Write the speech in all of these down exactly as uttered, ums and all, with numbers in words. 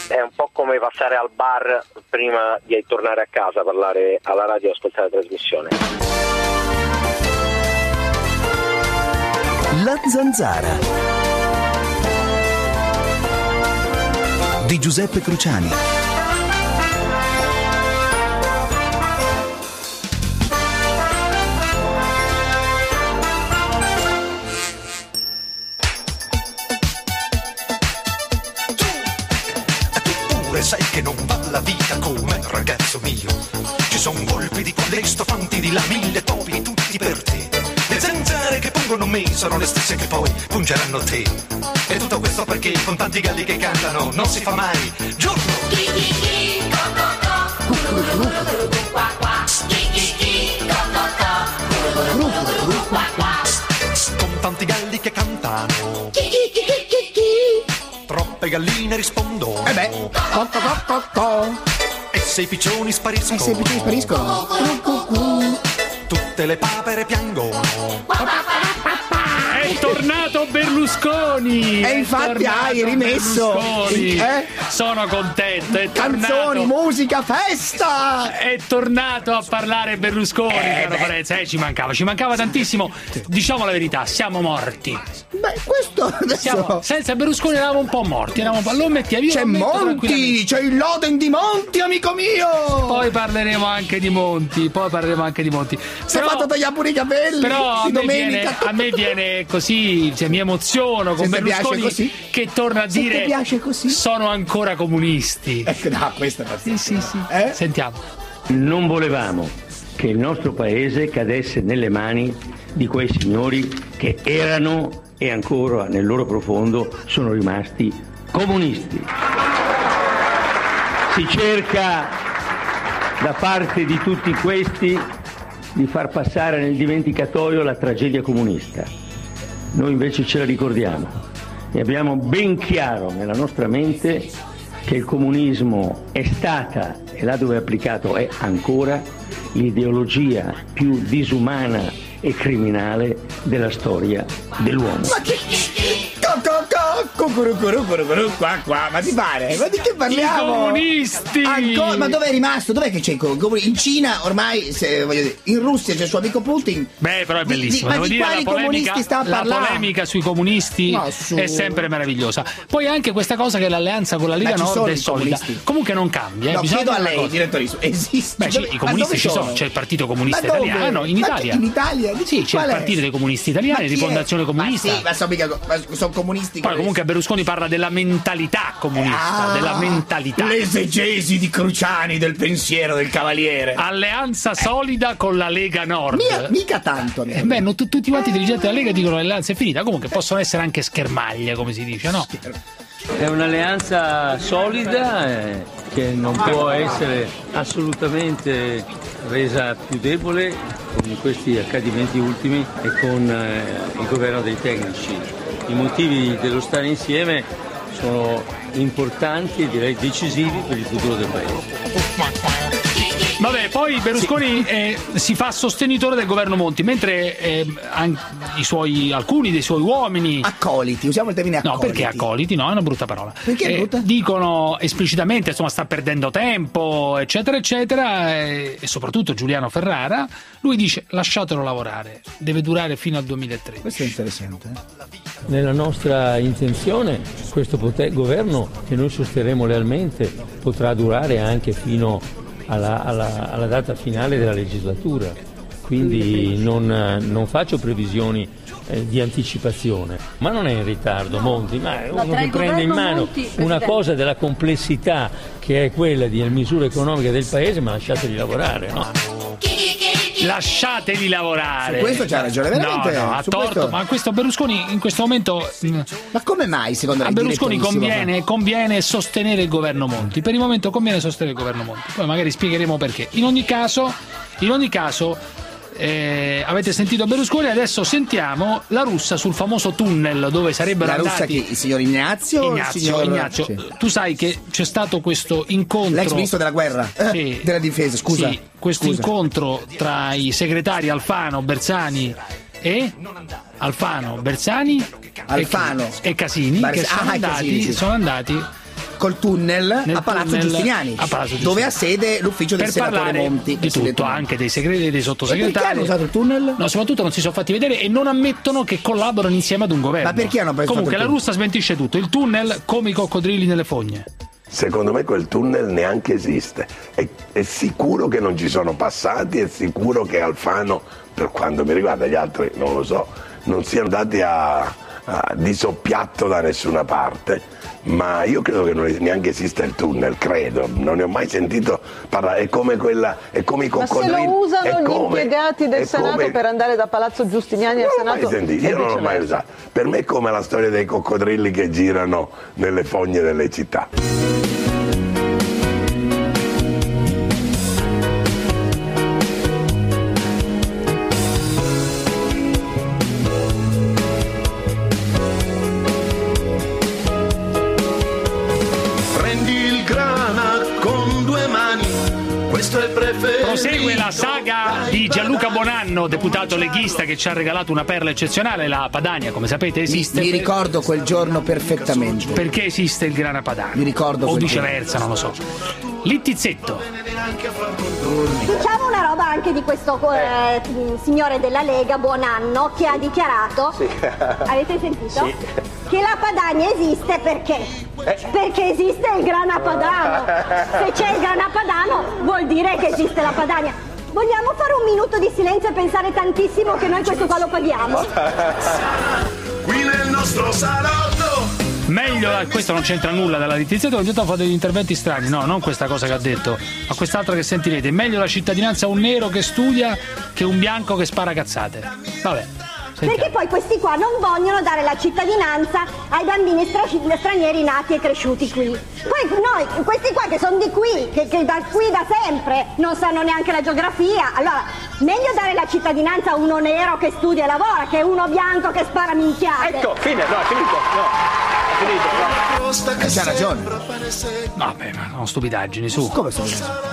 è un po' come passare al bar prima di tornare a casa, parlare alla radio e ascoltare la trasmissione. La Zanzara di Giuseppe Cruciani. Sai che non va la vita come ragazzo mio. Ci son volpi di quelle stofanti di là, mille topi tutti per te. Le zanzare che pungono me sono le stesse che poi pungeranno te. E tutto questo perché con tanti galli che cantano non si fa mai giorno. Chi chi chi, co co co, qua qua. Chi chi chi, co co co, qua qua. Con tanti galli che cantano. Chi chi chi chi chi. Troppe galline rispondono. Eh beh, co, co, co, co, co. E se i piccioni spariscono. E se i piccioni spariscono. Tutte le papere piangono. È tornato Berlusconi! E infatti hai rimesso eh? Sono contento, è canzoni, tornato, musica, festa! È tornato a parlare Berlusconi, eh, caro Parenza, eh, ci mancava, ci mancava tantissimo. Diciamo la verità, siamo morti. Beh, questo adesso... Siamo, senza Berlusconi eravamo un po' morti, eravamo un po'... Lo metti, io c'è Monti, c'è il Loden di Monti, amico mio! Poi parleremo anche di Monti, poi parleremo anche di Monti. Si è fatto tagliare pure i capelli, però a me, domenica. Viene, a me viene così, cioè, mi emoziono con se Berlusconi così, che torna a se dire piace così, sono ancora comunisti. Ecco, no, questa è sì, sì, sì. Eh? Sentiamo. Non volevamo che il nostro paese cadesse nelle mani di quei signori che erano e ancora nel loro profondo sono rimasti comunisti. Si cerca da parte di tutti questi di far passare nel dimenticatoio la tragedia comunista. Noi invece ce la ricordiamo e abbiamo ben chiaro nella nostra mente che il comunismo è stata, e là dove è applicato è ancora, l'ideologia più disumana e criminale della storia dell'uomo. Ma che... Qua, qua, ma ti pare? Ma di che parliamo? I comunisti! Ancora, ma dove è rimasto? Dov'è che c'è il comunismo? In Cina ormai, se, voglio dire, in Russia c'è il suo amico Putin. Beh, però è bellissimo. Di, di, Devo ma di dire, quali la polemica, comunisti sta a la parlare? polemica sui comunisti no, su... è sempre meravigliosa. Poi anche questa cosa che l'alleanza con la Lega Nord è solida. Comunque non cambia. Eh. No, Bisogna chiedo a lei, direttore, esiste? Beh, dove, i comunisti ci sono? sono, c'è il Partito Comunista Italiano in Italia. In Italia? Sì, c'è il Partito dei Comunisti Italiani, di Fondazione Comunista. Ma sì, ma sono, mica, ma sono comunisti. Poi comunque Berlusconi parla della mentalità comunista, ah, della mentalità. L'esegesi di Cruciani del pensiero del Cavaliere. Alleanza solida eh. con la Lega Nord. Mia, mica tanto. Eh, beh, no, t- tutti quanti i dirigenti della Lega dicono che l'alleanza è finita. Comunque possono essere anche schermaglie, come si dice, no? È un'alleanza solida eh, che non può essere assolutamente resa più debole con questi accadimenti ultimi e con eh, il governo dei tecnici. I motivi dello stare insieme sono importanti e direi decisivi per il futuro del paese. Vabbè, poi Berlusconi sì. eh, si fa sostenitore del governo Monti, mentre eh, an- i suoi, alcuni dei suoi uomini... Accoliti, usiamo il termine accoliti. No, perché accoliti? No, è una brutta parola. Perché è brutta? Eh, dicono esplicitamente, insomma, sta perdendo tempo, eccetera, eccetera, e, e soprattutto Giuliano Ferrara, lui dice lasciatelo lavorare, deve durare fino al duemilatredici. Questo è interessante. Nella nostra intenzione questo poter- governo, che noi sosterremo lealmente, potrà durare anche fino... Alla, alla, alla data finale della legislatura, quindi non, non faccio previsioni eh, di anticipazione, ma non è in ritardo Monti, ma è uno che prende in mano Monti, una cosa della complessità che è quella delle misure economiche del paese, ma lasciateli lavorare, no? Lasciateli lavorare. Su questo c'ha ragione, veramente. No, no, ha torto, questo... ma questo Berlusconi in questo momento. Ma come mai, secondo lei? A Berlusconi conviene, conviene sostenere il governo Monti. Per il momento conviene sostenere il governo Monti. Poi magari spiegheremo perché. In ogni caso, in ogni caso. Eh, avete sentito Berlusconi, adesso sentiamo la russa sul famoso tunnel dove sarebbero la andati. La russa chi? Il signor Ignazio? Ignazio, il signor... Ignazio. Sì. Tu sai che c'è stato questo incontro. L'ex ministro della guerra, sì, eh, della difesa, scusa. Sì, questo scusa. incontro tra i segretari Alfano, Bersani e Alfano, Bersani Alfano e, e Casini, Bar- che sono, ah, andati, Casini, sì. sono andati con col tunnel Nel a Palazzo tunnel Giustiniani, a Palazzo dove Giustiniani. ha sede l'ufficio del Per senatore parlare Monti. di tutto, anche dei segreti e dei Perché sottosegretari. hanno usato il tunnel? No, soprattutto non si sono fatti vedere e non ammettono che collaborano insieme ad un governo. Ma perché hanno preso Comunque fatto la il Russa smentisce tutto. Il tunnel come i coccodrilli nelle fogne. Secondo me quel tunnel neanche esiste. È, è sicuro che non ci sono passati, è sicuro che Alfano, per quanto mi riguarda, gli altri non lo so, non siano andati a, a, di soppiatto da nessuna parte. Ma io credo che non neanche esista il tunnel, credo, non ne ho mai sentito parlare, è come quella, è come i coccodrilli. Ma se lo usano è gli come, impiegati del è Senato come... per andare da Palazzo Giustiniani al non l'ho Senato? mai sentito, io non l'ho mai usato. Per me è come la storia dei coccodrilli che girano nelle fogne delle città. Prosegue la saga di Gianluca Bonanno, deputato leghista, che ci ha regalato una perla eccezionale. La Padania, come sapete, esiste. Mi, mi ricordo quel giorno perfettamente. Perché esiste il grana padano? Mi ricordo o quel viceversa, non lo so. Littizzetto. Diciamo una roba anche di questo eh, signore della Lega, Buonanno, che ha dichiarato, Sì. avete sentito? Sì. Che la Padania esiste perché? Eh. Perché esiste il grana padano. Se c'è il grana padano vuol dire che esiste la Padania. Vogliamo fare un minuto di silenzio e pensare tantissimo che noi questo qua lo paghiamo? Qui nel nostro salotto. Meglio, questo non c'entra nulla dalla Littizzetto, ho detto fa degli interventi strani, no, non questa cosa che ha detto, ma quest'altra che sentirete. Meglio la cittadinanza a un nero che studia che un bianco che spara cazzate. Vabbè. Sentiamo. Perché poi questi qua non vogliono dare la cittadinanza ai bambini stra- stranieri nati e cresciuti qui. Poi noi, questi qua che sono di qui, che, che da qui da sempre, non sanno neanche la geografia. Allora, meglio dare la cittadinanza a uno nero che studia e lavora che uno bianco che spara minchiate. Ecco, fine, no, è finito, no. Eh, c'ha ragione. Vabbè, ma no, stupidaggini, su. Come sono?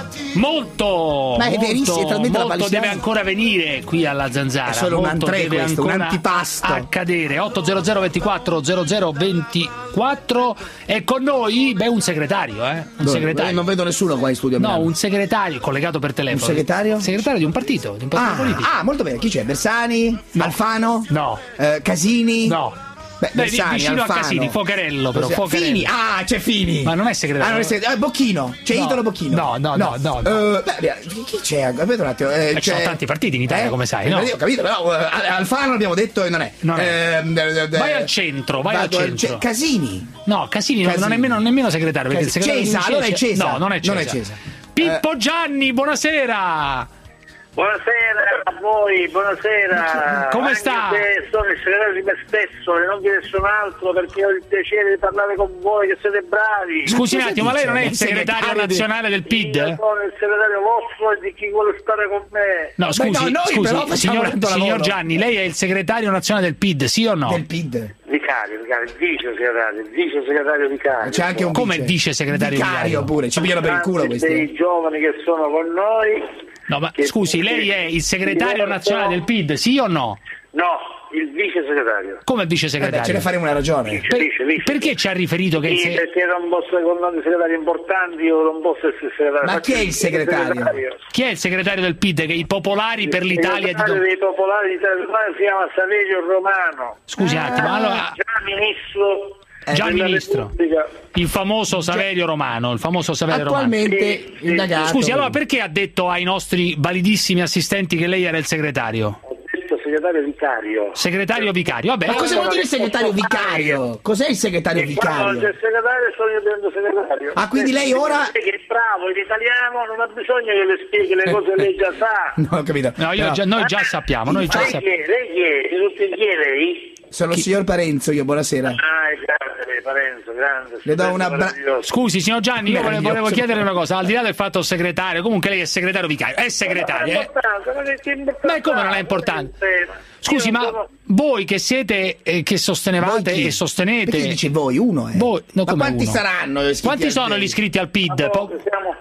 Molto, Ma è verissimo, è molto, talmente molto lapalissiano. deve ancora venire qui alla Zanzara. È solo un molto entrée deve questo, un ancora antipasto. accadere. ottocento ventiquattro zero zero ventiquattro e con noi, beh, un segretario, eh? Un Dove? segretario. Non vedo nessuno qua in studio. a No, Milano. un segretario collegato per telefono. Un segretario? Segretario di un partito, di un partito Ah, politico. ah, molto bene. Chi c'è? Bersani? Alfano? No. Eh, Casini? No. Beh, Beh, Bersani, vicino Alfano. a Casini, Focherello però, Cos'è? Focherello. Fini, ah, c'è Fini. Ma non è segretario. Ah, non è segretario. Eh, Bocchino, c'è No. Italo Bocchino. No, no, no, no, no. Eh, beh, chi c'è? Aspetta un attimo. Eh, ci sono c'è- tanti partiti in Italia, come sai, no? Ho capito, però eh, Alfano abbiamo detto e non è. Non è. Ehm, eh, eh, Vai al centro, vai vado al al centro. ce- Casini. No, Casini, non- Casini. non è nemmeno, nemmeno segretario, perché il Casi- segretario Cesa, di allora è Cesa. No, non è Cesa. Non è Cesa. Pippo Gianni, buonasera. Buonasera a voi, buonasera. Come Anche sta? se sono il segretario di me stesso e non di nessun altro, perché ho il piacere di parlare con voi, che siete bravi. Scusi un cosa attimo, ma lei dice? non è il Il segretario segretario di- nazionale del P I D? Io sono il segretario vostro e di chi vuole stare con me. No, scusi, no, noi scusi, però facciamo signor, tanto signor lavoro. Gianni, lei è il segretario nazionale del P I D, sì o no? Del P I D. Vicario, vicario, vice segretario, vice segretario vicario. C'è anche un Come vice. vice segretario vicario vicario? pure, ci pigliano per il culo Tanti questi. dei giovani che sono con noi. No, ma che- scusi, lei è il segretario che- nazionale del P I D, sì o no? No, il vice segretario. Come vice Vabbè, ce segretario? ne faremo una ragione. Per- Vice, vice. perché ci ha riferito che il Sì, se- perché non posso con nomi segretari importanti, io non posso essere segretario. Ma chi è il Faccio segretario? chi è il segretario del P I D? Che i popolari per l'Italia Il segretario di... dei popolari d'Italia si chiama Saverio Romano. Scusi un attimo, allora Già ministro Già della ministro. Repubblica. il famoso Saverio Romano, il famoso Saverio Romano. Attualmente Sì, indagato. Scusi, allora perché ha detto ai nostri validissimi assistenti che lei era il segretario? Ho detto segretario vicario. Segretario vicario, vabbè. Ma cosa vuol dire segretario vicario? Cos'è il segretario E quando non vicario? c'è segretario sono io divento segretario. Ah, quindi lei ora- Lei che è bravo, in italiano, non ha bisogno che le spieghi le cose, lei già sa. No, ho capito. No, io Però già- noi già sappiamo, noi già Lei chi sappiamo. è? Lei chi è? Di tutti chi è lei? sono il signor Parenzo, io, buonasera. Ah, è grande lei, Parenzo, grande. Le do stupendo, una bra- meraviglioso. Scusi, signor Gianni, io volevo, Meraviglioso. volevo chiedere una cosa, al di là del fatto segretario, comunque lei è segretario vicario, è segretario, Ma è eh? importante, ma è importante. Ma come non è importante? Scusi, Io ma sono- voi che siete, eh, che sostenevate Voi chi? e sostenete... Perché dice voi? Uno, eh? Voi, no, Ma come quanti uno? saranno? iscritti Quanti al sono P I D? gli iscritti al P I D? Po- Siamo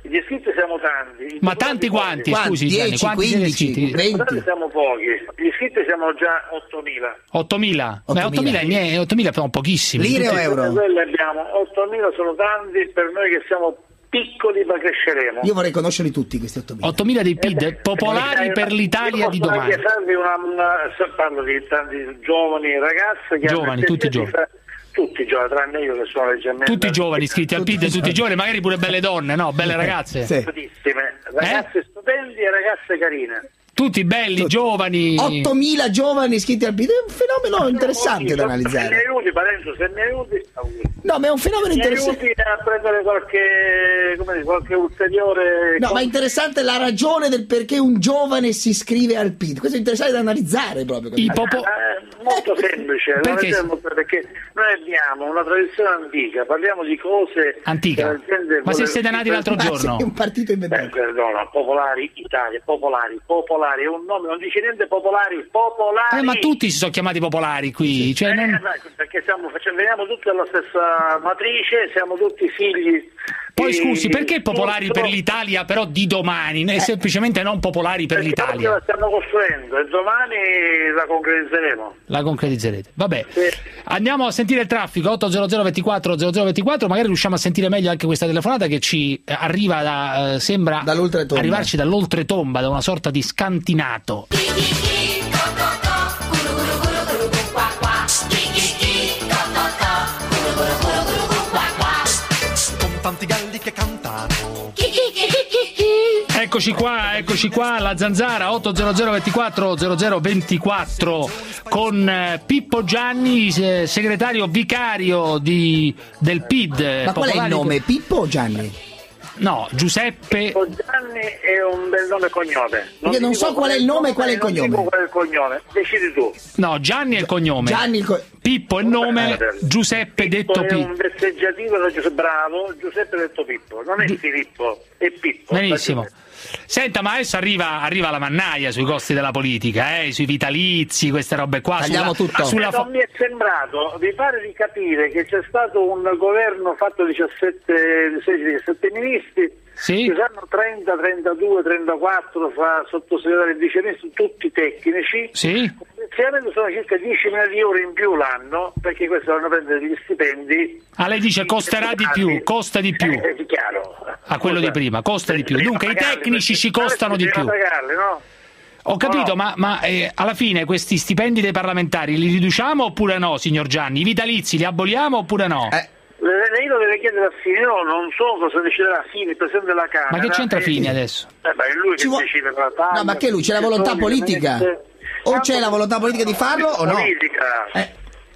Gli iscritti siamo tanti. Ma tanti quanti, Quanti? scusi Gianni, dieci, quanti siete quindici, iscritti? venti? Siamo pochi, gli iscritti siamo già ottomila. ottomila? Beh, ottomila, i miei ottomila sono pochissimi. Lire o Tutti- euro? Quelli abbiamo ottomila, sono tanti per noi che siamo piccoli ma cresceremo. Io vorrei conoscerli tutti questi ottomila. ottomila dei P I D, popolari Eh, per l'Italia io di posso domani. anche farvi una, una, parlo di tanti giovani ragazzi che Giovani, hanno tutti intenzione di giovani. fa- tutti giovani, tranne io che sono leggermente Tutti giovani iscritti al P I D, tutti giovani, magari pure belle donne, no? Belle ragazze. Sì. Tantissime, ragazze stupendi e ragazze carine. Tutti belli, giovani. ottomila giovani iscritti al P I D, è un fenomeno interessante da Se mi analizzare. aiuti, Parenzo, se mi aiuti, No, ma è un fenomeno mi interessante. aiuti a prendere qualche, come dire, qualche ulteriore... No, ma è interessante la ragione del perché un giovane si iscrive al P I D. Questo è interessante da analizzare proprio. I popo- Eh, molto semplice, non Perché? è molto- perché noi abbiamo una tradizione antica, parliamo di cose Antica. che la gente Ma se vuole- siete nati l'altro Ma giorno? sei un partito Eh, inventato. perdona, Popolari Italia, Popolari, Popolari, è un nome, non dice niente Popolari, Popolari. Eh, ma tutti si sono chiamati popolari qui. Cioè, Eh, non- dai, perché stiamo facendo, veniamo tutti dalla stessa matrice, siamo tutti figli. Poi di- scusi, perché popolari tutto- per l'Italia però di domani? E semplicemente non popolari per perché oggi l'Italia. la stiamo costruendo e domani la concretizzeremo. La concretizzerete. Vabbè. Sì. Andiamo a sentire il traffico otto zero zero ventiquattro zero zero ventiquattro, magari riusciamo a sentire meglio anche questa telefonata che ci eh, arriva da eh, sembra Dall'oltretomba. arrivarci dall'oltretomba, da una sorta di scantinato. Con tanti galli che cantano. Eccoci qua, eccoci qua, la Zanzara otto zero zero ventiquattro zero zero ventiquattro con eh, Pippo Gianni, eh, segretario vicario di, del P I D. Ma qual è il Popolari- nome? Pippo o Gianni? No, Giuseppe. Gianni è un bel nome e cognome. Io non ti so dico qual è il nome e qual è il non ti cognome. dico qual è il cognome, decidi tu. No, Gianni è il cognome. Gianni il co- Pippo è il nome, Giuseppe detto È un Pippo. vezzeggiativo da Giuseppe Bravo, Giuseppe detto Pippo, non è Filippo, è Pippo. Benissimo. Senta, ma adesso arriva, arriva la mannaia sui costi della politica, eh, sui vitalizi, queste robe qua. Tagliamo sulla, tutto. Sulla Ma fo- non mi è sembrato, vi pare di capire che c'è stato un governo fatto diciassette, sedici, diciassette ministri, Sì. ci saranno trenta, trentadue, trentaquattro fra sottosegretari e viceministri, tutti tecnici. Sì? Complessivamente sono circa dieci milioni di euro in più l'anno, perché questi vanno a prendere degli stipendi. Ah, lei dice costerà di più, costa di più. Eh, è chiaro. A quello di prima, costa di più. Bisogna Dunque i pagarli, tecnici ci perché- costano di più. bisogna pagarli, no? Ho capito, No. ma, ma eh, alla fine questi stipendi dei parlamentari li riduciamo oppure no, signor Gianni? I vitalizi li aboliamo oppure no? Eh, Lei lo deve chiedere a Fini, io non so cosa deciderà Fini, il Presidente della Camera. Ma che c'entra Eh, Fini adesso? Eh, beh, è lui Ci che vuo- decide la taglia. No, ma che lui c'è la volontà politica? O c'è la volontà politica di farlo o no? Politica. Eh,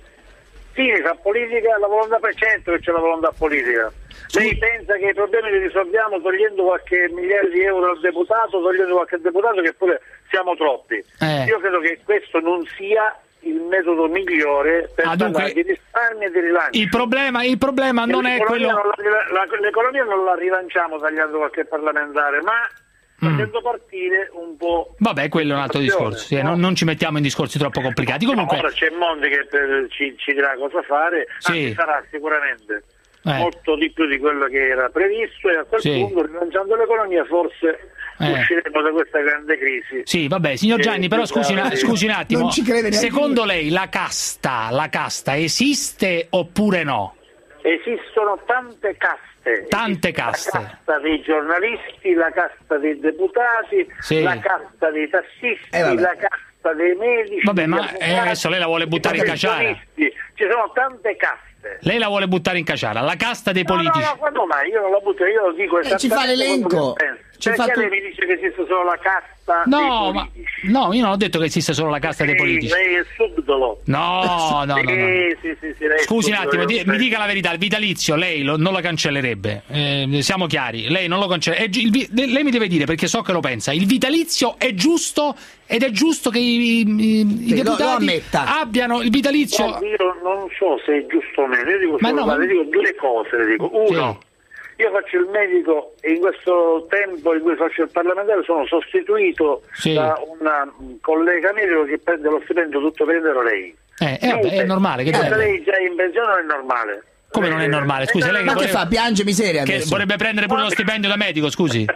Fini fa politica, la volontà per cento che c'è la volontà politica. Lei pensa che i problemi li risolviamo togliendo qualche migliaio di euro al deputato, togliendo qualche deputato, che pure siamo troppi. Eh. Io credo che questo non sia il metodo migliore per Ah, dunque, parlare di risparmi e di rilancio. Il problema, il problema non è L'economia quello... non la- la- l'economia non la rilanciamo tagliando qualche parlamentare, ma facendo partire un po'. Vabbè, quello è un altro discorso. Sì, non, non ci mettiamo in discorsi troppo complicati. Comunque, Ora c'è Monti che per- ci, ci dirà cosa fare, Sì. anzi sarà sicuramente Eh. molto di più di quello che era previsto, e a quel Sì. punto, rilanciando l'economia, forse Eh. usciremo da questa grande crisi. sì, vabbè, signor Gianni, però scusi, una- scusi un attimo. Non ci crede neanche Secondo lei la casta, la casta esiste oppure no? Esistono tante caste. Tante Esiste caste. La casta dei giornalisti, la casta dei deputati, Sì. la casta dei tassisti, Eh, vabbè. la casta dei medici. Vabbè, degli ma, avvocati, eh, adesso lei la vuole buttare in dei caciara. professionisti. Ci sono tante caste. Lei la vuole buttare in caciara, la casta dei No, politici. no, no, quando mai? Io non la butto, io lo dico Eh, ci fa esattamente l'elenco. quello che penso. Ci Perché fa tu- lei mi dice che esiste solo la casta No, dei ma politici? no, io non ho detto che esiste solo la casta dei Sì, politici. lei è subdolo. No, no, no, no. Sì, sì, sì, sì, lei è Scusi un subdolo, attimo, io di- lo mi so. dica la verità, il vitalizio lei lo- non lo cancellerebbe, eh, siamo chiari, lei non lo cancellerebbe, lei mi deve dire, perché so che lo pensa, il vitalizio è giusto ed è giusto che i, i- i Sì, lo- lo deputati ammetta. abbiano il vitalizio... Guardi, io non so se è giusto o meno, io dico, Ma solo, no, guarda, ma- dico due cose, le dico. Uno, io faccio il medico e in questo tempo in cui faccio il parlamentare sono sostituito Sì. da una un collega medico che prende lo stipendio tutto per intero lei. Eh, eh, vabbè, è normale, che Se deve- lei già è in pensione non è normale. Come non è normale? Scusi, lei che, Ma che vorrebbe, fa? Piange miseria che adesso. vorrebbe prendere pure lo stipendio da medico, scusi.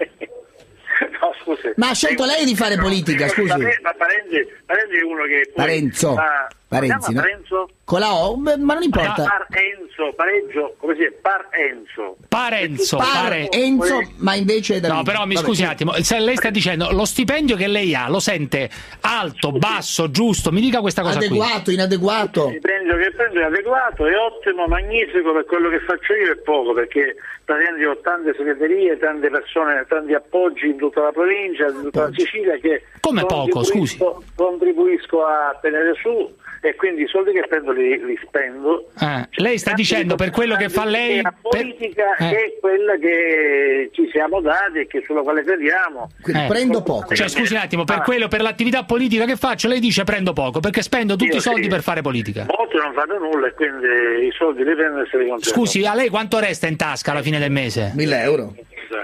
No, scusi. Ma ha scelto lei di fare politica, scusi. Ma Parenzi, Parenzi è uno che... poi Parenzo. fa- Parenzi, no? Parenzo? Con la O, beh, ma non importa. Parenzo, pareggio, come si dice? Parenzo. Parenzo, Par pare... Enzo, ma invece da No, però mi Vabbè. scusi un attimo, se lei sta dicendo lo stipendio che lei ha, lo sente alto, basso, giusto? Mi dica questa cosa Adeguato, inadeguato. Il stipendio che prendo è adeguato, è ottimo, magnifico, per quello che faccio io è poco, perché praticamente ho tante segreterie, tante persone, tanti appoggi in tutta la provincia, in tutta la Sicilia che Come poco, scusi? contribuisco a tenere su, e quindi i soldi che prendo li, li spendo. qui. Eh, lei sta dicendo per quello che fa lei... La per- politica eh. è quella che ci siamo dati e che sulla quale crediamo. Quindi Eh. prendo poco. Cioè, scusi un attimo, per Ah. quello, per l'attività politica che faccio, lei dice prendo poco, perché spendo tutti Io i soldi sì. per fare politica. Molti non fanno nulla e quindi i soldi li prendo e se li conservo. Scusi, a lei quanto resta in tasca alla fine del mese? mille euro.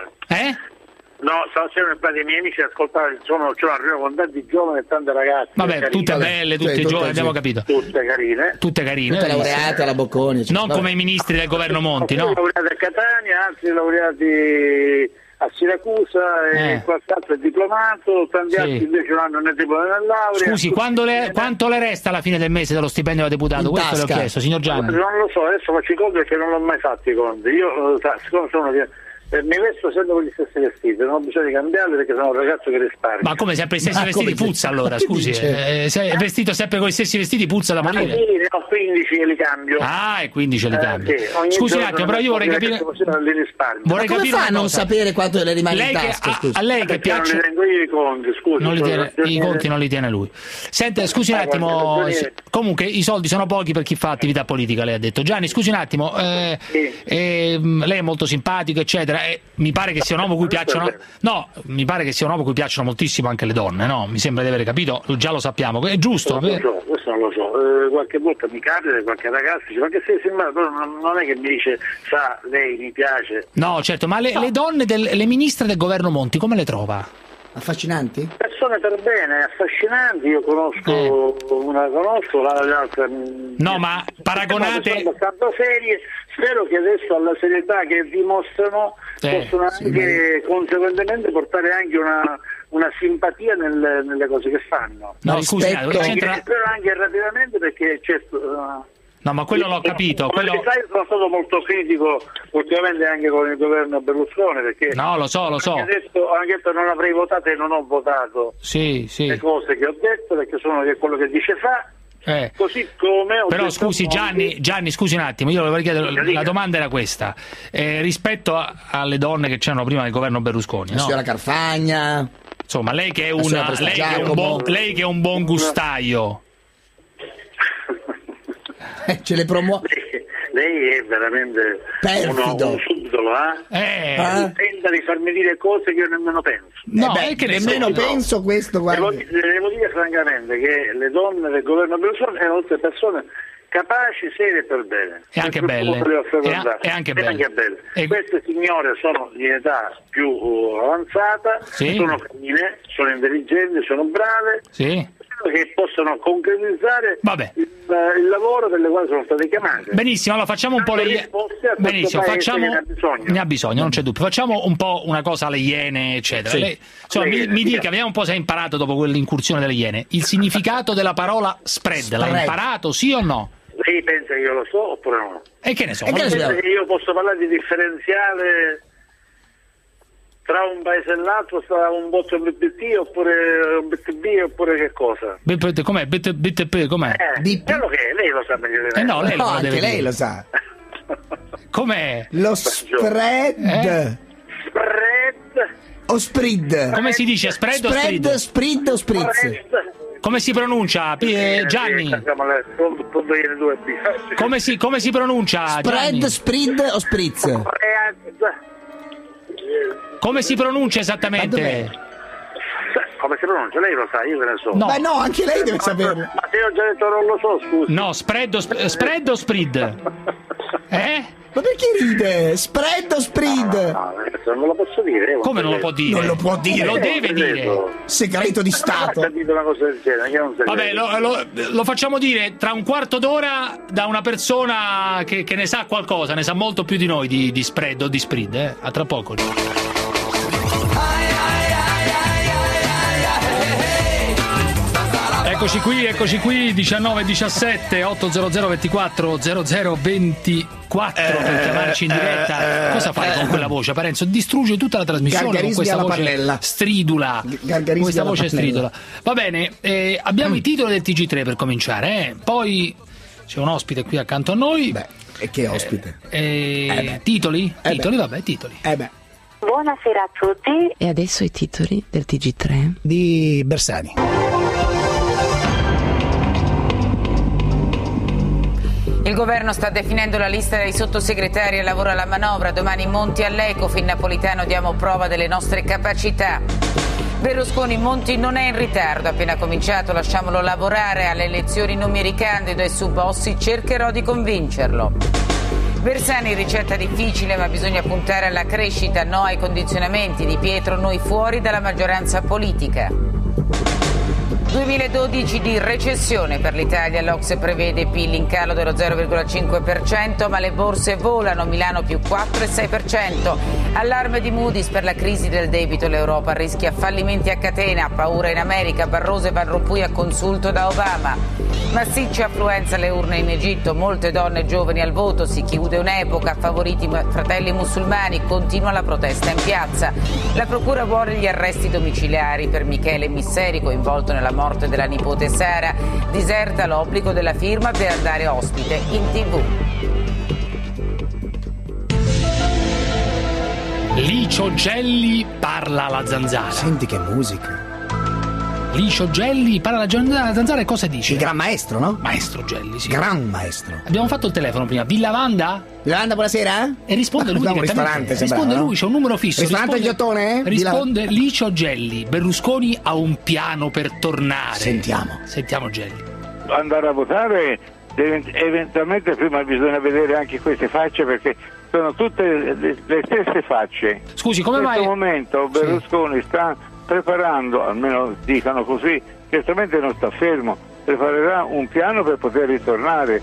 Eh? No, stasera i miei amici ascoltare, sono, sono arrivato con tanti giovani e tante ragazze. Vabbè, carine. tutte Vabbè, belle, sì, tutte tutte giovani, sì. abbiamo capito. Tutte carine. Tutte carine. Tutte benissimo. laureate alla Bocconi. cioè, Non vabbè. come i ministri del governo Monti, Alcuni no? laureati a Catania, altri laureati a Siracusa, Eh. e qualche altro è diplomato, tanti Sì. altri invece non hanno né diploma né laurea. Scusi, quando le- quanto le resta alla fine del mese dello stipendio da deputato? In Questo le ho tasca. chiesto, signor Gianni. Non lo so, adesso faccio i conti perché non l'ho mai fatto i conti. Io, eh, sa, siccome sono che eh, mi vesto sempre con gli stessi vestiti, non ho bisogno di cambiarli perché sono un ragazzo che risparmia. Ma come sempre i stessi Ma vestiti come- puzza allora, che scusi? dice? Eh, se è vestito sempre con gli stessi vestiti puzza da Ah, morire. sì, ne ho quindici e li cambio. Ah, e quindi ce li Eh, cambia. sì, ogni Scusi un giorno attimo, però io vorrei ne- capire... li risparmio. Ma Vorrei come capire fa a una non cosa. sapere quanto le rimane Lei in che- tasca? a, Scusi. a lei che Perché non piace... li tengo io i conti, scusi. Non li sono tiene- ragioni- I conti non li tiene lui. Sente, scusi un Ah, attimo, guarda, ragioni- sì, comunque i soldi sono pochi per chi fa attività politica, lei ha detto. Gianni, scusi un attimo, eh, Sì. ehm, lei è molto simpatico, eccetera, e mi pare che sia un uomo cui piacciono... No, mi pare che sia un uomo cui piacciono moltissimo anche le donne, no? Mi sembra di aver capito, già lo sappiamo, è giusto? Non lo so, questo non lo so. Eh, qualche volta mi capita che qualche ragazza dice ma che sei sembrato, però non, non è che mi dice sa, lei mi piace. No, certo, ma le, le donne, del, le ministre del governo Monti, come le trova? Affascinanti? Persone per bene, affascinanti, io conosco una conosco, la- l'altra. No, ma paragonate- Sono abbastanza serie, spero che adesso alla serietà che dimostrano Eh, possono sì, anche conseguentemente portare anche una, una simpatia nel- nelle cose che fanno. No, Ma scusi, rispetto- eh, c'entra... Spero anche rapidamente perché certo. uh, No, ma quello l'ho capito, Come quello... sai, sono stato molto critico ultimamente anche con il governo Berlusconi perché No, lo so, lo so. anche detto, anche detto non avrei votato e non ho votato Sì, sì. le cose che ho detto perché sono che quello che dice fa, Eh. così come ho Però detto scusi a Monti- Gianni, Gianni, scusi un attimo, io volevo chiedere, Dica, dica. la domanda era questa. Eh, rispetto a- alle donne che c'erano prima del governo Berlusconi, La no? signora Carfagna. Insomma, lei che è La signora una lei che è un Prestigiacomo. buon, lei che è un buon gustaio. Eh, ce le promuove. Lei è veramente Perfido. uno, un subdolo, eh? Eh, Eh? Tenta di farmi dire cose che io nemmeno penso. no, Eh beh, e che ne so, nemmeno no. penso questo, Devo, guarda. devo dire francamente che le donne del governo Berlusconi erano tutte persone capaci, serie e per bene. E anche Questo belle. le ho E frequentate. a- e anche E belle. anche belle. E- Queste signore sono di età più uh, avanzata, Sì. sono femmine, sono intelligenti, sono brave, Sì. che possono concretizzare Vabbè. il, il lavoro per le quali sono state chiamate. Benissimo, allora facciamo un po' le Dando iene. risposte a questo Benissimo, paese facciamo che ne ha bisogno. ne ha bisogno, non c'è dubbio. Facciamo un po' una cosa alle iene, eccetera. Sì. Lei, insomma, Le mi, iene, mi sì. dica, vediamo un po' se ha imparato dopo quell'incursione delle iene. Il significato della parola spread, l'ha Spread. imparato, sì o no? Lei pensa che io lo so oppure no? E che ne so? E che ne so? Pensa che io posso parlare di differenziale tra un paese e l'altro, tra un botto B T P oppure un B T B oppure che cosa? B P T, com'è? B T P, com'è? Eh, B P quello che è, lei lo sa meglio di me. Eh no, lei No, lo anche deve lei dire. lo sa. Com'è? Lo spread. Eh? Spread. O spread. Come si dice? Spread o Spread, sprid? spread o spritz? Spread. Come si pronuncia? P- eh, Gianni? Siamo alle- pronto- pronto ieri due B. Come si, come si pronuncia? Gianni? Spread, spread o spritz? Spread. Come si pronuncia Ma dov'è? esattamente? Come si pronuncia? Lei lo sa, io che ne so. No. Ma no, anche lei deve Ma- saperlo. Ma se io ho già detto non lo so, scusi. No, spread o, sp- spread o sprid? Eh? Ma perché ride? Spread o spread? No, no, non lo posso dire. Come non lo può dire? Non lo può dire. Lo deve dire. Segreto di Stato. Ha detto una cosa del genere, io non so. Vabbè, lo, lo, lo facciamo dire tra un quarto d'ora da una persona che, che ne sa qualcosa, ne sa molto più di noi di, di spread o di spread, eh? A tra poco. Eccoci qui, eccoci qui, diciannove diciassette ottocento ventiquattro zero zero ventiquattro per chiamarci in diretta. Cosa fai con quella voce, Parenzo? Distrugge tutta la trasmissione con questa voce pannella. stridula. Gargarismi questa alla voce pannella. stridula. Va bene, eh, abbiamo mm. i titoli del T G tre per cominciare, eh? Poi c'è un ospite qui accanto a noi. Beh, e che ospite? Eh, eh, eh titoli? Eh titoli, beh. vabbè, titoli. Eh beh. Buonasera a tutti. E adesso i titoli del T G tre di Bersani. Il governo sta definendo la lista dei sottosegretari al lavoro alla manovra. Domani Monti all'Ecofin, Napolitano, diamo prova delle nostre capacità. Berlusconi, Monti non è in ritardo, appena cominciato, lasciamolo lavorare, alle elezioni non mi ricandido e su Bossi cercherò di convincerlo. Bersani, ricetta difficile ma bisogna puntare alla crescita, no ai condizionamenti. Di Pietro, noi fuori dalla maggioranza politica. duemiladodici di recessione per l'Italia, l'O C S E prevede P I L in calo dello zero virgola cinque per cento, ma le borse volano, Milano più quattro virgola sei per cento. Allarme di Moody's per la crisi del debito, l'Europa rischia fallimenti a catena, paura in America, Barroso e Van Rompuy a consulto da Obama. Massiccia affluenza alle urne in Egitto, molte donne giovani al voto, si chiude un'epoca, favoriti fratelli musulmani, continua la protesta in piazza. La procura vuole gli arresti domiciliari per Michele Misseri, coinvolto nella morte della nipote Sara, diserta l'obbligo della firma per andare ospite in tivù. Licio Gelli parla alla zanzara. Senti che musica. Licio Gelli parla alla zanzara e cosa dice? Il gran maestro, no? Maestro Gelli, sì. Gran maestro. Abbiamo fatto il telefono prima. Villa Vanda? Villa Vanda, buonasera? E risponde lui un direttamente. ristorante, Risponde sembrava, lui, no? c'è un numero fisso. Ristorante risponde, Giottone? Risponde Villa... Licio Gelli. Berlusconi ha un piano per tornare. Sentiamo. Sentiamo Gelli. Andare a votare, eventualmente prima bisogna vedere anche queste facce, perché sono tutte le, le stesse facce. Scusi, come mai? In questo momento Berlusconi sì. sta preparando, almeno dicano così, certamente non sta fermo, preparerà un piano per poter ritornare.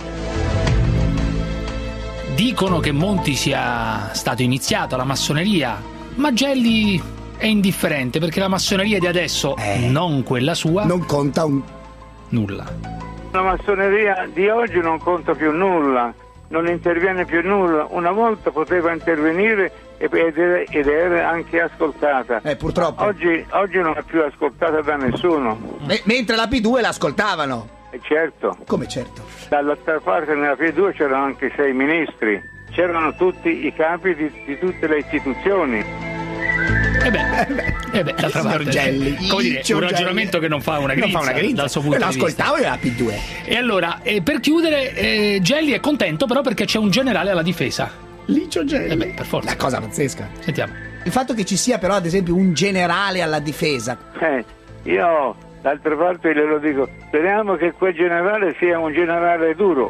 Dicono che Monti sia stato iniziato alla massoneria, ma Gelli è indifferente perché la massoneria di adesso, eh, non quella sua, non conta un... nulla. La massoneria di oggi non conta più nulla, non interviene più nulla. Una volta poteva intervenire ed era anche ascoltata. Eh, purtroppo. Oggi, oggi non è più ascoltata da nessuno. M- mentre la P due l'ascoltavano. Eh, certo. Come certo? Dall'altra parte nella P due c'erano anche sei ministri, c'erano tutti i capi di, di tutte le istituzioni. E eh beh, eh beh, d'altra parte, Gelli, come dire, un ragionamento che non fa una grinza, non fa una grinza. Dal suo punto Io di vista. l'ascoltavo nella P due. E allora, eh, per chiudere, eh, Gelli è contento però perché c'è un generale alla difesa. Licio Gelli. Eh beh, per forza. Una cosa pazzesca. Sentiamo. Il fatto che ci sia però ad esempio un generale alla difesa. Eh, io d'altra parte glielo dico, speriamo che quel generale sia un generale duro.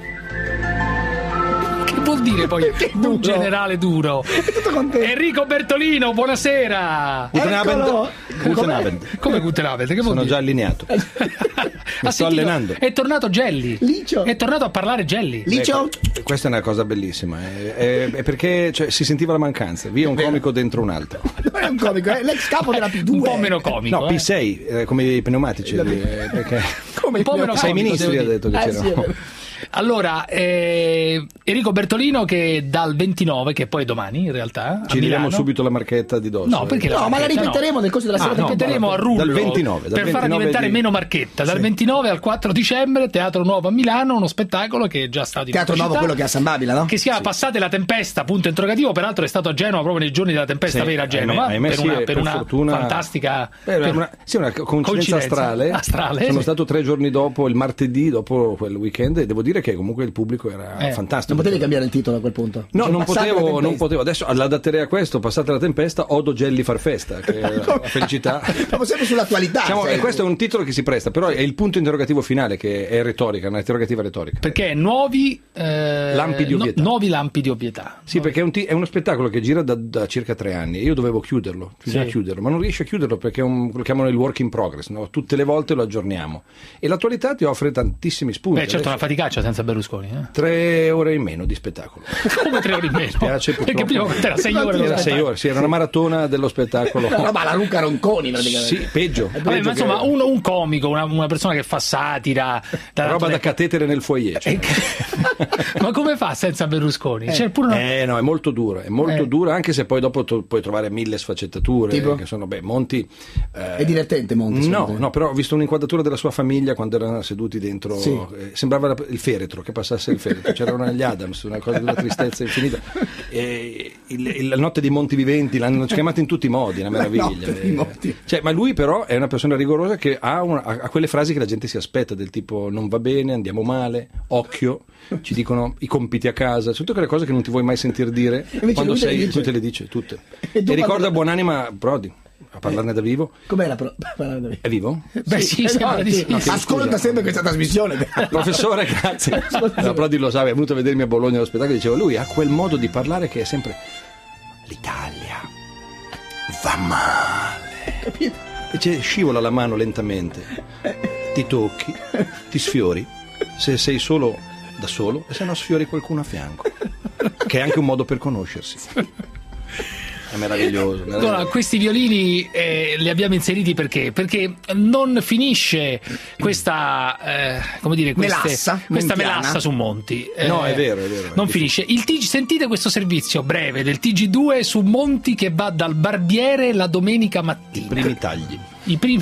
Che vuol dire poi un generale duro? È tutto contento. Enrico Bertolino, buonasera. Guten Abend. Guten Abend. Come Guten Abend? Che vuol Sono dire? già allineato. Mi Ha sto sentito? allenando. È tornato Gelli. Licio. È tornato a parlare Gelli. Licio. Ecco, questa è una cosa bellissima. È, è, è perché cioè, si sentiva la mancanza. Via un comico dentro un altro. Non è un comico, è l'ex capo della P due. Un po' meno comico. No, eh. P sei, eh, come i pneumatici. La... lì, eh, perché... Come un po' meno sei comico, ministri ha devo detto che eh, c'erano. sì, allora, eh, Enrico Bertolino che dal ventinove, che poi è domani in realtà, ci diamo subito la marchetta di dosso. No, perché no, la ma la ripeteremo no. nel corso della ah, serata. La ripeteremo a Rullo dal ventinove, dal per farla ventinove diventare di... meno marchetta. Dal sì. ventinove al quattro dicembre, Teatro Nuovo a Milano, uno spettacolo che è già stato in Teatro Nuovo, città, quello che è a San Babila, no? Che si chiama sì. Passate la tempesta, punto interrogativo. Peraltro è stato a Genova proprio nei giorni della tempesta sì, vera a Genova. Ahimè, per sì, una, per per una fortuna... fantastica. Beh, per... una, sì, una coincidenza, coincidenza astrale. astrale. Sono sì. stato tre giorni dopo, il martedì, dopo quel weekend, e devo dire che perché comunque il pubblico era Eh, fantastico. Non potevi cambiare il titolo a quel punto? No, Cioè, non Passata la potevo, non tempesta. potevo. Adesso l'adatterei a questo, passate la tempesta, Odo Gelli far festa, che è la felicità. Siamo sempre sull'attualità. Siamo- sai. e questo è un titolo che si presta, però è il punto interrogativo finale che è retorica, una interrogativa retorica. Perché nuovi eh, Lampi di no- ovvietà. nuovi lampi di ovvietà. Sì, perché è, un ti- è uno spettacolo che gira da, da circa tre anni e io dovevo chiuderlo, bisogna Sì. chiuderlo, ma non riesci a chiuderlo perché è un, lo chiamano il work in progress, no? Tutte le volte lo aggiorniamo e l'attualità ti offre tantissimi spunti. Beh, certo, Adesso una faticaccia senza Berlusconi. Eh? tre ore in meno di spettacolo. Come tre ore in meno? Mi spiace, Perché purtroppo. prima era sei ore. Era sei ore, sì, era una maratona dello spettacolo. Una roba alla Luca Ronconi praticamente. Sì, peggio. Vabbè, peggio ma insomma, che- un, un comico, una, una persona che fa satira, tra roba l'altro- da catetere nel foyer. cioè. ma come fa senza Berlusconi? Cioè, pure una- Eh no, è molto dura, è molto Eh. dura, anche se poi dopo tu puoi trovare mille sfaccettature. Tipo? Che sono, beh, Monti. eh, È divertente Monti. secondo No, te? no, però ho visto un'inquadratura della sua famiglia quando erano seduti dentro. Sì. eh, sembrava la- il feretro, che passasse il feretro. C'erano gli Adams, una cosa di una tristezza infinita. E il- il- la notte dei Monti Viventi l'hanno chiamata in tutti i modi, una meraviglia. notte dei Monti. Cioè, ma lui però è una persona rigorosa che ha, una- ha- ha quelle frasi che la gente si aspetta, del tipo non va bene, andiamo male, occhio, ci dicono i compiti a casa, tutte quelle cose che non ti vuoi mai sentir dire Invece quando lui te le sei, dice. lui te le dice tutte. E E, tu ricorda quando- buonanima Prodi, a parlarne da vivo. Com'era però? È vivo? Beh, sì, eh, sembra no, di sì. sì. Ascolta sempre questa trasmissione. Professore, grazie. No, Prodi lo sa, è venuto a vedermi a Bologna allo spettacolo e diceva lui ha quel modo di parlare che è sempre l'Italia va male. E ci scivola la mano lentamente, ti tocchi, ti sfiori, se sei solo da solo e se no sfiori qualcuno a fianco, che è anche un modo per conoscersi. È meraviglioso. meraviglioso. Allora, questi violini eh, li abbiamo inseriti perché? Perché non finisce questa, eh, come dire, queste- Melassa questa montiana. melassa su Monti. No, è vero, è vero, è Non difficile. finisce. Il T G, sentite questo servizio breve del T G due su Monti che va dal barbiere la domenica mattina. Primi tagli. I primi,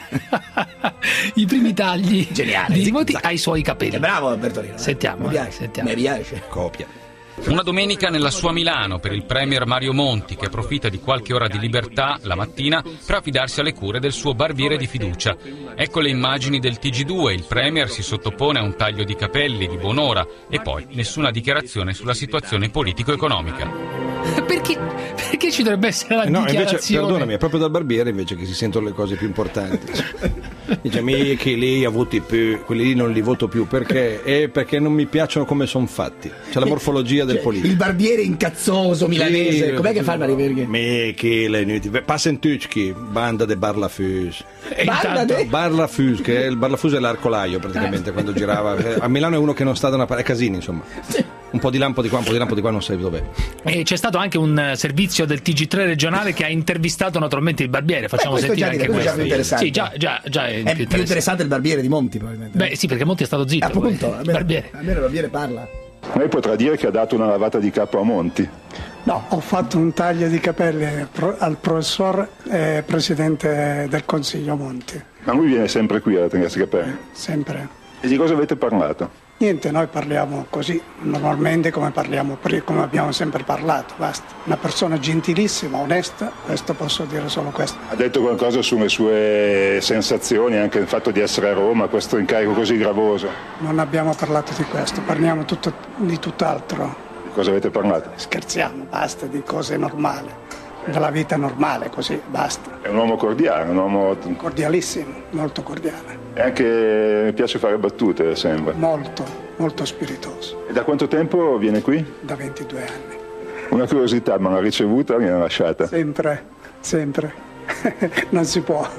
i primi tagli Geniale, di zig Monti zag. ai suoi capelli. È bravo Bertolino. Sentiamo, Mi eh, piace. sentiamo. Mi piace. Copia. Una domenica nella sua Milano per il premier Mario Monti, che approfitta di qualche ora di libertà la mattina per affidarsi alle cure del suo barbiere di fiducia. Ecco le immagini del T G due, il premier si sottopone a un taglio di capelli di buon'ora e poi nessuna dichiarazione sulla situazione politico-economica. Perché, perché ci dovrebbe essere la No, invece, dichiarazione? perdonami, è proprio dal barbiere invece che si sentono le cose più importanti. Dice, mi che lei ha voti più, quelli lì non li voto più, perché? Eh, perché non mi piacciono come sono fatti. C'è la morfologia del Cioè, politico. il barbiere incazzoso milanese. Sì, Com'è che fa il barbiere? Me che lei inutile. Passentutski, banda de Barlafus. E Banda intanto- de- Barlafus, che è il Barlafus è l'arcolaio praticamente quando girava. A Milano è uno che non sta da una parte, è Casini insomma. Un po' di lampo di qua, un po' di lampo di qua, non sai dov'è. E c'è stato anche un eh, servizio del T G tre regionale che ha intervistato naturalmente il barbiere. Facciamo Beh, questo sentire già- anche questo già questo. più interessante. Sì, già, già, già è, È più più interessante. interessante il barbiere di Monti probabilmente. Beh, sì, perché Monti è stato zitto. Appunto, poi. almeno, Barbiere. almeno il barbiere parla. Lei potrà dire che ha dato una lavata di capo a Monti. No, ho fatto un taglio di capelli pro- al professor eh, Presidente del Consiglio Monti, Ma lui viene sempre qui a tenersi i capelli. sempre. E di cosa avete parlato? Niente, noi parliamo così, normalmente come parliamo pri- come abbiamo sempre parlato, basta. Una persona gentilissima, onesta, questo posso dire solo questo. Ha detto qualcosa sulle sue sensazioni, anche il fatto di essere a Roma, questo incarico così gravoso. Non abbiamo parlato di questo, parliamo tutto, di tutt'altro. Di cosa avete parlato? Scherziamo, basta, di cose normali, della vita normale, così, basta. È un uomo cordiale, un uomo... Cordialissimo, molto cordiale, E anche mi piace fare battute, sembra. molto, molto spiritoso, E da quanto tempo viene qui? da ventidue anni. Una curiosità, ma l'ha ricevuta o mi l'ha lasciata? Sempre, sempre, non si può.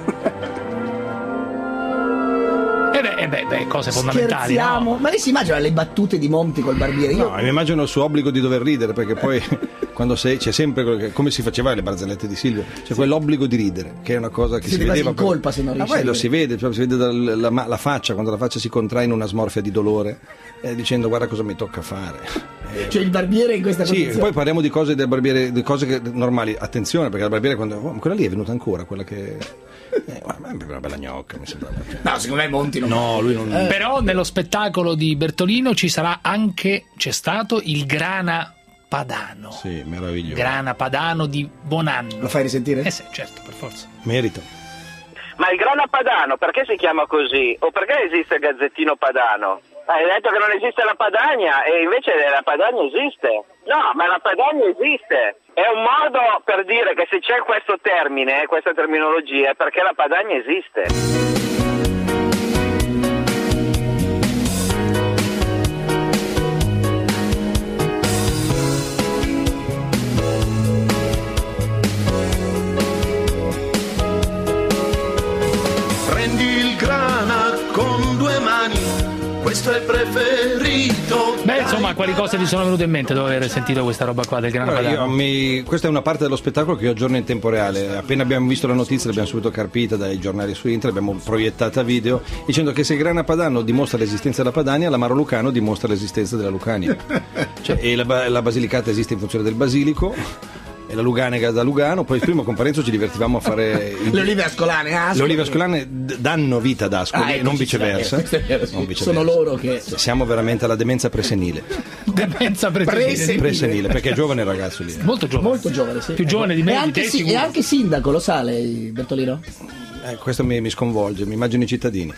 E beh, eh beh, beh, cose fondamentali. Scherziamo. No? Ma lei si immagina le battute di Monti col barbiere? Io... No, mi immagino il suo obbligo di dover ridere, perché poi quando sei c'è sempre quello che- come si faceva alle barzellette di Silvio, c'è quell'obbligo di ridere, che è una cosa che Si si, vede quasi vedeva in poi- colpa se non Ma riesci poi a lo ridere. si vede, cioè, si vede dalla la, ma- la faccia, quando la faccia si contrae in una smorfia di dolore, eh, dicendo guarda cosa mi tocca fare. Eh, Cioè il barbiere in questa Sì, condizione. poi parliamo di cose del barbiere, di cose che- normali. Attenzione, perché il barbiere quando oh, quella lì è venuta ancora, quella che eh, guarda, è una bella gnocca, mi sembra. No, secondo me Monti non... No, lui non Però nello spettacolo di Bertolino ci sarà anche, c'è stato il Grana Padano. Sì, meraviglioso. Grana Padano di Bonanno. Lo fai risentire? Eh sì, certo, per forza. Merita. Ma il grana padano perché si chiama così? O perché esiste il Gazzettino Padano? Hai detto che non esiste la Padania e invece la Padania esiste. No, ma la Padania esiste. È un modo per dire che se c'è questo termine, questa terminologia, è perché la Padania esiste. Questo è preferito. Beh, insomma, quali cose ti sono venute in mente dopo aver sentito questa roba qua del Grana Allora, Padano? io mi- questa è una parte dello spettacolo che io aggiorno in tempo reale. Appena abbiamo visto la notizia l'abbiamo subito carpita dai giornali su internet, l'abbiamo proiettata a video dicendo che se il Grana Padano dimostra l'esistenza della Padania, l'Amaro Lucano dimostra l'esistenza della Lucania. Cioè, e la, ba- la Basilicata esiste in funzione del basilico. E la Luganega da Lugano, poi prima con Parenzo ci divertivamo a fare Le olive ascolane, Ascoli. le olive ascolane d- danno vita ad Ascoli, Ah, ecco, non ci viceversa. sta, eh, Non viceversa. sono loro che Siamo veramente alla demenza presenile. Demenza presenile. Presenile. Presenile, perché è giovane il ragazzo lì. Molto giovane. molto giovane, sì. Più giovane di me, E di anche, te, sì- sicuro. e anche sindaco, lo sa lei, Bertolino? Eh, questo mi, mi sconvolge, mi immagino i cittadini.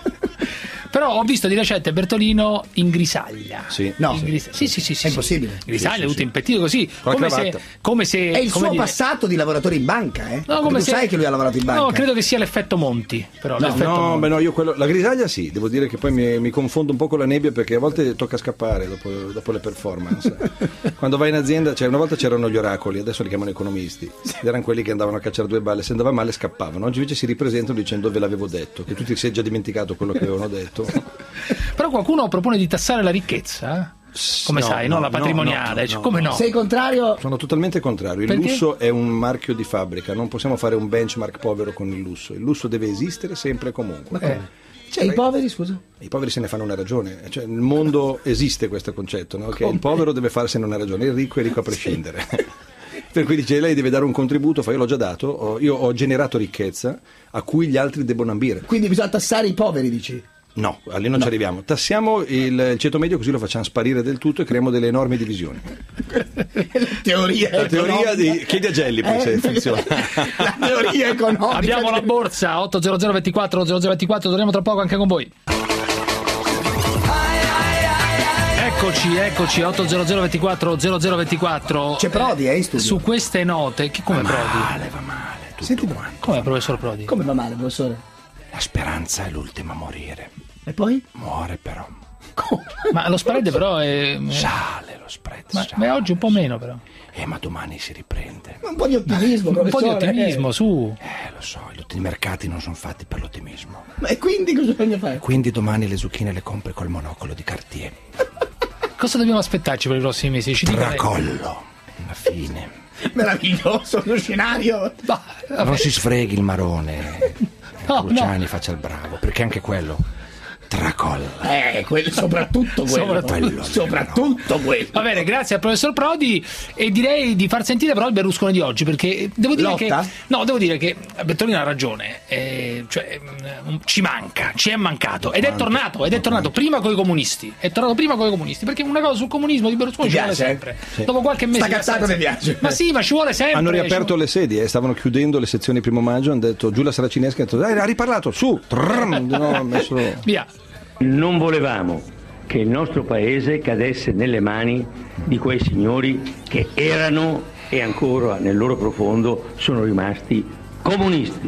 Però ho visto di recente Bertolino in grisaglia. Sì. No, In gris- sì, sì, sì, sì, è sì. impossibile. Grisaglia, Sì, sì, tutto sì. impettito così, Con la come se, cravatta. come se È il come suo dire- passato di lavoratore in banca, eh? No, Perché come tu se- sai che lui ha lavorato in banca. No, credo che sia l'effetto Monti, però No, l'effetto no, Monti. beh, no, io quello, la grisaglia sì, devo dire che poi mi, mi confondo un po' con la nebbia perché a volte tocca scappare dopo, dopo le performance. Quando vai in azienda, cioè una volta c'erano gli oracoli, adesso li chiamano economisti, ed erano quelli che andavano a cacciare due balle, se andava male scappavano. Oggi invece si ripresentano dicendo ve l'avevo detto, che tu ti sei già dimenticato quello che avevano detto. Però qualcuno propone di tassare la ricchezza, eh? Come No, sai, no, no, la no, patrimoniale, no, cioè, no, come no? Sei contrario? Sono totalmente contrario, il Perché? lusso è un marchio di fabbrica, non possiamo fare un benchmark povero con il lusso, il lusso deve esistere sempre e comunque. Eh. Cioè, i poveri, scusa? I poveri se ne fanno una ragione, cioè, nel mondo esiste questo concetto, no? Che il povero deve farsene una ragione, il ricco è ricco a prescindere. Per cui dice lei deve dare un contributo, fa io l'ho già dato, ho- io ho generato ricchezza a cui gli altri debbono ambire. Quindi bisogna tassare i poveri, dici? No, lì non ci arriviamo. Tassiamo il, il ceto medio così lo facciamo sparire del tutto e creiamo delle enormi divisioni. Teoria La teoria di chiedi a Gelli poi Eh, se funziona. La teoria economica. Abbiamo la borsa otto zero zero ventiquattro zero zero ventiquattro, torniamo tra poco anche con voi. Eccoci, eccoci, otto zero zero ventiquattro zero zero ventiquattro. C'è Prodi, eh, in studio. Su queste note, chi come Prodi? Male, va male. tutto Senti, quanto. Come professor Prodi? come va male, professore? La speranza è l'ultima a morire. E poi? Muore però. Ma lo spread però è... Sale lo spread. Ma, sale. ma oggi un po' meno però. Eh, ma domani si riprende. Un po' di ottimismo, Un po' di professore, ottimismo, su. Eh, lo so, i mercati non sono fatti per l'ottimismo. eh. Ma e quindi cosa bisogna fare? Quindi domani le zucchine le compri col monocolo di Cartier. Cosa dobbiamo aspettarci per i prossimi mesi? Ci dica lei. Tracollo. Alla fine. Meraviglioso lo scenario. Bah, vabbè. Non si sfreghi il marone. No, Cruciani no. faccia il bravo, perché anche quello tracolla. Eh, quello, soprattutto quello. Soprattutto. Soprattutto quello. Va bene, grazie al professor Prodi e direi di far sentire però il Berlusconi di oggi perché devo dire Lotta? che no, devo dire che Bertolino ha ragione, eh, cioè, mm, ci manca, ci è mancato ed è tornato, ed è tornato prima con i comunisti, è tornato prima con i comunisti perché una cosa sul comunismo di Berlusconi Ti ci vuole piace? sempre. Sì. Dopo qualche mese Sta di cazzata assenza. mi piace. Ma sì, ma ci vuole sempre. Hanno ci riaperto vuole- le sedi, eh, stavano chiudendo le sezioni primo maggio, hanno detto giù la saracinesca, hanno detto dai, ha riparlato, su, trrrm, no, ha messo... Via. Non volevamo che il nostro paese cadesse nelle mani di quei signori che erano e ancora nel loro profondo sono rimasti comunisti.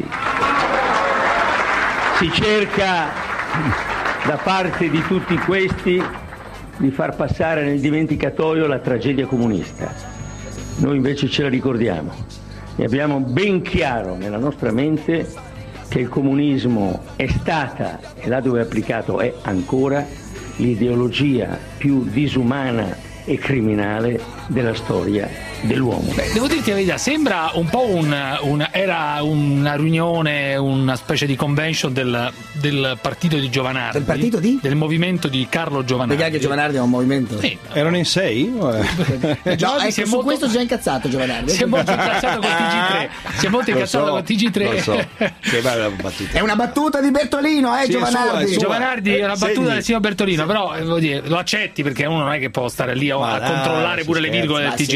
Si cerca da parte di tutti questi di far passare nel dimenticatoio la tragedia comunista. Noi invece ce la ricordiamo e abbiamo ben chiaro nella nostra mente che il comunismo è stata, e là dove è applicato è ancora, l'ideologia più disumana e criminale della storia dell'uomo. Beh, devo dirti la verità, sembra un po' un, un era una riunione, una specie di convention del, del partito di Giovanardi. Del partito di? Del movimento di Carlo Giovanardi. Perché anche Giovanardi è un movimento. Sì. Erano in sei? Eh, già, Giovanni ecco, si è su molto- questo già incazzato Giovanardi. Si è molto incazzato col T G tre. Si è molto Lo incazzato so, col T G tre. lo so. Che bella battuta. È una battuta di Bertolino, eh, Sì, è Giovanardi. sua, è sua. Giovanardi è una battuta segni. del signor Bertolino, però eh, voglio dire, lo accetti perché uno non è che può stare lì a, Ma a no, controllare si pure le scherza. virgole del Ma T G tre. sì, No, sei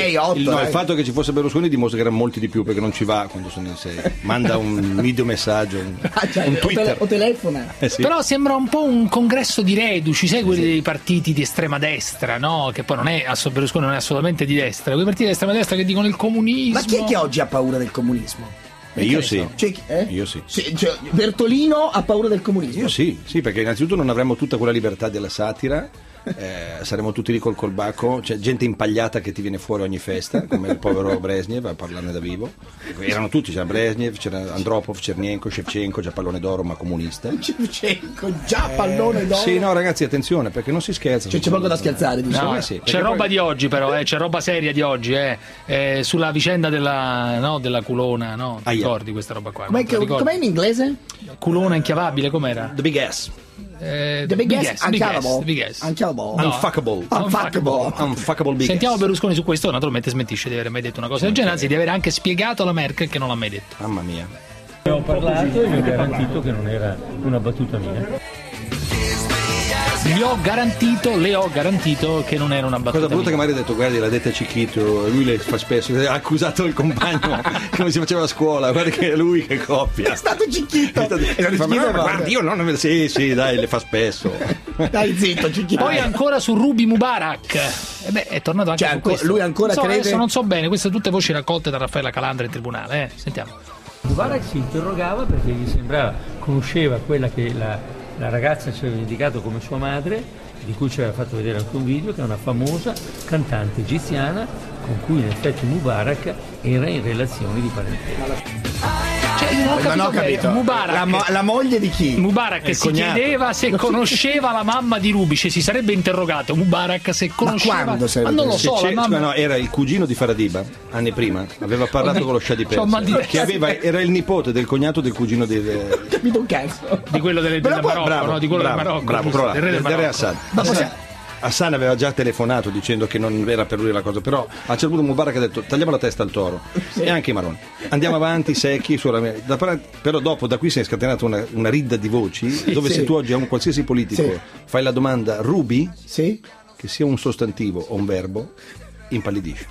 sei, otto. Il, no, eh. il fatto che ci fosse Berlusconi dimostra che erano molti di più, perché non ci va quando sono in sei. Manda un video messaggio, un, Ah, cioè, un o, Twitter. tele- o telefona. Eh sì. Però sembra un po' un congresso di reduci, sai, quelli dei partiti di estrema destra, no? Che poi non è ass- Berlusconi non è assolutamente di destra, quei partiti di estrema destra che dicono il comunismo. Ma chi è che oggi ha paura del comunismo? E io sì. Cioè, chi- eh? Io sì. Sì, cioè, Bertolino ha paura del comunismo. Io sì, sì, perché innanzitutto non avremmo tutta quella libertà della satira. Eh, saremo tutti lì col colbacco, c'è gente impagliata che ti viene fuori ogni festa, come il povero Brezhnev a parlarne da vivo. Erano tutti, c'era Brezhnev, c'era Andropov, Cernenko, Shevchenko, già pallone d'oro ma comunista. Shevchenko, già pallone d'oro. Sì, no ragazzi, attenzione, perché non si scherza. Cioè, c'è poco da scherzare, No, diciamo. Eh sì, c'è perché roba poi- di oggi però, eh, c'è roba seria di oggi, eh, eh, sulla vicenda della, no, della culona, no? Ti Aia. ricordi questa roba qua? Com'è, Te la che- ricordi? com'è in inglese? Culona inchiavabile, com'era? The Big Ass. Eh, The big big ass, ass, big ass, uncountable. big ass. Uncountable. No. Unfuckable. Unfuckable. Unfuckable big Sentiamo ass. Berlusconi su questo, naturalmente smentisce di aver mai detto una cosa del genere, anzi di aver anche spiegato alla Merkel che non l'ha mai detto. Mamma mia. Ne ho parlato e gli ho garantito che non era una battuta mia. Gli ho garantito, le ho garantito che non era una battuta. Cosa brutta che mia. magari ha detto, guardi, l'ha detta Cicchito, lui le fa spesso, ha accusato il compagno come si faceva a scuola, guarda che è lui che coppia. È stato Cicchito. È stato- È stato fa, ma Cicchito, no, guardi, io non ne- sì, sì, dai, le fa spesso. Dai, zitto, Cicchito. Poi ancora su Ruby Mubarak. E beh, è tornato anche Cioè, su anco- questo. lui ancora Non so, crede- adesso non so bene, queste tutte voci raccolte da Raffaella Calandra in tribunale, eh. Sentiamo. Mubarak si interrogava perché gli sembrava, conosceva quella che la, la ragazza ci aveva indicato come sua madre, di cui ci aveva fatto vedere anche un video, che è una famosa cantante egiziana con cui in effetti Mubarak era in relazioni di parentela. Cioè, io non ho capito, Non ho bene. capito. Mubarak, La, mo- la moglie di chi? Mubarak Il si cognato. chiedeva se conosceva la mamma di Rubi, cioè si sarebbe interrogato Mubarak se conosceva. quando sarebbe Ma non lo Se so, la c'è- mamma. no, era il cugino di Faradiba, anni prima, aveva parlato con lo scià di C'ho mal di Persia, testa. che aveva, era il nipote del cognato del cugino del... Capito un cazzo. Di quello del, del Me la può- Marocco, bravo, no? Di quello bravo, del Marocco, bravo, giusto? però, del re del del re Marocco. Assad. Ma possiamo- Hassan aveva già telefonato dicendo che non era per lui la cosa, però a un certo punto Mubarak ha detto tagliamo la testa al toro e anche i marroni, andiamo avanti secchi sulla... da- però dopo da qui si è scatenata una, una ridda di voci dove sì. se tu oggi a un qualsiasi politico Sì. fai la domanda Ruby, Sì? che sia un sostantivo o un verbo, impallidisce.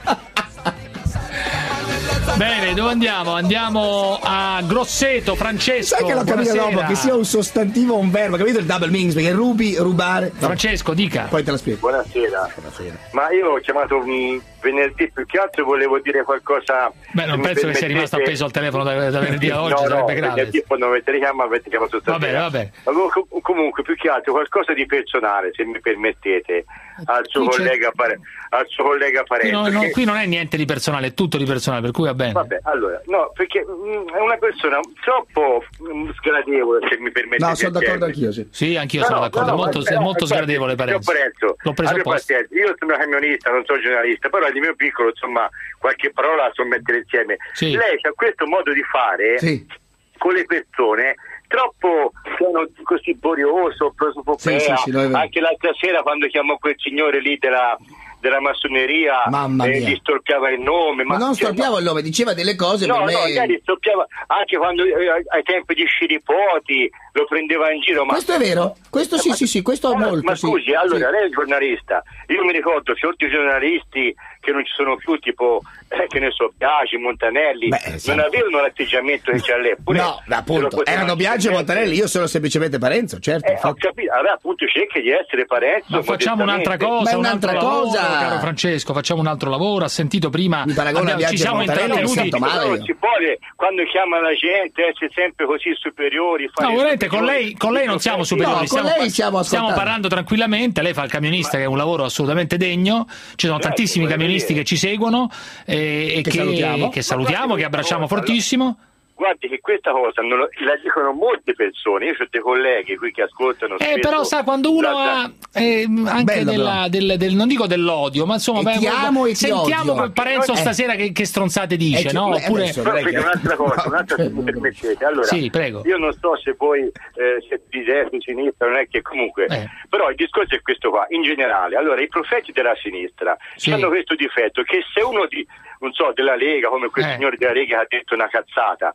Bene, dove andiamo? Andiamo a Grosseto, Francesco. Sai che l'ho capito buonasera. dopo, che sia un sostantivo o un verbo, capito il double meanings, perché rubi, rubare. No, Francesco, dica. poi te la spiego. Buonasera. Ma io ho chiamato mh, venerdì, più che altro volevo dire qualcosa. Beh, non se mi penso che sia permettete. rimasto appeso al telefono da, da venerdì a oggi, no, sarebbe no, grave. venerdì poi non avete chiamato, avete chiamato Va stasera. bene, va bene. Ma com- comunque, più che altro, qualcosa di personale, se mi permettete, al suo Qui c'è- collega, Pare- al suo collega Qui, Parenzo. non, non- che- qui non è niente di personale, è tutto di personale, per cui va bene. Vabbè, allora, no, perché mh, è una persona troppo mh, sgradevole, se mi permettete. No, sono il d'accordo termine. anch'io, sì. Sì, anch'io No, sono no, d'accordo, no, è molto, no, è molto no, sgradevole signor Parenzo. Parenzo, L'ho preso abbi apposta. pazienza. Io sono camionista, non sono giornalista, però di mio piccolo, insomma, qualche parola la so mettere insieme. Sì. Lei ha questo modo di fare Sì. con le persone troppo sono così borioso, prosopopea. Sì, sì, sì, no, è vero. Anche l'altra sera quando chiamò quel signore lì della, della massoneria, Mamma eh, mia. gli storpiava il nome. Ma non cioè, storpiavo il nome, diceva delle cose No, per me. no, ieri storpiava anche quando eh, ai tempi di Sciripoti lo prendeva in giro. Ma... Questo è vero? Questo sì, sì, sì, questo Ma- molto. Ma sì. scusi, allora Sì. lei è giornalista. Io mi ricordo che oltre ai giornalisti che non ci sono più, tipo eh, che ne so, Biagi, Montanelli, Beh, non siamo- avevano l'atteggiamento che c'ha lei. Pure No, se lo appunto, potevano erano Biagio e permettere. Montanelli, io sono semplicemente Parenzo, certo. Eh, ho infatti. capito, allora appunto cerca di essere Parenzo. Ma facciamo un'altra modestamente. cosa, Ma è un altro un'altra lavoro, cosa. caro Francesco, facciamo un altro lavoro. Ha sentito prima, Mi paragona abbiamo- Biagio ci e siamo Montanelli, mi intrattenuti. sento male. Però non si può, quando chiama la gente, essere sempre così superiori. fare No, veramente con superiori. lei, con lei non siamo superiori, No, con stiamo, lei stiamo ascoltando. stiamo parlando tranquillamente. Lei fa il camionista, che è un lavoro assolutamente degno. Ci sono Certo, tantissimi voglio camionisti dire. che ci seguono eh, e Che che, salutiamo. che salutiamo, che abbracciamo Guardi, fortissimo. Guardi che questa cosa non lo- la dicono molte persone, io ho dei colleghi qui che ascoltano Eh, spesso. però sa, quando uno La- ha eh, anche Bello, della, del, del- non dico dell'odio, ma insomma, E beh, ti amo e ti sentiamo odio. quel Parenzo Eh. stasera che, che stronzate dice, Eh, chi- no? eh, Oppure adesso- Però Direi perché che- un'altra cosa, no, un'altra se mi cioè, permettete. Allora, Sì, prego. io non so se voi eh, siete di destra, di sinistra, non è che comunque, Eh. però il discorso è questo qua, in generale. Allora, i profeti della sinistra Sì. hanno questo difetto che se uno di, non so, della Lega, come quel Eh. signore della Lega che ha detto una cazzata,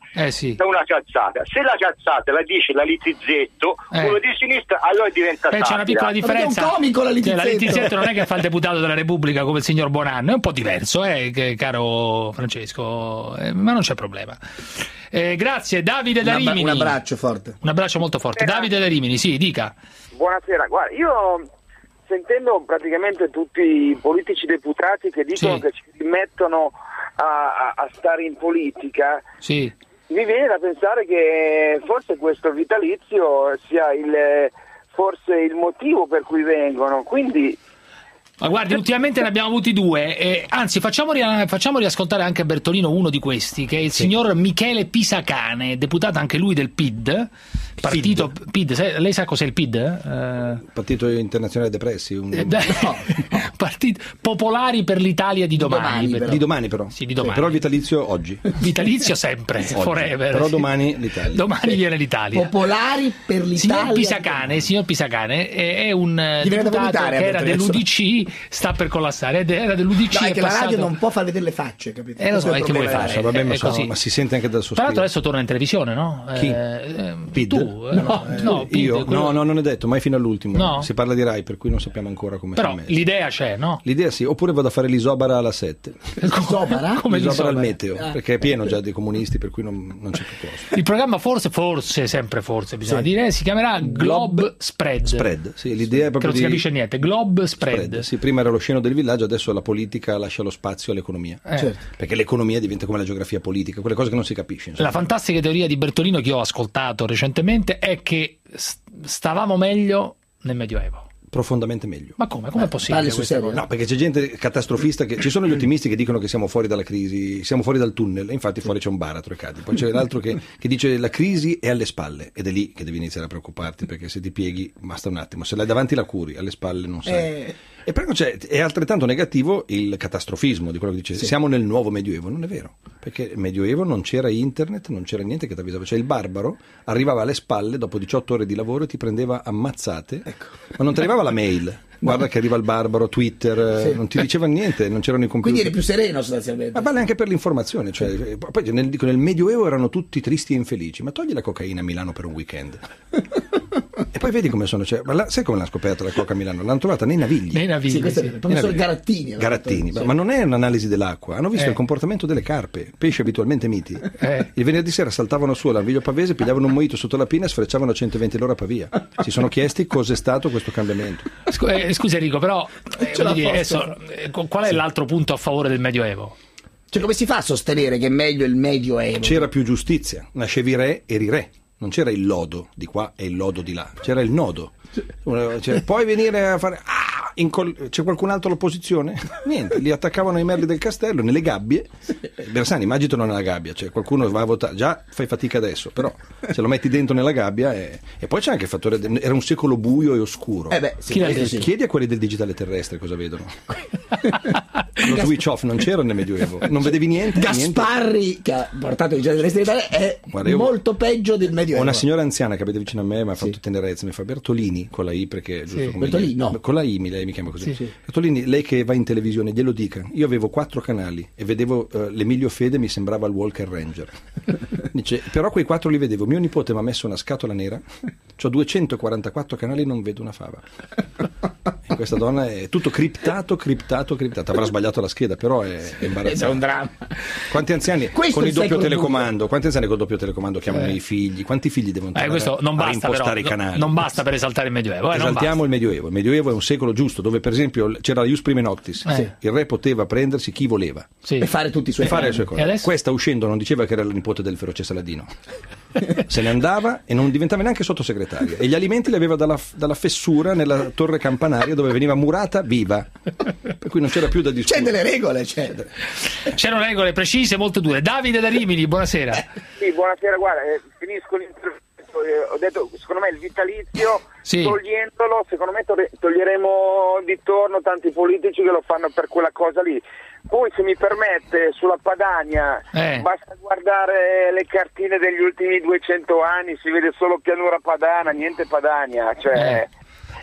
Eh sì. È una cazzata. Se la cazzata la dice la Littizzetto, Eh. quello di sinistra, allora diventa Eh, c'è una piccola differenza. Ma è un comico la Cioè, Littizzetto. la Littizzetto non è che fa il deputato della Repubblica come il signor Bonanno, è un po' diverso, eh, che- caro Francesco, eh, ma non c'è problema. Eh, grazie, Davide da Un abbra- Rimini. un abbraccio forte. Un abbraccio molto forte. Davide da Rimini, sì, dica. Buonasera, guarda, io sentendo praticamente tutti i politici deputati che dicono Sì. che ci rimettono a, a- a stare in politica, Sì. mi viene da pensare che forse questo vitalizio sia il, forse il motivo per cui vengono, quindi Ma guardi, ultimamente ne abbiamo avuti due, eh, anzi facciamo, ria- facciamo riascoltare anche Bertolino uno di questi, che è il signor Michele Pisacane, deputato anche lui del P I D, partito P I D, sai- lei sa cos'è il P I D? Eh, Partito Internazionale Depressi, un... Eh, beh, Partiti Popolari per l'Italia di domani. Di domani, di domani però. Sì, di domani. Però il vitalizio oggi. Vitalizio sempre, Oggi. forever. Però sì. domani l'Italia. Domani viene l'Italia. Popolari per l'Italia. Signor Pisacane, il signor Pisacane è, è un eh, Gli viene da deputato vomitare, che ha era detto adesso. dell'U D C, sta per collassare, ed era dell'U D C. No, è è che la radio passato- non può far vedere le facce, capito? Eh, lo so, Questo è il e che vuoi problema. fare? Vabbè, ma, è so, così. ma si sente anche dal Tra l'altro sospiro. adesso torna in televisione, no? Chi? Eh, P I D? Tu? Eh, no, no, P I D, Io? quello- No, no, non è detto, mai fino all'ultimo. No? Si parla di Rai, per cui non sappiamo ancora come Però sia messo. l'idea c'è, no? L'idea sì, oppure vado a fare l'isobara alla sette. Isobara? Come L'isobara al l'isobara? meteo, Ah. perché è pieno già dei comunisti, per cui non, non c'è più posto. Il programma forse, forse, sempre forse bisogna Sì. dire, si chiamerà Globe Spread. Spread, sì, l'idea è Che proprio non si di... capisce niente. Globe Spread. Spread, sì, prima era lo sceno del villaggio, adesso la politica lascia lo spazio all'economia. Eh. Certo. Perché l'economia diventa come la geografia politica, quelle cose che non si capisce. insomma. La fantastica teoria di Bertolino che ho ascoltato recentemente è che st- stavamo meglio nel Medioevo. Profondamente meglio. Ma come? Com'è possibile? parli sul questa serio? cosa? No, perché c'è gente catastrofista che ci sono gli ottimisti che dicono che siamo fuori dalla crisi, siamo fuori dal tunnel, e infatti fuori c'è un baratro e cadi. Poi c'è l'altro che, che dice la crisi è alle spalle, ed è lì che devi iniziare a preoccuparti, perché se ti pieghi basta un attimo, se l'hai davanti la curi, alle spalle non sai. Eh. E però c'è, è altrettanto negativo il catastrofismo di quello che dice siamo nel nuovo Medioevo. Non è vero, perché nel Medioevo non c'era internet, non c'era niente che ti avvisava. Cioè il barbaro arrivava alle spalle dopo diciotto ore di lavoro e ti prendeva ammazzate, ma non ti arrivava la mail. Guarda che arriva il barbaro, Twitter, eh, Sì. non ti diceva niente, non c'erano i computer. Quindi eri più sereno sostanzialmente. Ma vale anche per l'informazione, cioè, poi nel, dico, nel Medioevo erano tutti tristi e infelici, ma togli la cocaina a Milano per un weekend. E poi vedi come sono, cioè, ma la- sai come l'hanno scoperta la coca a Milano? L'hanno trovata nei navigli. Nei navigli, Sì, questo è sì. il professor Nei navigli. Garattini. aveva Garattini, fatto- ma non è un'analisi dell'acqua, hanno visto Eh. il comportamento delle carpe, pesci abitualmente miti. Eh. Il venerdì sera saltavano su al Naviglio Pavese, pigliavano un mojito sotto la pinna e sfrecciavano a centoventi l'ora a Pavia. Si sono chiesti cos'è stato questo cambiamento. Scu- eh, scusa Enrico, però eh, Ce l'ha voglio dire, posto. adesso, eh, qual è l'altro punto a favore del Medioevo? Cioè, come si fa a sostenere che è meglio il Medioevo? C'era più giustizia, nascevi re, eri re. Non c'era il lodo di qua e il lodo di là, c'era il nodo. Cioè, puoi venire a fare. Ah, in col- c'è qualcun altro all'opposizione? Niente, li attaccavano ai merli del castello nelle gabbie. Bersani, immagino nella gabbia, cioè qualcuno va a votare, già fai fatica adesso, però se lo metti dentro nella gabbia e, e poi c'è anche il fattore. de- Era un secolo buio e oscuro. Eh beh, sì, Chi l'ha questo detto? sì. Chiedi a quelli del digitale terrestre cosa vedono. Lo switch off non c'era nel Medioevo, non vedevi niente. niente. Gasparri, che ha portato il genere dell'Est d'Italia, è Guarda, io- molto peggio del Ho Medioevo. una signora anziana che abita vicino a me, mi ha fatto tenerezza, mi fa Bertolini con la I, perché è giusto Sì. come Bertolini, gli- no. con la I mi- lei mi chiama così. Sì, sì. Bertolini, lei che va in televisione, glielo dica. Io avevo quattro canali e vedevo eh, l'Emilio Fede, mi sembrava il Walker Ranger. Dice, però quei quattro li vedevo. Mio nipote mi ha messo una scatola nera, ho duecentoquarantaquattro canali e non vedo una fava. E questa donna è tutto criptato, criptato, criptato. Avrà sbagliato la scheda, però è, è imbarazzante. È un dramma. Quanti anziani Questo con è il il doppio secolo telecomando? Quanti anziani col doppio telecomando chiamano Eh. i figli? Quanti figli devono Eh, tornare questo non a basta, però, impostare i no- canali? non basta per esaltare il Medioevo. Eh, non Esaltiamo basta. il Medioevo. Il Medioevo è un secolo giusto, dove per esempio c'era la Ius Prime Noctis. Eh. Il re poteva prendersi chi voleva Sì. E fare tutti i suoi e fare le piani. sue cose. E adesso? Questa uscendo non diceva che era il nipote del feroce Saladino. Se ne andava e non diventava neanche sottosegretaria. E gli alimenti li aveva dalla, dalla fessura nella torre campanaria dove veniva murata viva. Per cui non c'era più da discutere. C'è delle regole, c'è. C'erano regole precise, molto dure. Davide da Rimini, buonasera. sì, buonasera, guarda, eh, finisco l'intervento, eh, ho detto, secondo me il vitalizio, Sì. togliendolo, secondo me toglie- toglieremo di torno tanti politici che lo fanno per quella cosa lì. Poi, se mi permette, sulla Padania, Eh. basta guardare le cartine degli ultimi duecento anni, si vede solo pianura padana, niente Padania, cioè... Eh.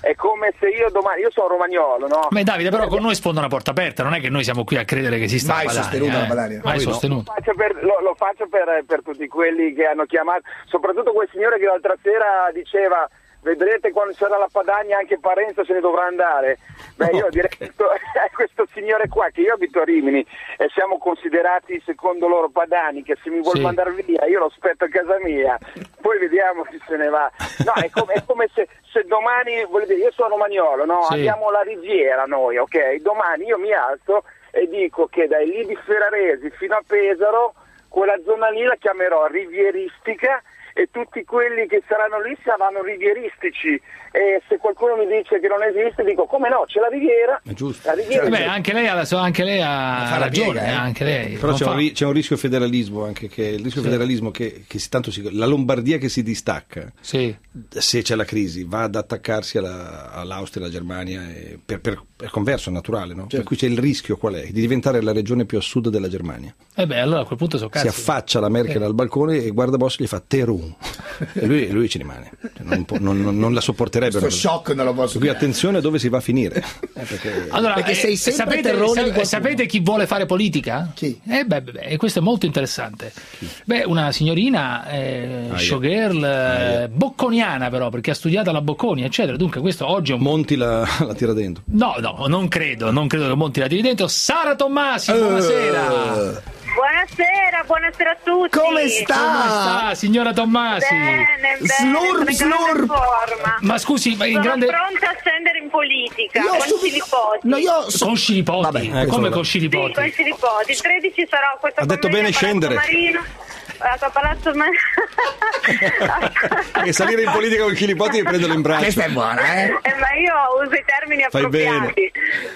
è come se io domani, io sono romagnolo, no? Beh, Davide, però con noi sfonda una porta aperta, non è che noi siamo qui a credere che esista Mai la Padania. sostenuta eh. la Padania. Mai No, sostenuto. Lo faccio, per, lo, lo faccio per, per tutti quelli che hanno chiamato, soprattutto quel signore che l'altra sera diceva vedrete quando sarà la Padania anche Parenzo se ne dovrà andare. Beh, io direi che questo, questo signore qua, che io abito a Rimini e siamo considerati secondo loro padani, che se mi vuol Sì. mandare via io lo aspetto a casa mia, poi vediamo chi se ne va. No, è come, è come se, se domani, voglio dire, io sono romagnolo, no? Sì. Abbiamo la Riviera noi, ok? Domani io mi alzo e dico che dai lì di Ferraresi fino a Pesaro quella zona lì la chiamerò rivieristica e tutti quelli che saranno lì saranno rivieristici, e se qualcuno mi dice che non esiste dico come no, c'è la riviera. È giusto. La riviera Beh, anche lei ha, la- anche lei ha fa la ragione, piega, eh. anche lei. Però Non c'è fa- un, ri- c'è un rischio federalismo anche, che il rischio Sì. federalismo che, che si, tanto si, la Lombardia che si distacca, Sì. se c'è la crisi, va ad attaccarsi alla- all'Austria, alla Germania, e per, per, per converso è naturale, no? Per cui c'è il rischio qual è? Di diventare la regione più a sud della Germania. Eh beh, allora a quel punto so Si cazzi. affaccia la Merkel Eh. al balcone e guarda Bosch gli fa Terum e lui, lui ci rimane. Cioè, non, può- non- non- non la sopporterebbe. Questo shock non lo posso Qui dire. attenzione a dove si va a finire. Eh, perché... Allora, Perché eh, sei sempre sapete, terrone di sa- qualcuno. sapete chi vuole fare politica? Sì. Eh beh, beh, beh, e questo è molto interessante. Beh, una signorina eh, Aia. showgirl eh, bocconiana però, perché ha studiato alla Bocconi, eccetera. Dunque questo oggi è un... Monti la, la tira dentro. No, no, non credo, non credo che Monti la tiri dentro. Sara Tommasi, buonasera. Buonasera, buonasera a tutti. Come sta? Come sta, signora Tommasi? Bene, bene, Slurp, sono in grande slurp. forma. Ma scusi, ma in Sono grande... pronta a scendere in politica Io con subito- Filippotti. No, io so- Con Scilipoti? Vabbè, ecco. Come con Sì, Scilipoti? con Filippotti. Il tredici sarò questo Ha detto convegno bene a Palazzo scendere. Marino. A Palazzo Marino. E salire in politica con i filipoti e prenderlo in braccio. Questa è buona, eh? Eh, ma io uso i termini Fai bene. appropriati.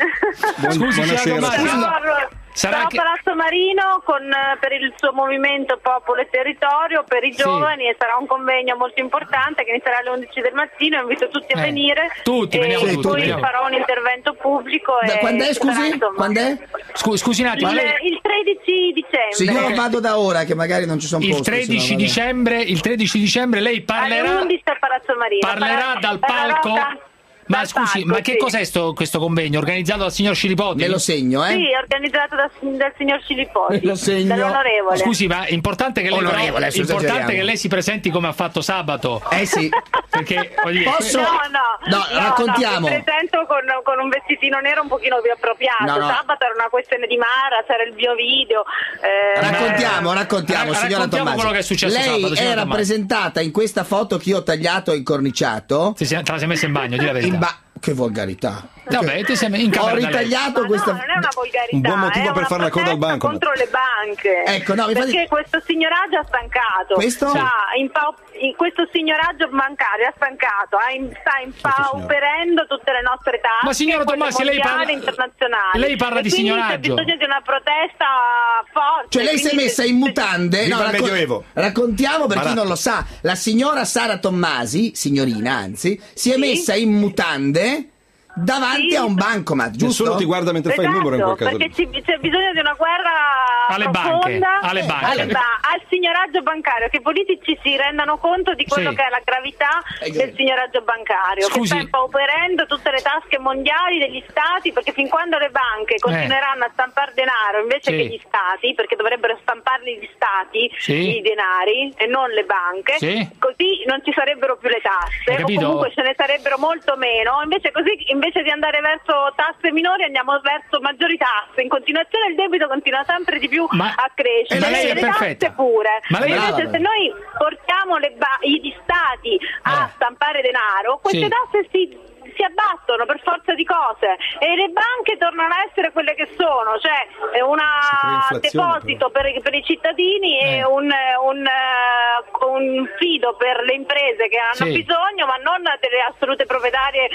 Buon- Scusi, buonasera. signora Tommasi. Sarò- Sarà sarò a che- Palazzo Marino con, eh, per il suo movimento Popolo e Territorio per i Sì. giovani, e sarà un convegno molto importante che inizierà alle undici del mattino. Invito tutti a Eh, venire. tutti, e veniamo tutti, poi veniamo. farò un intervento pubblico. Da- e quando è, sarà, scusi? insomma, Quando è? Scusi, scusi un attimo, Il, lei... il tredici dicembre. Se io vado da ora, che magari non ci sono Il posti. tredici se no, vabbè. dicembre, il tredici dicembre lei alle parlerà, undici a Palazzo Marino. parlerà Parlerò- dal parlerò palco. da- Ma dal scusi, palco, ma che sì. cos'è sto, questo convegno organizzato dal signor Scilipoti? Me lo segno, eh? Sì, organizzato da- dal signor Filippotti. Lo segno. Dall'onorevole. Scusi, ma è importante che lei, però- Onorevole, adesso importante esageriamo. che lei si presenti come ha fatto sabato. Eh sì. Perché voglio dire, Posso- No, no, No, raccontiamo. No, mi presento con, con un vestitino nero un pochino più appropriato. No, no. Sabato era una questione di Mara, c'era il mio video. eh, Raccontiamo, raccontiamo, Ra- signora raccontiamo Tommasi. quello che è successo Lei sabato, signora era Tommasi. presentata in questa foto che io ho tagliato e incorniciato. Ti sei- te la sei messa in bagno, di la verità. In ba- che volgarità. Vabbè, ti sei in Ho camera da lei. ritagliato Ma questa. no, non è una volgarità, Un buon motivo è per una fare la coda al protesta banco. contro le banche. Ecco, no, mi fa perché di- questo signoraggio ha stancato. Questo? Sta impa- in questo signoraggio bancario ha stancato, ha in- sta impauperendo tutte le nostre tasche. Ma signora quelle Tommasi, lei mondiali, parla- internazionali. lei parla E di quindi signoraggio. C'è bisogno di una protesta forte. Cioè lei si è quindi messa se- in mutande. Viva il raccon- Medioevo. Raccontiamo per chi Baratto. non lo sa. La signora Sara Tommasi, signorina anzi, si è messa in mutande davanti Sì. a un bancomat, giusto? Nessuno ti guarda mentre fai il numero in quel caso. Esatto, perché ci- c'è bisogno di una guerra Alle banche, profonda alle banche. alle ba- al signoraggio bancario, che i politici si rendano conto di quello Sì. che è la gravità del signoraggio bancario, Scusi. che sta impauperendo tutte le tasche mondiali degli stati, perché fin quando le banche continueranno a stampare denaro invece Sì. che gli stati, perché dovrebbero stamparli gli stati Sì. i denari e non le banche, Sì. così non ci sarebbero più le Hai tasse, o capito? comunque ce ne sarebbero molto meno. Invece così, invece di andare verso tasse minori, andiamo verso maggiori tasse. In continuazione il debito continua sempre di più Ma- a crescere, Ma lei è e le perfetta. tasse pure. Ma lei- Invece Brava. se noi portiamo le ba- gli stati a Eh. stampare denaro, queste Sì. tasse si si abbattono per forza di cose, e le banche tornano a essere quelle che sono, cioè è un deposito per, per i cittadini Eh. e un, un, eh, un fido per le imprese che hanno Sì. bisogno, ma non delle assolute proprietarie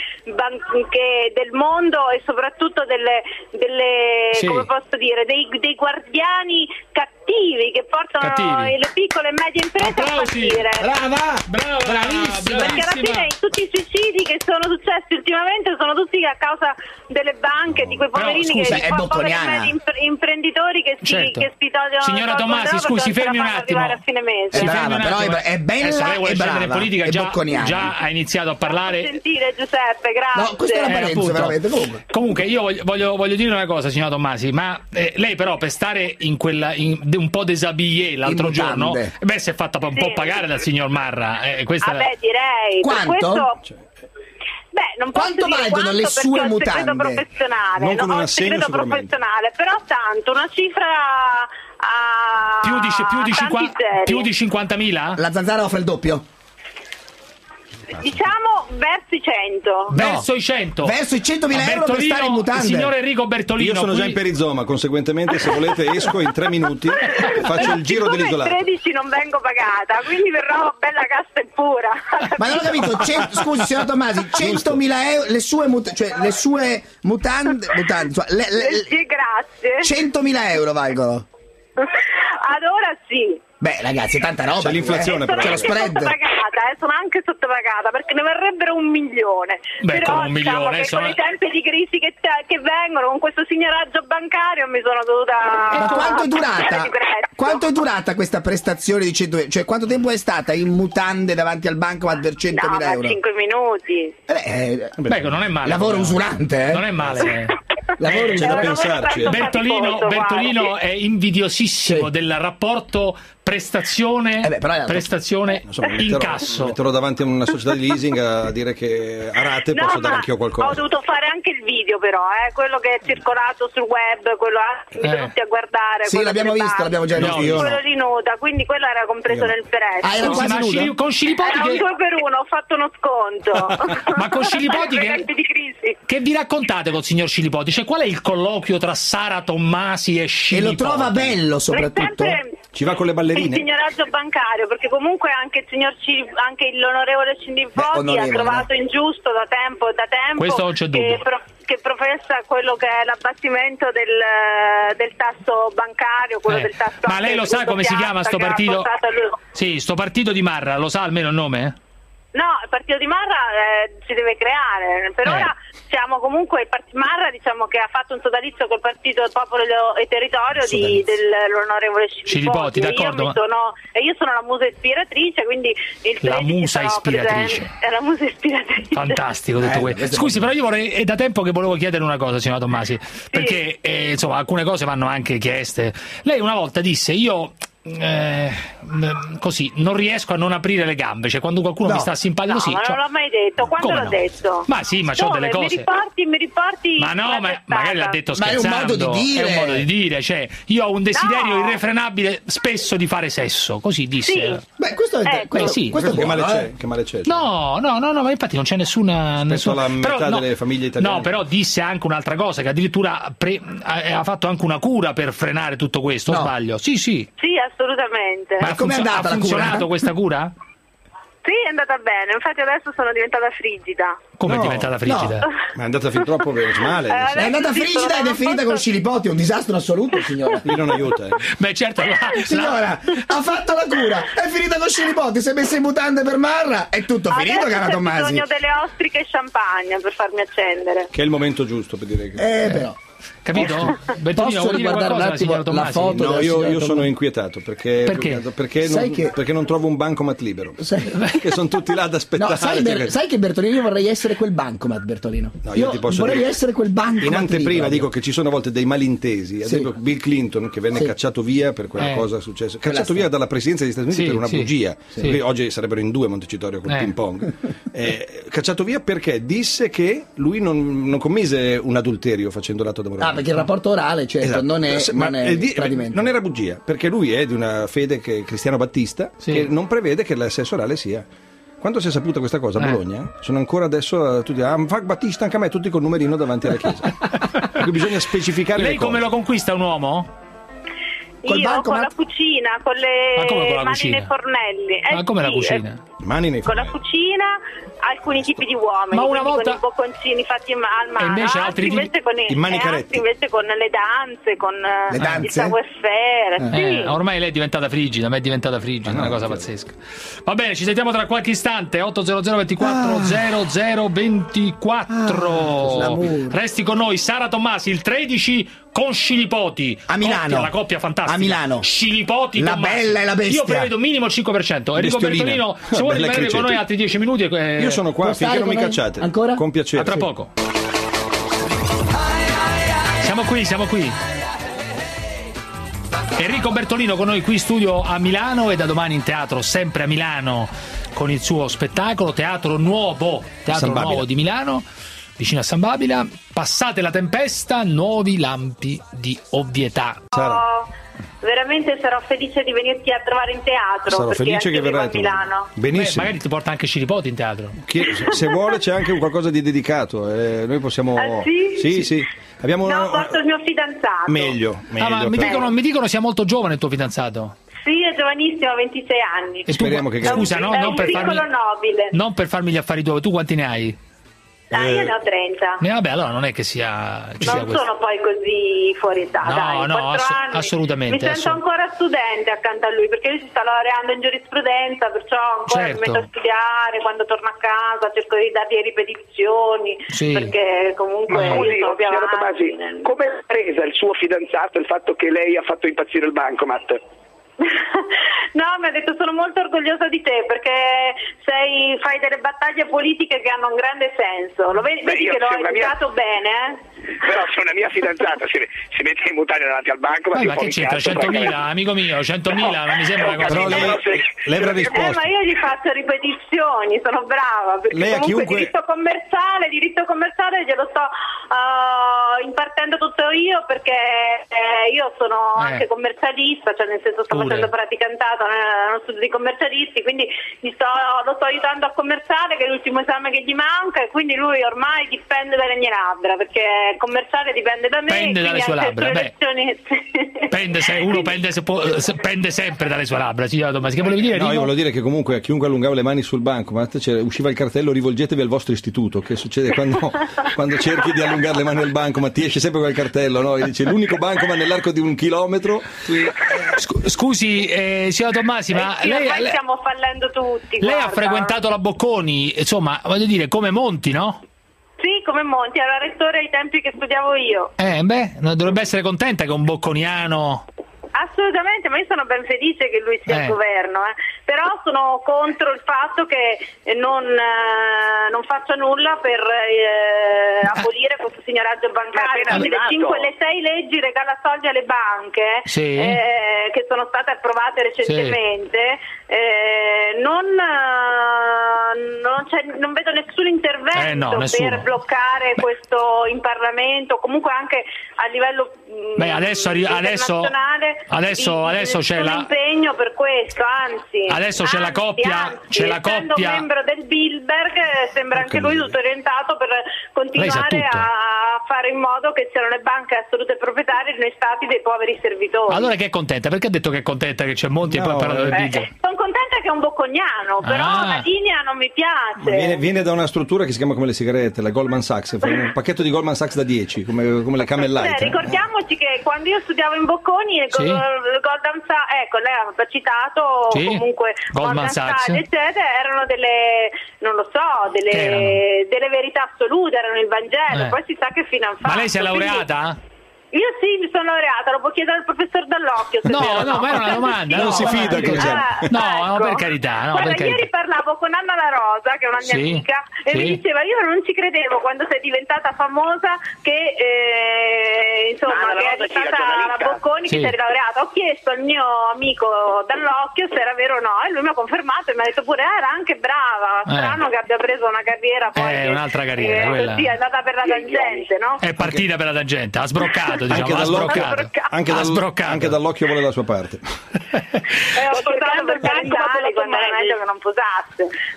banche del mondo, e soprattutto delle, delle Sì. come posso dire, dei, dei guardiani cattivi cattivi che portano Cattivi. le piccole e medie imprese Applausi. a fallire. Brava! Brava, Bravissima. Perché alla fine tutti i suicidi che sono successi ultimamente sono tutti a causa delle banche, di quei Però, poverini scusa, che è po- poveri e bocconiana. medi impre- imprenditori che si, Certo. che si togliono. Signora tolgono Tommasi, loro scusi, perché fermi non un ce la attimo. fanno arrivare a fine mese. Si È fermi brava, un però attimo. è- è bella Adesso lei vuole e scendere in brava, politica, è già, bocconiana. già ha iniziato a parlare. Sentire Giuseppe, grazie. No, questo era Eh, Parenzo, appunto. veramente. Comunque. Comunque io voglio, voglio, voglio dire una cosa, signora Tommasi, ma eh, lei però per stare in quella in, de- un po' desabillé l'altro In giorno, mutande. beh, si è fatta un po' Sì. pagare dal signor Marra. Eh, questa è la- Vabbè, direi. Quanto? Per questo... Beh, non posso Quanto dire valgono quanto le perché sue ho il segreto mutande? professionale, Non con no? un Ho il assegno segreto sicuramente. professionale, però tanto, una cifra a più di, più di, a cinqua- tanti zeri. più di cinquantamila? La zanzara offre il doppio. Diciamo verso i cento. Verso i cento. Verso i centomila euro per Bertolino, stare in mutande. il signor Enrico Bertolino. Io sono già qui- in perizoma, conseguentemente se volete esco in tre minuti e faccio il giro Siccome dell'isolato. tredici non vengo pagata, quindi verrò bella cassa e pura. Ma non ho capito, cento- scusi signora Tommasi, centomila euro, le sue, mut- cioè, le sue mutande, mutande cioè, le- le- le- Sì, grazie. centomila euro valgono. Ad ora sì. Beh ragazzi, è tanta roba. C'è l'inflazione, Eh, sono però. C'è lo anche spread. sottopagata, eh, sono anche sottopagata perché ne verrebbero un milione. Beh, Però con un diciamo milione, che insomma. con i tempi di crisi che, che vengono, con questo signoraggio bancario mi sono dovuta. Ma quanto è durata? di prezzo. Quanto è durata questa prestazione di cento? Cioè quanto tempo è stata in mutande davanti al bancomat per No, centomila ma euro? cinque minuti. Eh, Beh, non è male. lavoro però. usurante, eh? Non è male. Lavoro C'è da Eh, pensarci. non eh. so Bertolino, faticoso, Bertolino guardi. è invidiosissimo Sì. del rapporto prestazione, Eh beh, però è- prestazione Insomma, mi metterò, mi incasso. metterò davanti a una società di leasing a dire che a rate No, posso dare ma anch'io ho qualcosa. dovuto fare anche il video però, eh, quello che è circolato sul web, quello eh, mi Eh. venuti a guardare. Sì, quello l'abbiamo delle visto, banche, l'abbiamo già No, visto. Io quello no. di nuda, quindi quello era compreso Io no. nel prezzo. Ah, era Scusi, quasi ma nuda? Scili- con Scilipoti Era un che, due per uno, ho fatto uno sconto. ma con Scilipoti Ai che, tempi di crisi. che vi raccontate col signor Scilipoti? Cioè, qual è il colloquio tra Sara Tommasi e E Scilipoti? lo trova bello È soprattutto? sempre Ci va con le il ballerine? signoraggio bancario, perché comunque anche il signor Cili- anche l'onorevole Beh, Scilipoti ha onorevole, trovato no? ingiusto da tempo da tempo Questo non c'è dubbio. che, pro- che professa quello che è l'abbattimento del, del tasso bancario, quello Eh, del tasso ma lei lo sa come si chiama sto partito? partito? Sì, sto partito di Marra, lo sa almeno il nome? No, il partito di Marra eh, si deve creare. Per Eh. ora siamo comunque il partito Marra, diciamo che ha fatto un sodalizio col partito del Popolo e Territorio di, dell'onorevole Scilipoti, Scilipoti. d'accordo, Io, ma- mi sono, e io sono la musa ispiratrice, quindi il La tredici musa sarò ispiratrice. presente. È la musa ispiratrice. Fantastico tutto Eh, questo. questo è Scusi, però io vorrei, è da tempo che volevo chiedere una cosa, signora Tommasi, perché eh, insomma alcune cose vanno anche chieste. Lei una volta disse, io eh, m- così non riesco a non aprire le gambe, cioè quando qualcuno No. mi sta simpatico No, così. ma cioè- non l'ho mai detto. Quando Come l'ho no? detto? Ma sì, ma c'ho Dove? delle cose. Mi riporti, mi riporti Ma no, la ma testata. magari l'ha detto Ma è un scherzando. modo di dire. È un modo di dire, cioè, io ho un desiderio No. irrefrenabile spesso di fare sesso, così disse. Sì. Beh, questo è, Ecco. questo, Beh, sì. questo è Che buono, male c'è? eh. Che male c'è? No, no, no, no, ma infatti non c'è nessuna. nessuna... alla metà no, delle famiglie italiane. No, però disse anche un'altra cosa, che addirittura pre- ha, ha fatto anche una cura per frenare tutto questo, o No. sbaglio? Sì, sì. Sì, assolutamente. Ma E ha, com'è funzio- andata ha la cura? funzionato questa cura? Sì, è andata bene. Infatti adesso sono diventata frigida. Come No, è diventata frigida? Ma è andata fin troppo bene, male. Eh, È andata Sì, frigida sono ed è finita posto- con Scilipoti, un disastro assoluto, signora. Lì non aiuta. eh. Beh, certo, la- la- Signora, ha fatto la cura, è finita con Scilipoti, si è messa in mutande per Marra, è tutto finito, Adesso cara c'è Tommasi. bisogno delle ostriche e champagne per farmi accendere. Che è il momento giusto per dire che... Eh, però. capito? Bertolino, Posso vuoi dire riguardare qualcosa un alla signora attimo la Tommasi? foto? No, della io, signora io sono Tommasi. inquietato perché, Perché? perché, Sai non, che- perché non trovo un bancomat libero. Sai- Che sono tutti là ad aspettare. No, sai, Ber- cioè- sai che Bertolino, io vorrei essere quel bancomat, Bertolino. No, io ti posso vorrei dire- essere quel bancomat. In anteprima lì, dico che ci sono a volte dei malintesi. Ad Sì. esempio Bill Clinton che venne Sì. cacciato via per quella Eh. cosa successa. Quella Cacciato via sta- dalla presidenza degli Stati Uniti Sì, per una sì. bugia. Sì. Quindi oggi sarebbero in due a Montecitorio col Eh. ping pong. Eh, cacciato via perché disse che lui non, non commise un adulterio facendo l'atto d'amore. Ah, perché il rapporto orale, certo, Esatto. non è, Ma- non è eh, di- tradimento. non era bugia, perché lui è di una fede che, cristiano battista Sì. che non prevede che il sesso orale sia. Quando si è saputa questa cosa a Eh. Bologna, sono ancora adesso eh, tutti, ah, fa Battista anche a me, tutti col numerino davanti alla chiesa. Quindi bisogna specificare Lei le cose. come lo conquista un uomo? Io bancomat? con la cucina, con le Ma come con la mani cucina? nei fornelli. Eh Ma come la sì, cucina? eh, Mani nei con la fornelli. cucina alcuni tipi di uomini, Ma una volta... con i bocconcini fatti al mano, E invece altri tipi- invece con i, i manicaretti. altri invece con le danze, con Le il danze? savoir-faire. Sì. Eh, ormai lei è diventata frigida, ma è diventata frigida, è una cosa pazzesca. Va bene, ci sentiamo tra qualche istante. otto zero zero ventiquattro zero zero ventiquattro. Ah, Resti con noi, Sara Tommasi, il tredici con Scilipoti. A Milano. Coppia, la coppia fantastica. A Milano. Scilipoti La Tommasi. bella e la bestia. Io prevedo minimo il cinque per cento. Enrico Bestiolina. Bertolino, se vuoi Bella rimanere con criceti. noi altri dieci minuti. eh, Io sono qua Può finché stare non mi con noi? cacciate. Ancora? Con piacere. A tra sì. poco. Siamo qui, siamo qui. Enrico Bertolino con noi qui in studio a Milano e da domani in teatro, sempre a Milano, con il suo spettacolo Teatro Nuovo, Teatro San Babila. Nuovo di Milano, vicino a San Babila. Passate la tempesta, nuovi lampi di ovvietà. Oh, veramente sarò felice di venirti a trovare in teatro. Sarò perché felice anche che vivo a verrai tu. Milano. Beh, Benissimo. magari ti porta anche Scilipoti in teatro. Chi- se vuole c'è anche un qualcosa di dedicato. eh, noi possiamo. Ah, sì? Sì, sì. Abbiamo No, una- porto il mio fidanzato. Meglio, meglio. Ah, ma mi però- dicono, mi dicono sia molto giovane il tuo fidanzato. Sì, è giovanissimo, ha ventisei anni. E tu- Speriamo che- Scusa, no, è non un per piccolo farmi, nobile. non per farmi gli affari tuoi. Tu quanti ne hai? Ah, io ne ho trenta. Eh, vabbè, allora non è che sia, che sia Non questo. sono poi così fuori età, No, dai, no, quattro ass- anni. assolutamente, Mi sento assolut- ancora studente accanto a lui, perché lui si sta laureando in giurisprudenza, perciò ancora Certo. mi metto a studiare, quando torno a casa cerco di dargli ripetizioni, Sì. perché comunque Ma scusi, io so più signora avanti. Tomasi, come ha presa il suo fidanzato il fatto che lei ha fatto impazzire il bancomat? No, mi ha detto sono molto orgogliosa di te perché sei, fai delle battaglie politiche che hanno un grande senso. Lo vedi, Beh, vedi io che l'ho se una mia- educato bene, eh? Però se una mia fidanzata si, si mette in mutande davanti al bancomat, Eh, io ma un po' che mi c'entra? incazzo, centomila, perché- amico mio, centomila, non mi sembra una cosa. Però lei, lei avrà Eh, risposto. ma io gli faccio ripetizioni, sono brava, perché Lei a comunque chiunque- diritto commerciale, diritto commerciale glielo sto uh, impartendo tutto io perché eh, io sono Eh. anche commercialista, cioè nel senso sto Pure. facendo praticantata nello studio di commercialisti, quindi gli sto, lo sto aiutando a commerciale, che è l'ultimo esame che gli manca, e quindi lui ormai dipende dalle mie labbra, perché commerciale dipende da me. Pende quindi dalle sue anche labbra, sulle beh. lezioni- Pende se- uno pende, se può- se- pende sempre dalle sue labbra, signora Tomasi. Che volevi dire? No, io Rico? volevo dire che comunque a chiunque allungava le mani sul bancomat c'era- usciva il cartello rivolgetevi al vostro istituto. Che succede quando, quando cerchi di allungare le mani al bancomat? Ti esce sempre quel cartello, no? E dice l'unico bancomat nell'arco di un chilometro. Scu- Scusi, eh, signora Tommasi, ma Eh sì, lei, ormai lei- stiamo fallendo tutti. lei ha guarda. frequentato la Bocconi, insomma, voglio dire, come Monti, no? Sì, come Monti, era rettore ai tempi che studiavo io. Eh, beh, no, dovrebbe essere contenta che un bocconiano... Assolutamente, ma io sono ben felice che lui sia Eh. al governo, eh. Però sono contro il fatto che eh, non, eh, non faccia nulla per eh, abolire questo signoraggio bancario. Ma Quindi le, appena cinque, arrivato. le sei leggi regala soldi alle banche Sì. eh, che sono state approvate recentemente, eh, non, eh, non, c'è- non vedo nessun intervento Eh, no, nessuno. per bloccare questo in Parlamento, comunque anche a livello mh, Beh, adesso arri- adesso- internazionale. adesso- di- adesso di c'è nessun la- impegno per questo, anzi Adesso c'è la anzi, coppia- anzi, c'è la essendo coppia- membro del Bilderberg, eh, sembra anche lui tutto orientato per continuare tutto. a fare in modo che siano le banche assolute proprietarie e noi stati dei poveri servitori. Allora che è contenta? Perché ha detto che è contenta che c'è Monti e poi ha parlato del Eh, video? sono contenta che è un bocconiano, però Ah. la linea non mi piace. Viene, viene da una struttura che si chiama come le sigarette, la Goldman Sachs, fa un pacchetto di Goldman Sachs da dieci, come, come le Camel Light. Cioè, ricordiamoci che quando io studiavo in Bocconi, il Sì. Goldman Sachs, ecco, lei ha citato Sì, comunque Goldman Sachs. eccetera, erano delle, non lo so, Che delle, erano? delle verità assolute, erano il Vangelo, Eh. poi si sa che fine hanno fatto. Ma lei si è quindi- laureata? Io sì, mi sono laureata, lo può chiedere al professor Dall'Occhio. se No, vero o no, ma era una domanda. Non no, si ma- fida così. Ah, No, no, ecco. per carità, no, Guarda, per carità. ieri parlavo con Anna La Rosa, che è una mia Sì, amica, e sì. mi diceva io non ci credevo quando sei diventata famosa che eh, insomma Ma Anna La che Rosa è chi, la stata giornalista? la Bocconi Sì. che si è laureata. Ho chiesto al mio amico Dall'Occhio se era vero o no e lui mi ha confermato e mi ha detto pure ah, era anche brava. Eh. Strano che abbia preso una carriera poi Eh, che- un'altra carriera, eh, quella. così è andata per la tangente, no? È partita per la tangente, ha sbroccato, diciamo, Anche ha dall'occhio- sbroccato. Anche, Ha dal- sbroccato. anche dall'occhio vuole la sua parte. Eh, ho portato per carità quando era meglio che non posasse.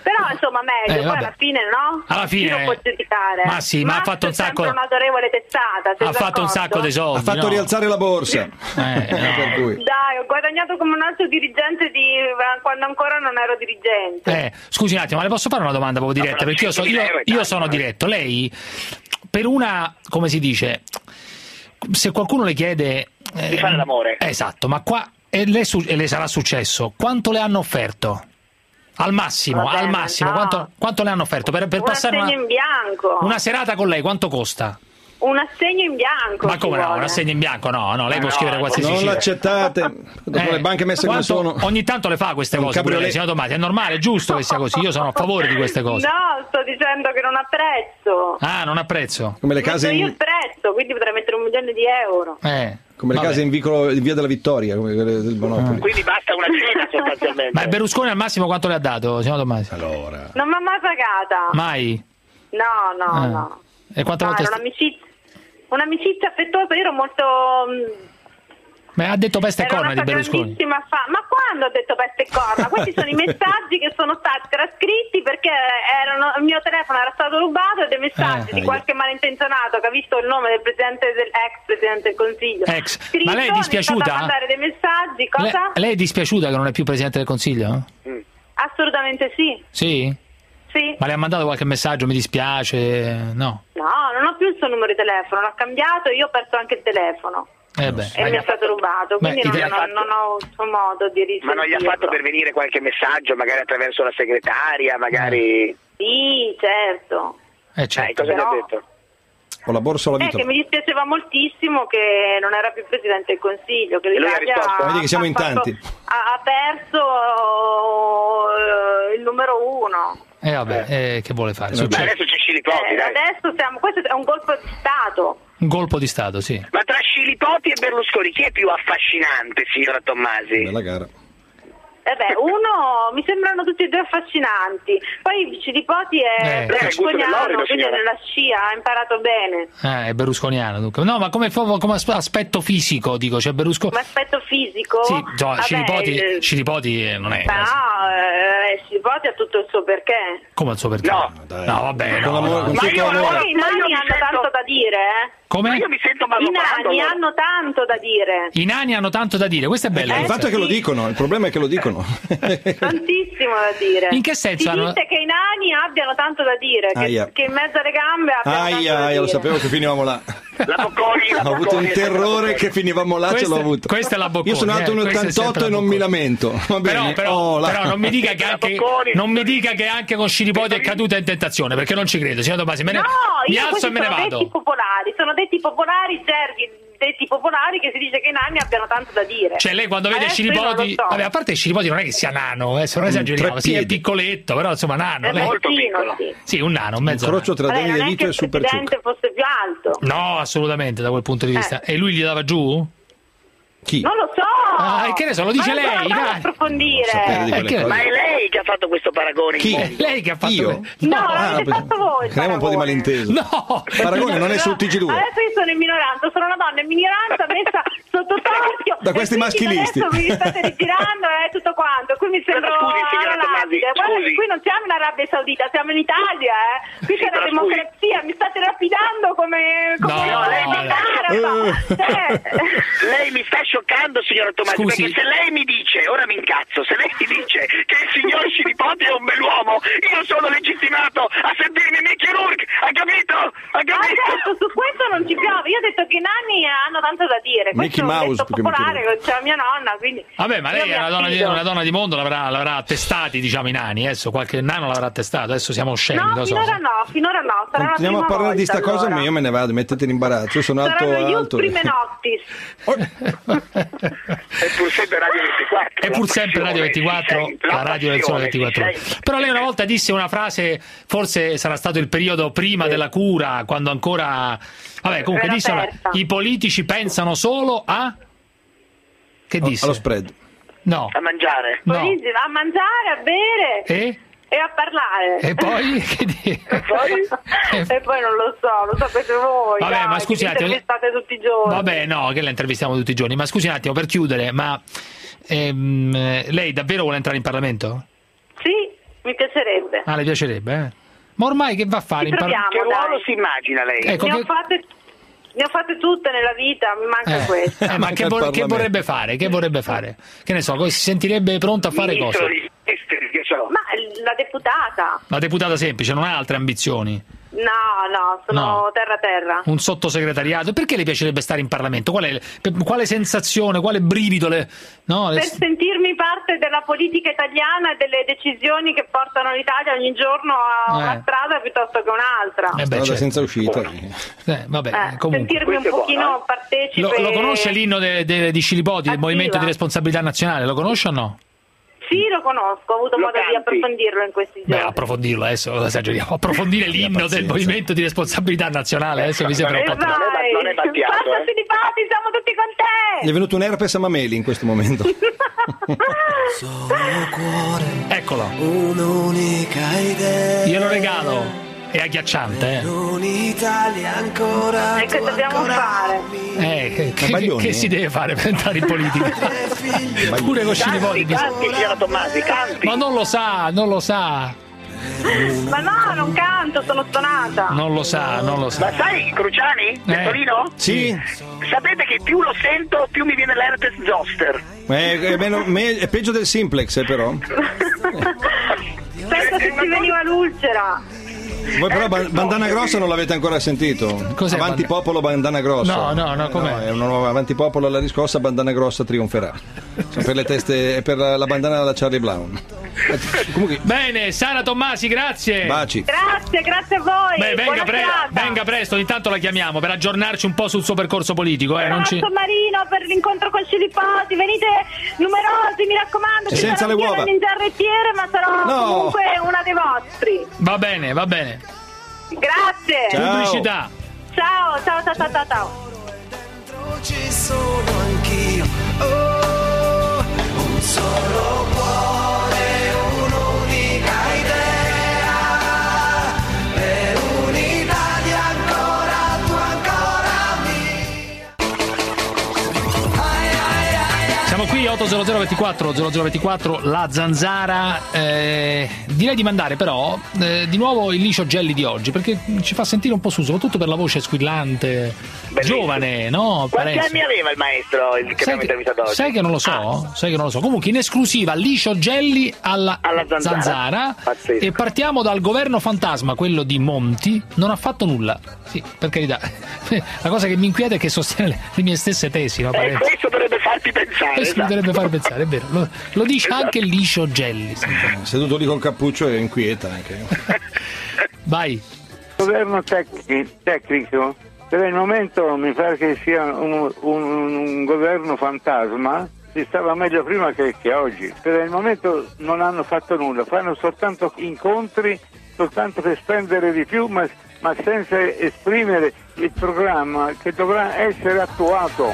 Però insomma meglio, Eh, poi vabbè. alla fine no? Alla fine- Chi lo può giudicare? Ma sì, ma ha Max fatto un è sempre sacco- un'autorevole testata, sei Ha fatto un d'accordo? sacco di soldi. Ha fatto no? rialzare la borsa. Eh, no. Per cui. Dai, ho guadagnato come un altro dirigente di quando ancora non ero dirigente. Eh, scusi un attimo, ma le posso fare una domanda proprio diretta? No, Perché io, so- io- io sono diretto. Lei, per una, come si dice, se qualcuno le chiede... eh, Di fare l'amore. Esatto, ma qua, e le, su- e le sarà successo, quanto le hanno offerto? Al massimo, Va bene, al massimo, no. quanto, quanto le hanno offerto? Per, per Un passare assegno una, in bianco. una serata con lei, quanto costa? Un assegno in bianco. Ma ci come no, vuole. un assegno in bianco? No, no, lei Ma può no, scrivere qualsiasi Non cifra. l'accettate. Dopo Eh, le banche messe come quanto- sono. Ogni tanto le fa queste Un cose, pure lei, cabriolet. signor Tomasi, è normale, è giusto che sia così, io sono a favore di queste cose. No, sto dicendo che non ha prezzo. Ah, non apprezzo. Come le Metto case io in, il prezzo, quindi potrei mettere un milione di euro. Eh, come le vabbè. case in vicolo in via della Vittoria, come quelle del Monopoli. Quindi basta una cena sostanzialmente. Ma il Berlusconi al massimo quanto le ha dato, signor Tomasi? Allora. Non mi ha mai pagata. Mai? No, no, Eh. no. E quante No, volte... era st- un'amicizia, un'amicizia affettuosa, io ero molto... mh, Ma ha detto peste e Era corna una di Berlusconi. grandissima fa- Ma quando ho detto peste e corna? Questi sono i messaggi che sono stati trascritti perché erano, il mio telefono era stato rubato e dei messaggi Eh, di qualche malintenzionato che ha visto il nome del presidente del ex presidente del Consiglio. Ex. Scritto, Ma lei è mi dispiaciuta? stata a mandare dei messaggi, Le- cosa? lei è dispiaciuta che non è più Presidente del Consiglio? Assolutamente sì. Sì? Sì. Ma le ha mandato qualche messaggio, mi dispiace? No. No, non ho più il suo numero di telefono, l'ho cambiato e io ho perso anche il telefono. Eh beh. E mi è stato rubato, Beh, quindi i non, te- non- non ho il suo modo di risentirlo. Ma non gli ha fatto pervenire qualche messaggio, magari attraverso la segretaria, magari... Sì, certo. Eh, certo. Eh, cosa Però- gli ha detto? Ho la borsa o la Eh, vitola? che mi dispiaceva moltissimo che non era più Presidente del Consiglio, che E lui ha l'Italia risposto? ha, Vedi che siamo ha in fatto- tanti. ha, ha perso eh, il numero uno. E vabbè, eh, che vuole fare? Beh, Succede. adesso c'è Scilipoti, Eh, dai. adesso siamo, questo è un colpo di Stato. Un colpo di Stato, sì. Ma tra Scilipoti e Berlusconi chi è più affascinante, signora Tommasi? Bella gara. Eh beh, uno mi sembrano tutti e due affascinanti. Poi Scilipoti è Eh. berlusconiano, quindi signora. nella scia ha imparato bene. Eh, è berlusconiano dunque. No, ma come, come as- aspetto fisico, dico, c'è Berlusconi. Ma aspetto fisico? Sì, insomma, Vabbè, Scilipoti, il- Scilipoti eh, non è. Ma no, eh, Scilipoti ha tutto il suo perché. Come il suo perché? No. no vabbè, no, Con l'amore- no. con Ma tutto io- l'amore. Poi i Ma io nani mi hanno sento- tanto da dire, eh? Come? Ma io mi sento I maloprato. nani hanno tanto da dire. I nani hanno tanto da dire, questo è bello. Il fatto è che lo dicono, il problema è che lo dicono. Tantissimo da dire. In che senso Si hanno- dice che i nani abbiano tanto da dire, che, Aia. che in mezzo alle gambe abbiano tanto Aia, da aia, dire. lo sapevo che finivamo là. La Bocconi, la Ho avuto Bocconi, un terrore che finivamo là, ce Questa- l'ho avuto. questa è la Bocconi, Io sono alto eh, un questa è sempre ottantotto la e non Bocconi. mi lamento. Va Però, bene. però, Oh, là. però non mi dica che La anche Bocconi. non mi dica che anche con Scilipoti è caduta in tentazione, perché non ci credo, signor Tomasi, me ne, No, mi io alzo questi e me ne sono vado. detti popolari, sono detti popolari, gerghi, detti popolari che si dice che i nani abbiano tanto da dire. Cioè lei quando vede Adesso io non Scilipoti, lo so. vabbè, a parte Scilipoti non è che sia nano, eh, se non esageriamo, tre sì, è piedi. piccoletto, però insomma nano. È lei- molto mezzino, piccolo. sì. Sì, un nano, un mezzo. Incrocio tra Vabbè, Danny non De è Vito che e il Super presidente Ciucca. fosse più alto. No, assolutamente, da quel punto di vista. E lui gli dava giù? Chi? Non lo so. Ah, e che ne so, lo dice Ma non lei, andiamo dai. ad approfondire. Sapere di Eh, quelle che- cose. Ma è lei che ha fatto questo paragone in Chi? mondo. Lei che ha fatto Io? No, Ah, l'avete per- fatto voi. il creiamo un po' di paragone. malinteso. No! Paragone non è sul T G due. Adesso io sono in minoranza, sono una donna in minoranza messa sotto torchio. Da questi e quindi maschilisti. Adesso mi state rigirando e tutto quanto. Qui mi sembro Però scusi, signora Ana Tomasi, Labide. Guarda scusi. che qui non siamo in Arabia Saudita, siamo in Italia, eh. Qui Sì, c'è la però democrazia, mi state rapidando come come No, come no, un araba. Cioè, Lei mi sta scioccando, signora Tomasi, Scusi. perché se lei mi dice, ora mi incazzo, se lei mi dice che il signor Scilipoti è un bell'uomo, io sono legittimato a sentirmi Mickey Rourke, ha capito? Ha Ah, capito? certo, su questo non ci piove. Io ho detto che i nani hanno tanto da dire. Mickey Questo è un Mouse, detto più che Mickey popolare, c'è la mia nonna, quindi Vabbè, ma io lei mi è una donna, di, affido. una donna di mondo, l'avrà, l'avrà attestati, diciamo, i nani. Adesso qualche nano l'avrà attestato, adesso siamo scemi, No, lo so. finora no, finora no. Sarà Continuiamo la a prima parlare di sta volta, cosa, allora. ma io me ne vado, mettete in imbarazzo. Io sono alto Saranno gli alto. prime nottis. È pur sempre Radio ventiquattro. È pur sempre Radio ventiquattro, la radio del sole ventiquattro ore. Però lei una volta disse una frase, forse sarà stato il periodo prima della cura, quando ancora... Vabbè, comunque Era disse, una- aperta. i politici pensano solo a... Che disse? Allo spread. No. A mangiare. No. Polizzi, va a mangiare, a bere E? e a parlare. E poi? Che di- E poi non lo so, lo sapete voi. Vabbè, dai, ma scusi che un attimo. mi intervistate tutti i giorni. Vabbè, no, che la intervistiamo tutti i giorni. Ma scusi un attimo, per chiudere, ma ehm, lei davvero vuole entrare in Parlamento? Sì, Mi piacerebbe. Ah, le piacerebbe, eh? Ma ormai che va a fare? Ci proviamo, Che ruolo dai. si immagina lei? Ecco, ne, che- ho fatte, ne ho fatte tutte nella vita, mi manca Eh, questo. eh, ma che, vor- che vorrebbe fare? Che vorrebbe fare? Che ne so, co- si sentirebbe pronto a fare Ministro cosa? degli esteri, che so. Ma la deputata? La deputata semplice, non ha altre ambizioni. No, no, sono No. terra terra. Un sottosegretariato. Perché le piacerebbe stare in Parlamento? Qual è, per- quale sensazione, quale brivido? Le, no, le- Per sentirmi parte della politica italiana e delle decisioni che portano l'Italia ogni giorno a una Eh. strada piuttosto che un'altra. Eh beh, Strada certo. senza uscita. Eh, vabbè, Eh, comunque. sentirmi un pochino partecipe. Lo, lo conosce l'inno de- de- di Scilipoti, del Attiva. Movimento di Responsabilità Nazionale? Lo conosce o no? Sì, lo conosco, ho avuto Lo modo di canti? approfondirlo in questi Beh, giorni. approfondirlo adesso, lo esageriamo. Approfondire l'inno del Movimento di Responsabilità Nazionale adesso mi sembra un po' E troppo. vai, non è battiato, Passa eh. Filipati, siamo tutti con Gli è te! venuto un herpes a Mameli in questo momento. Eccolo, Un'unica idea. glielo regalo. È agghiacciante, eh. Un'Italia ancora. E che dobbiamo fare? Eh, che, che- Baglioni, che eh. si deve fare per entrare in politica? Pure con Scilipoti. Canti, canti, signora Tommasi, canti. Ma non lo sa, non lo sa, Ma no, non canto, sono stonata. non lo sa, non lo Ma sa. sai, Cruciani, Bertolino? Sì, Sapete che più lo sento, più mi viene l'herpes zoster. è, è meno- me- è peggio del simplex, eh, però. Penso che ci veniva l'ulcera. Voi però Ban- Bandana Grossa non l'avete ancora sentito? Cos'è Avanti Band- Popolo Bandana Grossa. No, no, no, com'è? è una nuova Avanti Popolo alla riscossa, Bandana Grossa trionferà. Sono per le teste, è per la, la bandana della Charlie Brown. Eh, Comunque, Bene, Sara Tommasi, grazie. baci. Grazie, grazie a voi. Beh, venga, Buona pre- serata. venga presto, ogni tanto la chiamiamo per aggiornarci un po' sul suo percorso politico. Eh, non ci... Palazzo Marino per l'incontro con Scilipoti, venite numerosi, mi raccomando. E Ci senza sarò le io uova. da ninjarrettiere, ma sarò No. comunque una dei vostri. Va bene, va bene. Grazie. Ciao. Pubblicità. Ciao, ciao, ciao, ciao, ciao, ciao. Ci sono anch'io. Oh, un solo cuore, un'unica idea. Per un'Italia ancora tua, ancora mia. Siamo qui otto zero zero ventiquattro zero zero ventiquattro La Zanzara. Eh, direi di mandare però eh, di nuovo il Licio Gelli di oggi, perché ci fa sentire un po' su, soprattutto per la voce squillante, Bellissimo. giovane, no? Quanti Parenzo. anni aveva il maestro il che Sai abbiamo che, intervistato oggi? sai che non lo so? Ah. Sai che non lo so. Comunque in esclusiva Licio Gelli alla, Alla Zanzara. Zanzara. Pazzesco. E partiamo dal governo fantasma, quello di Monti. Non ha fatto nulla. Sì, per carità. La cosa che mi inquieta è che sostiene le, le mie stesse tesi, no, Eh, Parenzo? questo dovrebbe farti pensare. Questo mi esatto. dovrebbe far pensare, è vero. Lo, lo dice anche Licio Gelli. Seduto lì col cappuccio e inquieta anche. Vai. Il governo tecni- tecnico per il momento mi pare che sia un, un- un governo fantasma. Si stava meglio prima che, che oggi. Per il momento non hanno fatto nulla, fanno soltanto incontri, soltanto per spendere di più, ma, ma senza esprimere il programma che dovrà essere attuato.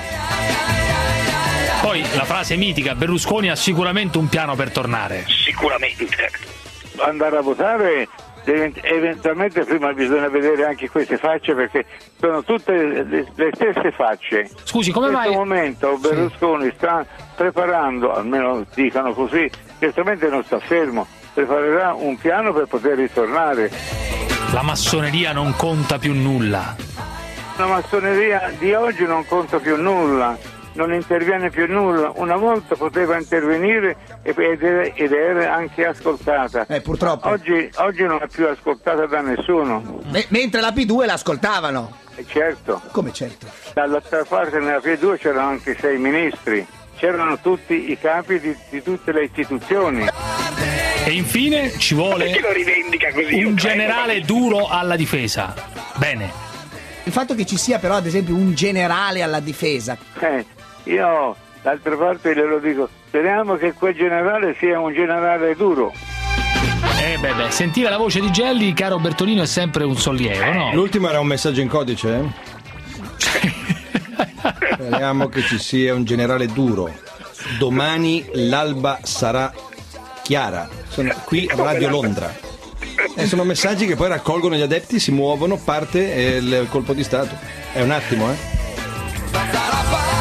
Poi la frase mitica, Berlusconi ha sicuramente un piano per tornare. Sicuramente. Andare a votare deve- eventualmente prima bisogna vedere anche queste facce, perché sono tutte le, le stesse facce. Scusi, come in questo mai- momento Berlusconi sta preparando, almeno dicano così, certamente non sta fermo, preparerà un piano per poter ritornare. La massoneria non conta più nulla. La massoneria di oggi non conta più nulla, non interviene più nulla. Una volta poteva intervenire ed è- ed era anche ascoltata. Eh, purtroppo. Oggi, oggi non è più ascoltata da nessuno. Me- mentre la P due l'ascoltavano. E certo. Come certo? Dall'altra parte nella P due c'erano anche sei ministri, c'erano tutti i capi di, di tutte le istituzioni. E infine ci vuole Perché lo rivendica così? un Io generale duro alla difesa. Bene. Il fatto che ci sia però ad esempio un generale alla difesa. Eh, io d'altra parte glielo dico, speriamo che quel generale sia un generale duro. Eh beh, beh, sentire la voce di Gelli, caro Bertolino, è sempre un sollievo, no? L'ultimo era un messaggio in codice, eh? Speriamo che ci sia un generale duro. Domani l'alba sarà chiara. Sono qui a Radio Londra. E sono messaggi che poi raccolgono gli adepti, si muovono, parte e il colpo di Stato. È un attimo, eh? Va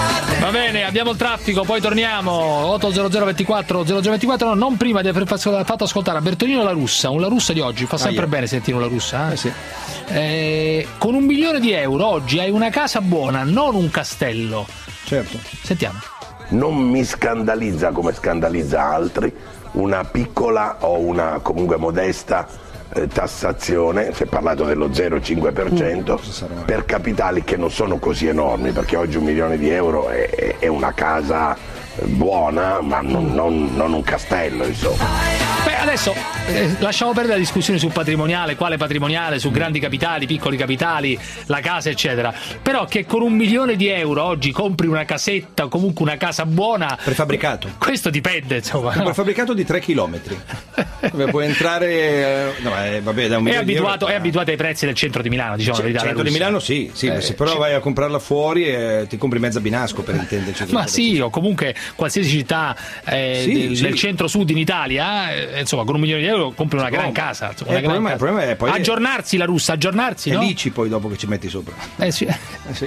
bene, abbiamo il traffico, poi torniamo. otto zero zero ventiquattro zero zero ventiquattro, no, non prima di aver fatto ascoltare a Bertolino La Russa, un La Russa di oggi, fa sempre ah, yeah. bene sentire un La Russa. Eh? Eh sì. eh, con un milione di euro oggi hai una casa buona, non un castello. Certo. Sentiamo. Non mi scandalizza come scandalizza altri una piccola o una comunque modesta eh, tassazione, si è parlato dello zero virgola cinque per cento mm. per capitali che non sono così enormi, perché oggi un milione di euro è, è una casa buona, ma non, non, non un castello, insomma. Beh, adesso eh, lasciamo perdere la discussione sul patrimoniale, quale patrimoniale, su grandi capitali, piccoli capitali, la casa eccetera, però che con un milione di euro oggi compri una casetta o comunque una casa buona prefabbricato, questo dipende, insomma, un prefabbricato di tre chilometri dove puoi entrare eh, no, eh, vabbè, da un è abituato, di è abituato ai prezzi del centro di Milano, diciamo cioè, la verità. Il centro di Milano sì, sì eh, se però c- vai a comprarla fuori eh, ti compri mezza Binasco, per intenderci. Ma sì, o comunque qualsiasi città eh, sì, del, sì. del centro-sud in Italia, eh, insomma, con un milione di euro compri una gran casa, insomma, una eh, gran problema, casa. Il problema è poi aggiornarsi la Russa, aggiornarsi, è no? l'I C I poi dopo che ci metti sopra. Eh sì. Eh, sì.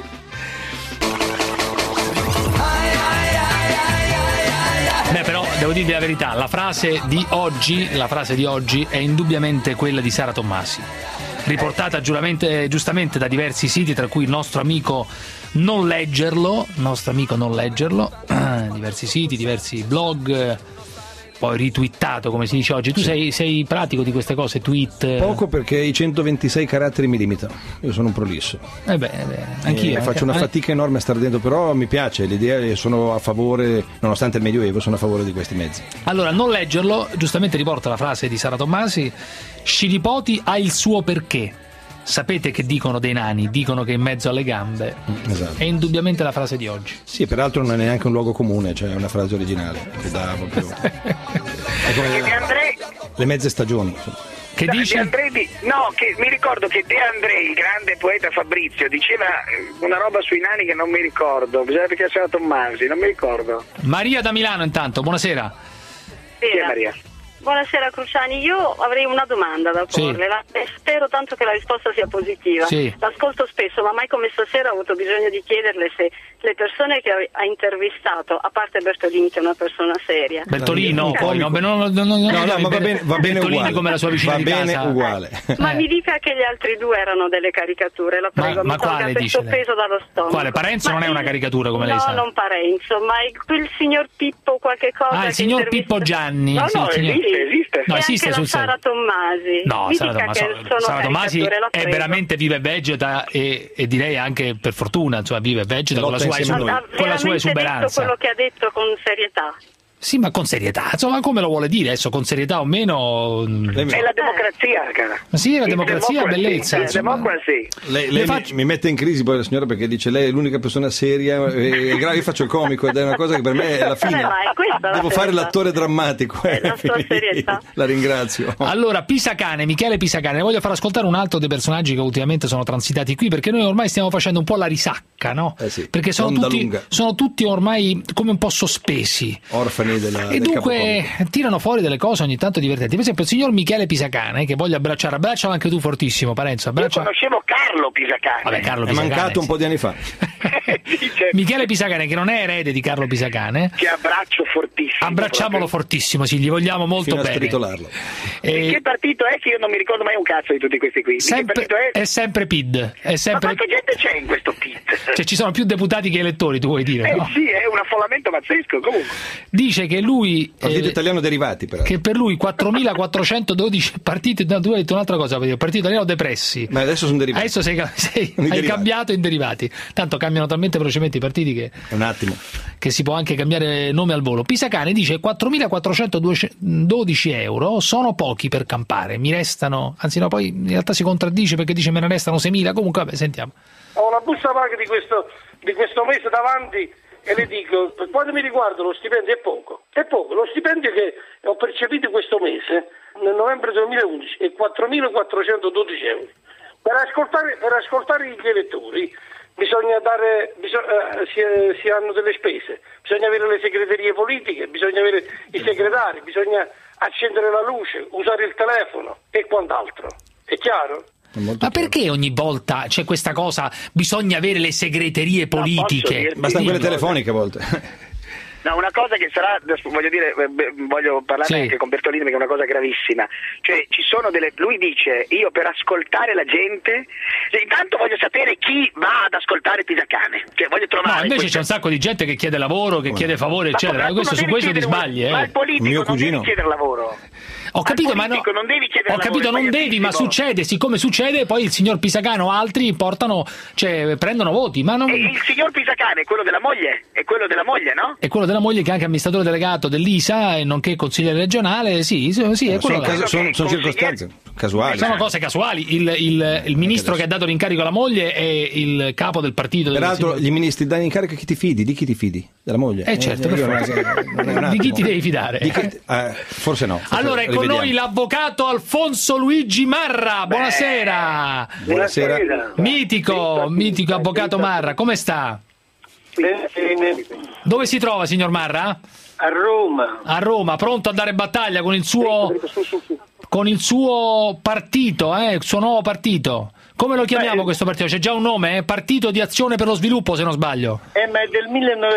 Beh, però devo dirvi la verità, la frase di oggi, la frase di oggi è indubbiamente quella di Sara Tommasi, riportata giustamente da diversi siti, tra cui il nostro amico Non Leggerlo, nostro amico Non Leggerlo, diversi siti, diversi blog, poi ritwittato, come si dice oggi. Tu sì. sei, sei pratico di queste cose, tweet? Poco, perché i centoventisei caratteri mi limitano. Io sono un prolisso. Eh beh, eh beh anch'io. Eh, faccio una fatica enorme a stare dentro, però mi piace l'idea e sono a favore, nonostante il Medioevo, sono a favore di questi mezzi. Allora, Non Leggerlo giustamente riporta la frase di Sara Tommasi: Scilipoti ha il suo perché. Sapete che dicono dei nani? Dicono che in mezzo alle gambe. Esatto. È indubbiamente la frase di oggi. Sì, peraltro non è neanche un luogo comune, cioè è una frase originale che dà proprio è come De André... le mezze stagioni. Che no, dici? De André di... No, che mi ricordo che De André, il grande poeta Fabrizio, diceva una roba sui nani che non mi ricordo. Bisogna perché c'era Tommasi, non mi ricordo. Maria da Milano, intanto, buonasera. Sì, è Maria. Buonasera Cruciani, io avrei una domanda da porle, sì. la, e spero tanto che la risposta sia positiva. Sì. L'ascolto spesso, ma mai come stasera ho avuto bisogno di chiederle se le persone che ha intervistato, a parte Bertolini che è una persona seria. Bertolino, poi no, no, no, no, no, no, no ma va bene, va bene Bertolini uguale. Come la sua vicina va di bene casa. uguale. Ma eh. mi dica che gli altri due erano delle caricature, la prego, ma, ma mi tolga questo dice peso dallo stomaco. Quale? Parenzo ma non è una caricatura come no, lei sa? No, non Parenzo, ma il, quel signor Pippo qualche cosa. Ah, il signor intervista... Pippo Gianni. No, sì, no, signor... esiste, esiste. No, e esiste anche sul la Sara Tommasi. No, mi Sara dica Tommasi, che sono Sara Tommasi è prego. veramente vive e vegeta e, e direi anche per fortuna, insomma, vive e vegeta con la sua, esu- con la sua esuberanza. Quello che ha detto con serietà. Sì, ma con serietà, insomma, come lo vuole dire adesso, con serietà o meno? È la democrazia, cara. Ma sì, la democrazia è bellezza. La democrazia. Lei, lei faccio... mi, mi mette in crisi poi la signora, perché dice lei è l'unica persona seria, e, io faccio il comico ed è una cosa che per me è alla fine. Beh, devo fare l'attore drammatico. Eh, la sua serietà. La ringrazio. Allora, Pisacane, Michele Pisacane, ne voglio far ascoltare un altro dei personaggi che ultimamente sono transitati qui, perché noi ormai stiamo facendo un po' la risacca, no? Eh sì, perché sono tutti, sono tutti ormai come un po' sospesi. Orfani della E del dunque tirano fuori delle cose ogni tanto divertenti. Per esempio il signor Michele Pisacane, che voglio abbracciare, abbraccialo anche tu fortissimo, Parenzo. Abbraccia... Io conoscevo Carlo Pisacane. Vabbè, Carlo è Pisacane, mancato un sì. po' di anni fa. Michele Pisacane, che non è erede di Carlo Pisacane, che abbraccio fortissimo. Abbracciamolo proprio. fortissimo, sì, gli vogliamo molto fino bene. A stritolarlo. E... che partito è che io non mi ricordo mai un cazzo di tutti questi qui? Sempre, è? è sempre P I D. È sempre... Ma quanta gente c'è in questo P I D? Cioè ci sono più deputati che elettori, tu vuoi dire? Eh no? sì, è un affollamento pazzesco comunque. Dice che lui Partito eh, italiano derivati, però. Che per lui quattromilaquattrocentododici partiti. No, tu hai detto un'altra cosa, partito italiano depressi. Ma adesso sono derivati. Adesso sei, sei, hai derivati. cambiato in derivati. Tanto cambiano talmente velocemente i partiti che un attimo che si può anche cambiare nome al volo. Pisacane dice quattromilaquattrocentododici euro sono pochi per campare, mi restano, anzi no, poi in realtà si contraddice perché dice me ne restano seimila. Comunque vabbè, sentiamo. Ho una busta paga di questo, di questo mese davanti e le dico, per quanto mi riguarda lo stipendio è poco, è poco, lo stipendio che ho percepito quesquesto mese, nel novembre duemilaundici, è quattromilaquattrocentododici euro. Per ascoltare, per ascoltare gli elettori bisogna dare, bisogna, eh, si, si hanno delle spese, bisogna avere le segreterie politiche, bisogna avere i segretari, bisogna accendere la luce, usare il telefono e quant'altro. È chiaro? Ma perché ogni volta c'è questa cosa, bisogna avere le segreterie politiche? No, basta quelle telefoniche a volte. No, una cosa che sarà, voglio dire, voglio parlare sì. anche con Bertolini perché è una cosa gravissima. Cioè, ci sono delle. Lui dice: io per ascoltare la gente, intanto voglio sapere chi va ad ascoltare Pisacane. Cioè, voglio trovare. No, invece questa... c'è un sacco di gente che chiede lavoro, che chiede favore, ma eccetera. Questo, su questo ti sbagli, un... eh. Ma il politico mio non cugino. deve chiedere lavoro. Ho capito, ma no, non devi chiedere ho capito, lavoro, non devi, ma succede, siccome succede, poi il signor Pisacane o altri portano, cioè prendono voti, ma non... E il signor Pisacane è quello della moglie, è quello della moglie, no? È quello della moglie che è anche amministratore delegato dell'I S A e nonché consigliere regionale, sì, sì, è quello. Sono, caso, sono, sono circostanze casuali. Sono cose casuali. Il, il, il ministro che ha dato l'incarico alla moglie è il capo del partito. Peraltro, gli ministri danno incarico, chi ti fidi? Di chi ti fidi? Della moglie? Eh certo, eh, non di chi ti devi fidare? Di chi, eh, forse no. Forse allora è con noi l'avvocato Alfonso Luigi Marra. Buonasera. Beh, buonasera. Mitico, mitico avvocato Marra, come sta? Bene, bene. Dove si trova, signor Marra? A Roma. A Roma, pronto a dare battaglia con il suo con il suo partito, eh, il suo nuovo partito. Come lo chiamiamo Beh, questo partito? C'è già un nome, eh? Partito di Azione per lo Sviluppo, se non sbaglio. Eh, ma è del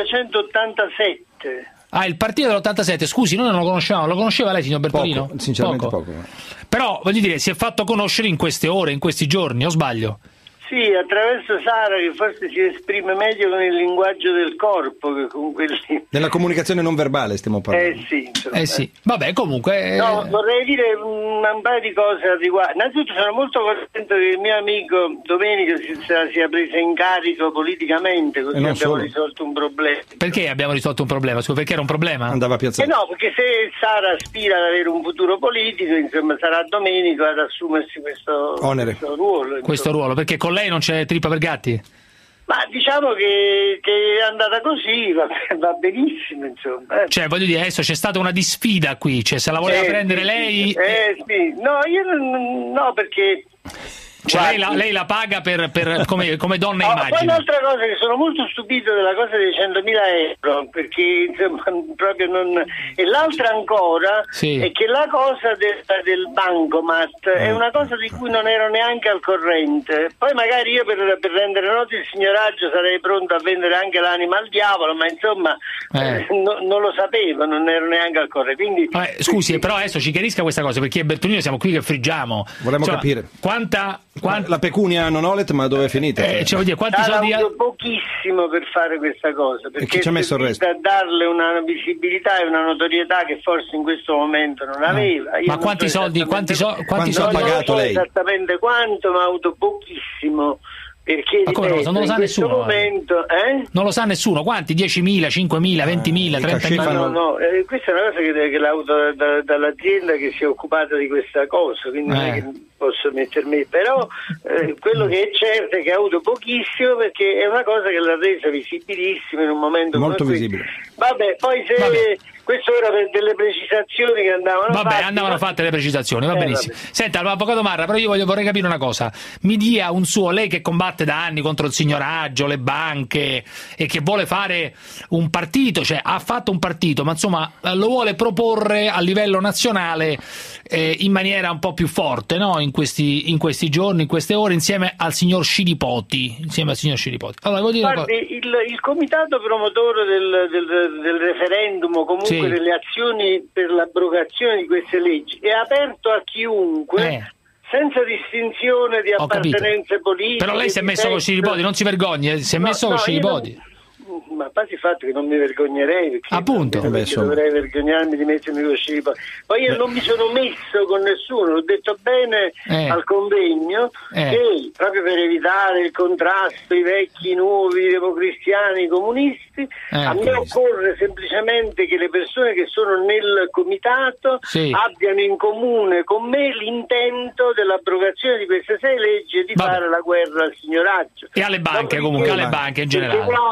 millenovecentottantasette. Ah, il partito dell'ottantasette, scusi, noi non lo conoscevamo, lo conosceva lei, signor Bertolino? Poco, sinceramente poco. poco. Però, voglio dire, si è fatto conoscere in queste ore, in questi giorni, o sbaglio? Sì, attraverso Sara, che forse si esprime meglio con il linguaggio del corpo che con quelli... Nella comunicazione non verbale stiamo parlando. Eh sì. Insomma, eh sì. Vabbè, comunque... No, vorrei dire un, un paio di cose al riguardo. Innanzitutto sono molto contento che il mio amico Domenico si sia, sia preso in carico politicamente, così abbiamo solo. risolto un problema. Perché abbiamo risolto un problema? Scusa, perché era un problema? Andava a piazzare. Eh no, perché se Sara aspira ad avere un futuro politico, insomma, sarà Domenico ad assumersi questo, Onere. questo ruolo. Insomma. Questo ruolo, perché con lei non c'è trippa per gatti? Ma diciamo che, che è andata così, va, va benissimo, insomma. Eh. Cioè, voglio dire, adesso c'è stata una disfida qui, cioè se la voleva eh, prendere sì, lei... Eh sì, no, io non, no, perché... Cioè lei la, lei la paga per, per, come, come donna no, immagine. Poi un'altra cosa, che sono molto stupito della cosa dei centomila euro, perché insomma proprio non... E l'altra ancora sì. è che la cosa del, del bancomat mm. è una cosa di cui non ero neanche al corrente. Poi magari io per, per rendere noto il signoraggio sarei pronto a vendere anche l'anima al diavolo, ma insomma eh. Eh, no, non lo sapevo, non ero neanche al corrente. Quindi, eh, scusi, quindi... però adesso ci chiarisca questa cosa, perché Bertolino siamo qui che friggiamo. Vorremmo Insomma, capire. Quanta... Quant... La pecunia non olet, ma dove è finita? Eh, cioè, dire, quanti soldi ha... pochissimo per fare questa cosa, perché e chi ci ha messo il resto? A darle una visibilità e una notorietà che forse in questo momento non aveva. Io ma non quanti so soldi, quanti, so, quanti soldi ha pagato lei? Non so esattamente quanto, ma ha avuto pochissimo. Perché ma come ripeto, non lo sa in nessuno? Momento, eh? Non lo sa nessuno. Quanti? diecimila, cinquemila, ventimila, trentamila? No, no, eh, questa è una cosa che, che l'ha avuto da, da, dall'azienda che si è occupata di questa cosa, quindi eh. non è che posso mettermi, però eh, quello che è certo è che ha avuto pochissimo, perché è una cosa che l'ha resa visibilissima in un momento molto come visibile. Vabbè, poi se Vabbè. questo era per delle precisazioni che andavano vabbè, fatte, andavano ma... fatte le precisazioni, va eh, benissimo. vabbè. Senta, avvocato Marra, però io voglio, vorrei capire una cosa. Mi dia un suo, lei che combatte da anni contro il signoraggio, le banche e che vuole fare un partito, cioè ha fatto un partito, ma insomma lo vuole proporre a livello nazionale eh, in maniera un po' più forte, no? In questi, in questi giorni, in queste ore, insieme al signor Scilipoti, insieme al signor Scilipoti. Allora, voglio dire Guardi, il, il comitato promotore del, del, del referendum, o comunque sì. delle azioni per l'abrogazione di queste leggi, è aperto a chiunque, eh. senza distinzione di Ho appartenenze capito. politiche. Però lei si è messo con Scilipoti, non si vergogni, eh? si è no, messo no, con Scilipoti. Non... Ma a parte il fatto che non mi vergognerei, perché, appunto, perché Beh, dovrei vergognarmi di mettermi con Scilipoti. Poi io non mi sono messo con nessuno, l'ho detto bene eh. al convegno, eh. che proprio per evitare il contrasto, i vecchi, i nuovi, i democristiani, i comunisti, eh, a me occorre semplicemente che le persone che sono nel comitato sì. abbiano in comune con me l'intento dell'abrogazione di queste sei leggi e di Vabbè. fare la guerra al signoraggio. E alle banche, Dopodiché, comunque, alle banche in generale. Guardi,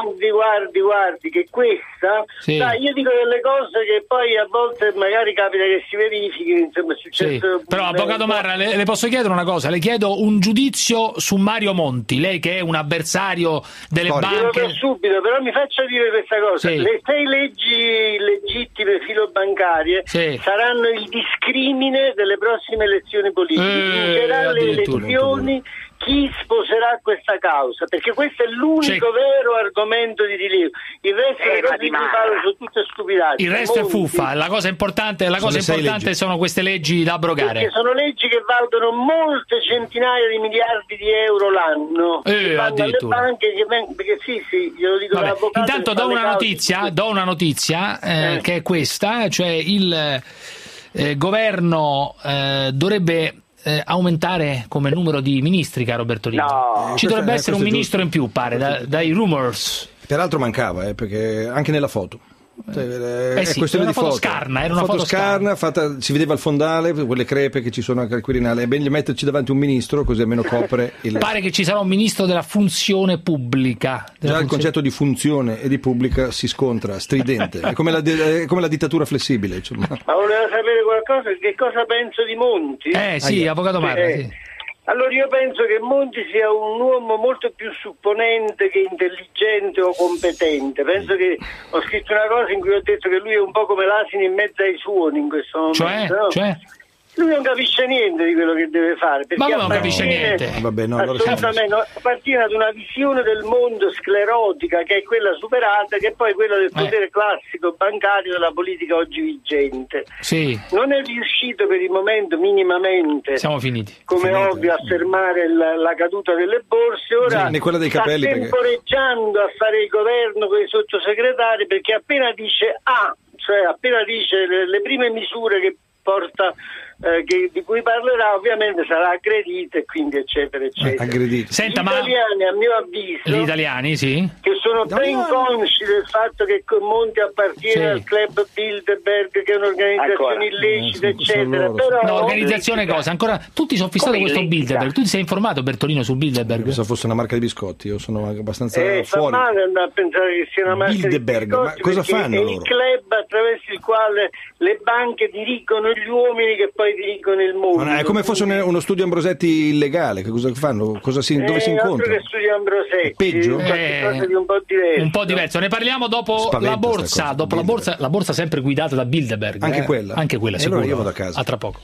guardi, guardi, che questa, Sì. dai, io dico delle cose che poi a volte magari capita che si verifichi, insomma, è Sì. successo. Però, avvocato Marra, le, le posso chiedere una cosa? Le chiedo un giudizio su Mario Monti, lei che è un avversario delle Glielo banche. do subito, però mi faccia dire questa cosa. Sì. Le sei leggi legittime filobancarie Sì. saranno il discrimine delle prossime elezioni politiche. Eh, Vincerà le addirittura. elezioni chi sposerà questa causa, perché questo è l'unico vero argomento di rilievo. Il resto Eh, delle ma cose di che mi Marra. parlo sono tutte stupidaggini. Il resto è Monti, fuffa, la cosa importante, la Sono cosa le sei importante leggi. sono queste leggi da abrogare. Perché sono leggi che valgono molte centinaia di miliardi di euro l'anno. Eh, che vanno alle addirittura. banche che vengono, perché sì, sì, glielo dico Vabbè, l'avvocato. intanto che fa do le una cause. notizia, do una notizia eh, Eh. che è questa, cioè il eh, governo eh, dovrebbe eh, aumentare come numero di ministri, caro Bertolino. No. Ci Eh, dovrebbe questo- essere un questo è ministro in più, pare, da- dai rumors. Peraltro mancava, eh, perché anche nella foto. Cioè, eh, Eh è sì, questione era di una foto foto. scarna, era una foto scarna, fatta, si vedeva il fondale, quelle crepe che ci sono anche al Quirinale. È meglio metterci davanti un ministro, così almeno copre il. Pare che ci sarà un ministro della funzione pubblica. Della Già il funzione- concetto di funzione e di pubblica si scontra, stridente. È come la, è come la dittatura flessibile. Insomma. Ma voleva sapere qualcosa? Che cosa penso di Monti? Eh sì, Aia. avvocato Marra, Eh, sì. Allora io penso che Monti sia un uomo molto più supponente che intelligente o competente. Penso che ho scritto una cosa in cui ho detto che lui è un po' come l'asino in mezzo ai suoni in questo momento. Cioè, no? cioè? Lui non capisce niente di quello che deve fare. Perché Ma come non capisce appartiene- niente? Ah, vabbè, no, allora assolutamente, no, appartiene ad una visione del mondo sclerotica che è quella superata, che è poi quella del potere classico bancario della politica oggi vigente. Sì, Non è riuscito per il momento minimamente, siamo finiti. come Finita, ovvio, a fermare la, la caduta delle borse. Ora Sì, né quella dei sta capelli, perché- temporeggiando a fare il governo con i sottosegretari, perché appena dice ah, cioè appena dice le, le prime misure che porta eh, che, di cui parlerà, ovviamente sarà aggredito e quindi eccetera eccetera. Aggredito. Senta, Gli ma italiani, a mio avviso, gli italiani, sì? che sono ben consci del fatto che Monti appartiene Sì. al club Bilderberg, che è un'organizzazione Ancora. illecita, Eh, sono- sono eccetera. loro, Però No, organizzazione cosa? Ancora tutti sono fissati Come con questo illecita? Bilderberg. Tu ti sei informato, Bertolino, sul Bilderberg? Pensavo fosse una marca di biscotti, io sono abbastanza Eh, fa fuori. male andare a pensare che sia una marca di Bilderberg, ma biscotti, cosa perché fanno è loro? il club attraverso il quale le banche dirigono gli uomini che poi dirigono il mondo. Ma è come fosse un- uno studio Ambrosetti illegale, che cosa fanno? Cosa si, dove si Eh, altro incontrano? che studio Ambrosetti, È peggio? qualcosa Eh, di un po' diverso. Un po' diverso. Ne parliamo dopo Spaventa la borsa. sta cosa, Dopo la borsa, la borsa sempre guidata da Bilderberg. Anche eh? quella? Anche quella, E sicuro. allora io vado a casa. A tra poco.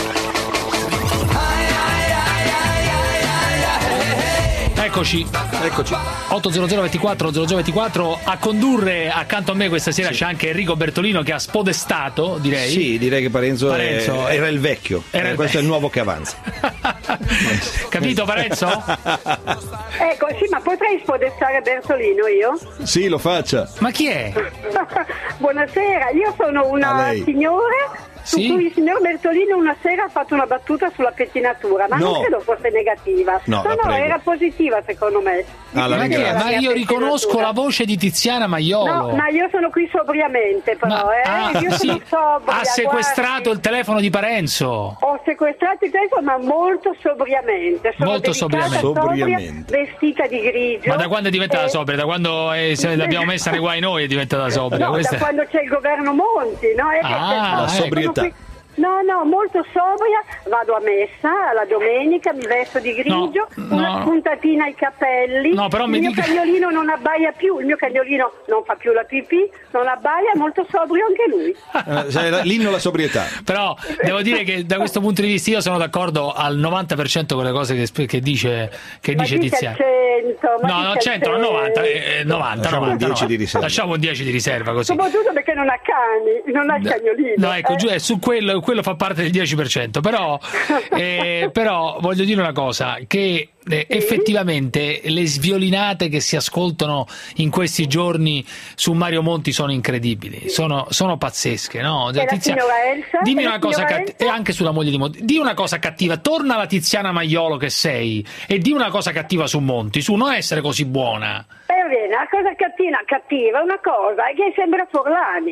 Eccoci. Eccoci. ottocento ventiquattro zero zero ventiquattro a condurre accanto a me questa sera c'è anche Enrico Bertolino che ha spodestato, direi. Sì, direi che Parenzo, è- Parenzo, era il vecchio. era Eh, il questo ve- è il nuovo che avanza. Capito Parenzo? Ecco, sì, ma potrei spodestare Bertolino io? Sì, lo faccia. Ma chi è? Buonasera, io sono A una lei. signora su Sì? cui il signor Bertolino una sera ha fatto una battuta sulla pettinatura, ma No. non credo fosse negativa. No, la no, prego. era positiva secondo me. Ah, la Ma, chi è? ringrazio. Ma io riconosco la voce di Tiziana Maiolo. No, ma io sono qui sobriamente però, Ma- eh. ah, io sì. sono sobria, Ha sequestrato guardi. il telefono di Parenzo. Ho sequestrato il telefono, ma molto sobriamente. Sono Molto delicata, sobriamente. sobria, Sobriamente. vestita di grigio. Ma da quando è diventata Eh, sobria? Da quando eh, se l'abbiamo messa nei guai noi è diventata sobria? No, Questa- da quando c'è il governo Monti, no? È che- Ah, no, la sono sobrietà. qui- No, no, molto sobria, vado a messa la domenica, mi vesto di grigio, No, una no. spuntatina ai capelli, No, però il mi mio dica- cagnolino non abbaia più, il mio cagnolino non fa più la pipì, non abbaia, è molto sobrio anche lui. Eh, sai, la- l'inno alla sobrietà. Però devo dire che da questo punto di vista io sono d'accordo al novanta per cento con le cose che, sp- che dice, che Ma dice dica il Tiziana. cento, ma No, dica no, il cento, no, novanta, eh, novanta, Lasciamo un novanta, dieci di novanta. riserva. Lasciamo un dieci di riserva così. Soprattutto perché non ha cani, non ha il cagnolino. No, ecco, eh. giù, eh, su quello, quello fa parte del dieci per cento, però, eh, però voglio dire una cosa, che eh, effettivamente le sviolinate che si ascoltano in questi giorni su Mario Monti sono incredibili, sono, sono pazzesche, no? E la Tiziana- signora Elsa? dimmi E la una cosa signora cattiva, Elsa? e anche sulla moglie di Monti, di una cosa cattiva, torna la Tiziana Maiolo che sei e di una cosa cattiva su Monti, su non essere così buona. Eh, bene, la cosa cattiva, cattiva, una cosa è che sembra Forlani.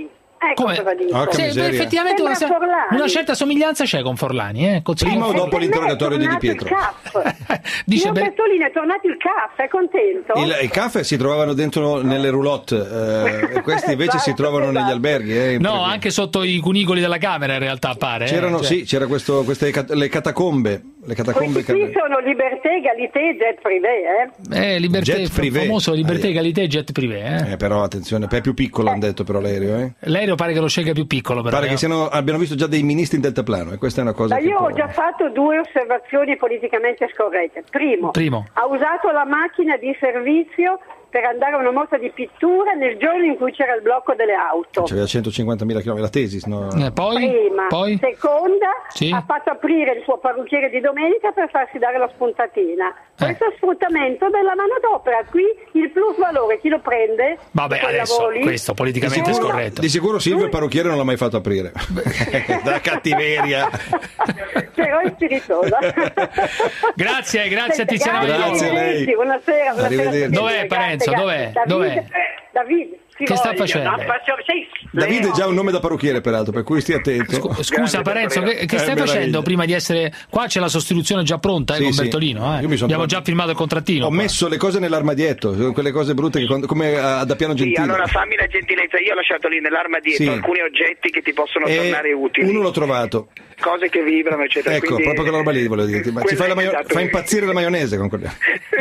Ecco Come? cosa dico. Porca Sì, miseria. effettivamente una, Sembra Forlani. una certa somiglianza c'è con Forlani, eh? Con- Prima o con- dopo l'interrogatorio di Di Tornato Pietro? il C A F. Dice Signor Ber- Bertolini, è tornato il C A F, è contento? Il, I caffè si trovavano dentro nelle roulotte, eh, e questi invece si trovano negli alberghi. Eh, No, anche sotto i cunicoli della Camera in realtà pare. eh, C'erano, cioè- sì, c'era questo, queste cat- le catacombe. Le catacombe Questi qui che- sono liberté, égalité, jet privé, eh? Eh, liberté, Jet privé. famoso liberté, Ah, egalité, jet privé. Eh. Eh, però attenzione, è più piccolo hanno detto però l'aereo. Eh. L'aereo pare che lo scelga più piccolo. Però, Pare eh. che siano, abbiano visto già dei ministri in deltaplano e questa è una cosa Ma che io può- ho già fatto due osservazioni politicamente scorrette. Primo, Primo. ha usato la macchina di servizio per andare a una mostra di pittura nel giorno in cui c'era il blocco delle auto. C'aveva centocinquantamila chilometri, la tesi. No? Eh, poi? Prima. Poi? Seconda, Sì. ha fatto aprire il suo parrucchiere di domenica per farsi dare la spuntatina. Questo sfruttamento della manodopera, qui il plus valore, chi lo prende? Vabbè, Quel adesso lavoro lì? questo politicamente Di sicuro- scorretto. Di sicuro Silvio il parrucchiere non l'ha mai fatto aprire. Da cattiveria. Però è spiritosa. Grazie, grazie a Tiziana Grazie, Maglioni. a lei. Buonasera, buonasera. Arrivederci. Dov'è Parenzo? Dov'è? Davide, Dov'è? Davide, si Che sta voglia. facendo? No, faccio- sì, Davide è già un nome da parrucchiere peraltro, per cui stia attento. Scusa Parenzo, che, che Eh, stai meraviglia. facendo prima di essere... Qua c'è la sostituzione già pronta eh, Sì, con sì. Bertolino. Eh. Io mi sono Abbiamo trovato- già firmato il contrattino. Ho qua. messo le cose nell'armadietto, quelle cose brutte che quando- come a, da piano Sì, gentile. allora fammi la gentilezza, io ho lasciato lì nell'armadietto Sì. alcuni oggetti che ti possono E tornare utili, uno l'ho trovato. cose che vibrano, eccetera. Ecco, quindi- proprio quella roba lì volevo dirti. Ma ci Quella fai la è maio- esatto. fa impazzire la maionese con quella.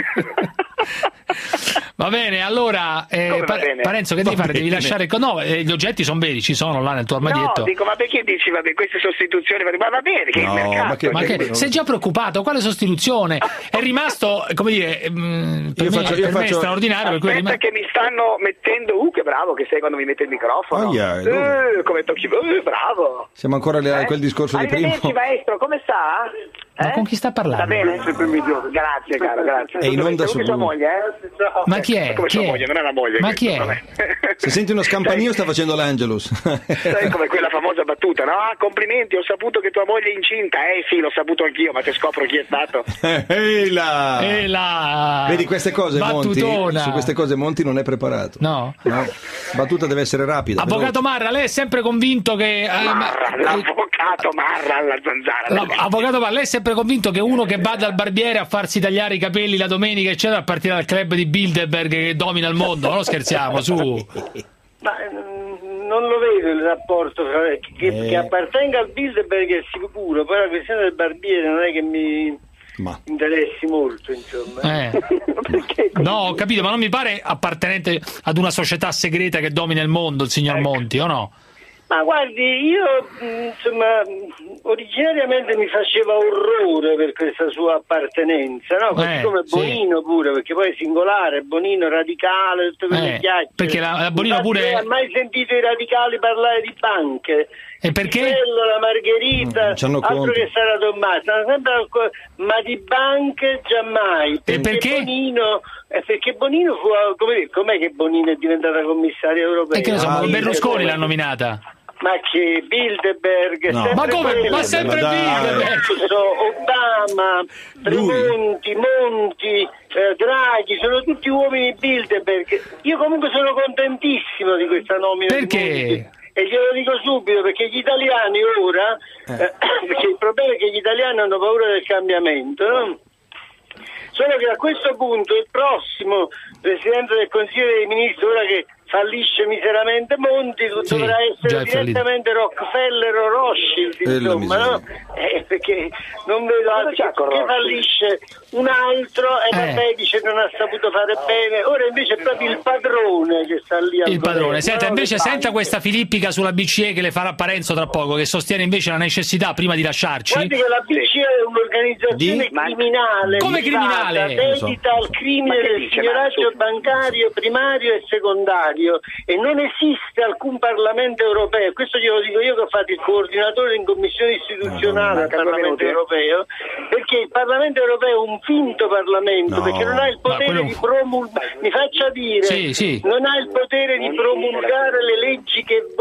Va bene, allora eh, Come va Pa- bene? Parenzo, che devi Va fare? Devi bene. lasciare... No, eh, gli oggetti sono veri, ci sono là nel tuo armadietto. No, dico, ma perché dici, vabbè, queste sostituzioni, ma va bene, che è il mercato. Ma che, sei già preoccupato? Quale sostituzione? È rimasto, come dire, mh, per Io me, faccio- io per me è faccio- straordinario. Per cui è Aspetta rima- che mi stanno mettendo, uh che bravo che sei quando mi mette il microfono, Aia, e dove? eh, come tocchi, uh, bravo. Siamo ancora lì a Eh? quel discorso di prima. Arrivederci maestro, come sta? Ma Eh? con chi sta parlando? Sta bene? Grazie caro, grazie. È in onda su Comunque sua Blu. moglie, eh? Ma chi è? Come Chi sua è? moglie, non è la moglie. Ma questa, chi è? vabbè. Se senti uno scampanio sta facendo l'Angelus. Sai come quella famosa battuta, no? Ah, complimenti, ho saputo che tua moglie è incinta. Eh sì, l'ho saputo anch'io, ma te scopro chi è stato. Ehi là! E là! Vedi queste cose Monti, Battutona. su queste cose Monti non è preparato. No. No. Battuta deve essere rapida. Avvocato Marra, lei è sempre convinto che... eh, ma- Marra, l'avvocato Marra alla zanzara. la- Avvocato Marra, lei è sempre convinto che uno che va dal barbiere a farsi tagliare i capelli la domenica, eccetera, a partire dal club di Bilderberg che domina il mondo? Non scherziamo, su. Ma mm, non lo vedo il rapporto fra- che, Eh. che appartenga al Bilderberg è sicuro, però la questione del barbiere non è che mi Ma. interessi molto, insomma. Eh. No, ho capito, ma non mi pare appartenente ad una società segreta che domina il mondo, il signor Monti, o no? Ma guardi, io mh, insomma mh, originariamente mi faceva orrore per questa sua appartenenza, no? Così Eh, come sì. Bonino pure, perché poi è singolare, Bonino radicale, tutte quelle Eh, chiacchiere. perché la- la Bonino Infatti, pure- non ha mai sentito i radicali parlare di banche. E perché? Il Pisello, la Margherita, Mm, c'hanno altro conto. che Sara Tommaso, stanno sempre al co- ma di banche giammai. E perché? Bonino, eh, perché Bonino fu, come dire, com'è che Bonino è diventata commissaria europea? E che ne so, Ah, Berlusconi Bilderberg. l'ha nominata. Ma che Bilderberg, No. sempre Ma come? quello. Ma sempre Ma dai. Bilderberg. Obama, Tremonti, Monti, eh, Draghi, sono tutti uomini Bilderberg. Io comunque sono contentissimo di questa nomina. di Perché? Monti. E glielo dico subito, perché gli italiani ora, eh, perché il problema è che gli italiani hanno paura del cambiamento, no? Solo che a questo punto il prossimo Presidente del Consiglio dei Ministri, ora che fallisce miseramente Monti, Sì, dovrà già essere è fallito. direttamente Rockefeller o Rothschild, E la insomma, no? miseria. Eh, perché non vedo altro, che, che fallisce un altro e Eh. vabbè, dice non ha saputo fare bene, ora invece è proprio il padrone che sta lì al Il padrone. governo, Senta, no? invece Le senta banche. questa filippica sulla B C E che le farà Parenzo tra poco, che sostiene invece la necessità prima di lasciarci. Guardi che la B C E è un'organizzazione Di? criminale, Come privata, criminale? dedita al crimine Ma che del dice, signoraggio Marzo? bancario primario e secondario, e non esiste alcun Parlamento europeo. Questo glielo dico io che ho fatto il coordinatore in commissione istituzionale al Parlamento europeo, perché il Parlamento europeo è un finto Parlamento, No. perché non ha il Ma potere quello- di promulgare, mi faccia dire, Sì, sì. non ha il potere di promulgare le leggi che vota.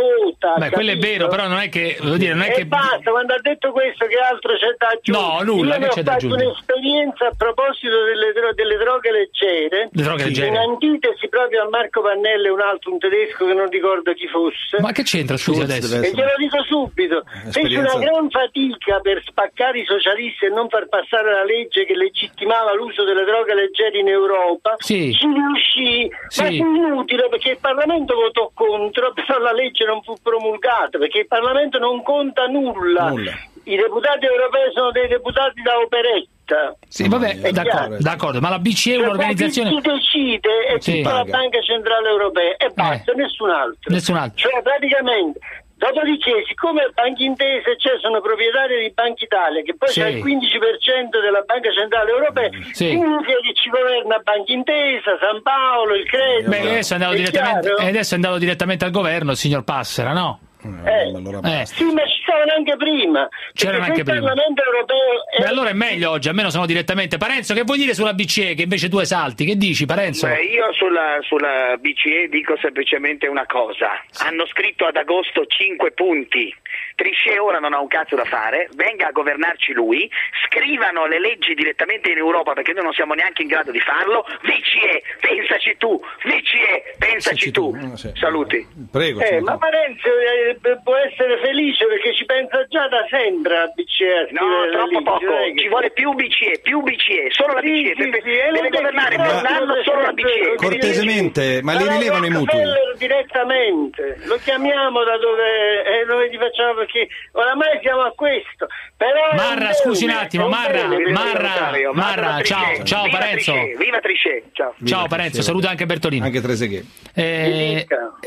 realtà. Beh, quello è capito? vero, però non è che, voglio dire, non è e che... basta, quando ha detto questo che altro c'è da aggiungere? No, nulla, Io che ne c'è ho da fatto aggiungere? un'esperienza a proposito delle, dro- delle droghe leggere, Le droghe leggere. in antitesi proprio a Marco Pannella e un altro, un tedesco che non ricordo chi fosse. Ma che c'entra, scusi, adesso? E glielo dico subito, fece una gran fatica per spaccare i socialisti e non far passare la legge che legittimava l'uso delle droghe leggere in Europa. Sì. Ci riuscì, Sì. ma fu inutile perché il Parlamento votò contro, però la legge non fu promulgata perché il Parlamento non conta nulla. Nulla. I deputati europei sono dei deputati da operetta. Sì, vabbè, È d'accordo, chiaro. d'accordo, ma la B C E è Cioè, un'organizzazione... chi decide è Sì. tutta la Paga. Banca Centrale Europea e basta, nessun altro. Nessun altro. Cioè praticamente, dopodiché, siccome Banca Intesa e c'è sono proprietari di Banca Italia, che poi Sì. c'è il quindici per cento della Banca Centrale Europea, Sì. significa che ci governa Banca Intesa, San Paolo, il Credito. Beh, adesso è andato È direttamente, chiaro? e adesso è andato direttamente al governo il signor Passera, no? Eh, Eh. Sì, ma ci stavano anche prima. C'erano Perché anche se il prima. Parlamento europeo è- Beh, allora è meglio oggi, almeno sono direttamente. Parenzo, che vuoi dire sulla B C E che invece tu esalti? Che dici, Parenzo? Beh, io sulla, sulla B C E dico semplicemente una cosa. Hanno scritto ad agosto cinque punti. Trichet ora non ha un cazzo da fare, venga a governarci lui, scrivano le leggi direttamente in Europa perché noi non siamo neanche in grado di farlo. B C E, pensaci tu, B C E, pensaci tu. Saluti. Prego. Eh, ma Parenzo eh, può essere felice perché ci pensa già da sempre a B C E. a No, scrivere troppo la legge, poco, non è che- ci vuole più B C E, più B C E, solo la B C E, Sì, deve, sì, e deve lo governare dico, per un anno solo la B C E. Cortesemente, ma li Dalla rilevano i mutui? Rockefeller direttamente, lo chiamiamo da dove, eh, dove gli facciamo perché oramai siamo a questo. Però è Marra, un scusi un bene, attimo, è un Marra, bene, Marra, Rosario. Marra, ciao, ciao Viva Parenzo. Trichet, viva Trichet, ciao. Ciao Parenzo, saluta anche Bertolini. Anche Treseghe. Eh,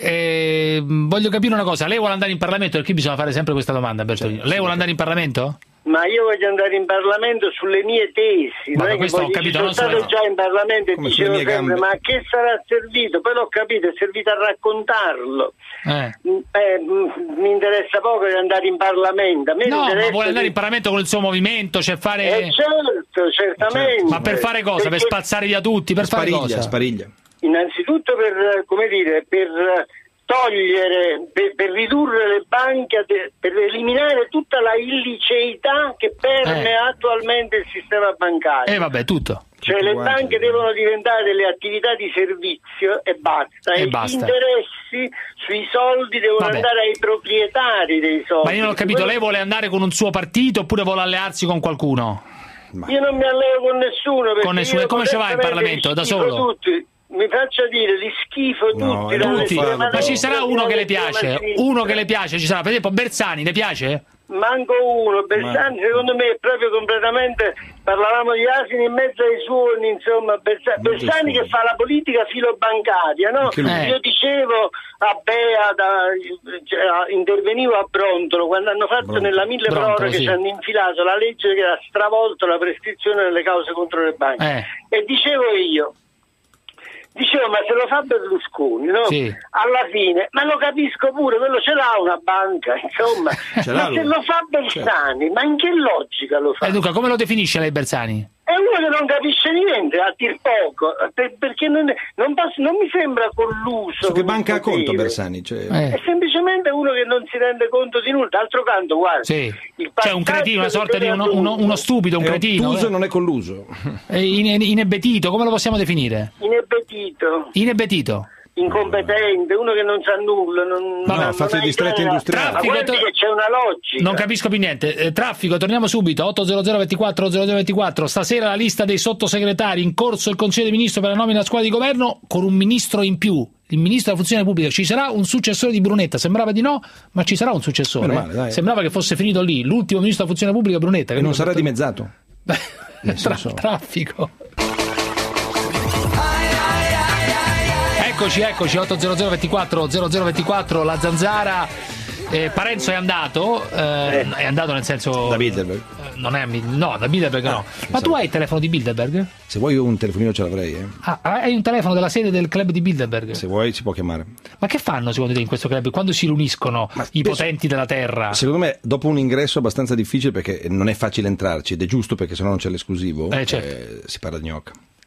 eh, voglio capire una cosa, lei vuole andare in Parlamento? Perché bisogna fare sempre questa domanda, Bertolini. Lei vuole andare in Parlamento? Ma io voglio andare in Parlamento sulle mie tesi, Ma non è che questo ho voglio, capito, sono non stato sulle- già in Parlamento e Come dicevo sulle mie sempre, gambe. ma a che sarà servito? Poi l'ho capito, è servito a raccontarlo. Eh. Mm, eh, mm, mi interessa poco di andare in Parlamento. A me No, interessa ma vuole andare di- in Parlamento con il suo movimento, cioè fare... Eh, certo, certamente. Ma per fare cosa? Per Perché spazzare via tutti? Per fare Spariglia, cosa? spariglia. Innanzitutto per, come dire, per togliere, per, per ridurre le banche, de- per eliminare tutta la illiceità che permea attualmente il sistema bancario. Eh vabbè, tutto. Cioè le banche devono diventare delle attività di servizio e basta, E e, basta. gli interessi sui soldi devono Vabbè. andare ai proprietari dei soldi. Ma io non ho capito, Quello- lei vuole andare con un suo partito oppure vuole allearsi con qualcuno? Io non mi alleo con nessuno. perché Con nessuno. io E come ci va in onestamente Parlamento? li Da schifo solo? Tutti. Mi faccia dire, li schifo No, tutti. e dalle Tutti. estrema Ma ci destra sarà uno che le all'estrema piace? sinistra. Uno che le piace ci sarà. Per esempio Bersani, le piace? Manco uno, Bersani secondo me è proprio completamente, parlavamo di asini in mezzo ai suoni, insomma, Bersa- Bersani che fa la politica filobancaria, no? Anche lui. Eh. Io dicevo a Bea, da, cioè, intervenivo a Brontolo quando hanno fatto Brontolo. nella mille Brontolo, proroghe sì. ci hanno infilato la legge che ha stravolto la prescrizione delle cause contro le banche Eh. e dicevo io Dicevo, ma se lo fa Berlusconi, no? Sì. Alla fine, ma lo capisco pure, quello ce l'ha una banca, insomma. Ce l'ha Ma se lui. lo fa Bersani, ma in che logica lo fa? E dunque, come lo definisce lei Bersani? È uno che non capisce niente, a dir poco, per- perché non, non, posso- non mi sembra colluso. Su che con il banca ha conto potere. Bersani? Cioè, Eh. È semplicemente uno che non si rende conto di nulla. D'altro canto, guarda, Sì. il Cioè un cretino, una sorta di uno, uno- uno stupido, un è cretino. ottuso e eh? non è colluso. È in- inebetito, come lo possiamo definire? inebetito, Inebetito. incompetente, uno che non sa nulla. Non, Vabbè, non- ha fatto non i distretti idea. industriali. Ma guardi Traffico, che c'è una logica. Non capisco più niente. Eh, traffico, torniamo subito. otto zero zero ventiquattro zero zero ventiquattro. Stasera la lista dei sottosegretari. In corso il Consiglio dei Ministri per la nomina della squadra di governo con un ministro in più. Il ministro della funzione pubblica. Ci sarà un successore di Brunetta? Sembrava di no, ma ci sarà un successore. Meno male, dai. Sembrava che fosse finito lì. L'ultimo ministro della funzione pubblica Brunetta. E non sarà dimezzato. Tra- senso- traffico. Eccoci, eccoci, otto zero zero ventiquattro zero zero ventiquattro, la zanzara. eh, Parenzo è andato, eh, è andato nel senso... Da Bilderberg. eh, Non è, no, da Bilderberg no. Ma tu hai il telefono di Bilderberg? Se vuoi io un telefonino ce l'avrei, eh. Ah, hai un telefono della sede del club di Bilderberg? Se vuoi si può chiamare. Ma che fanno secondo te in questo club? Quando si riuniscono i penso- potenti della terra? Secondo me dopo un ingresso abbastanza difficile perché non è facile entrarci ed è giusto perché sennò non c'è l'esclusivo, Eh, certo. eh, si parla di gnocca.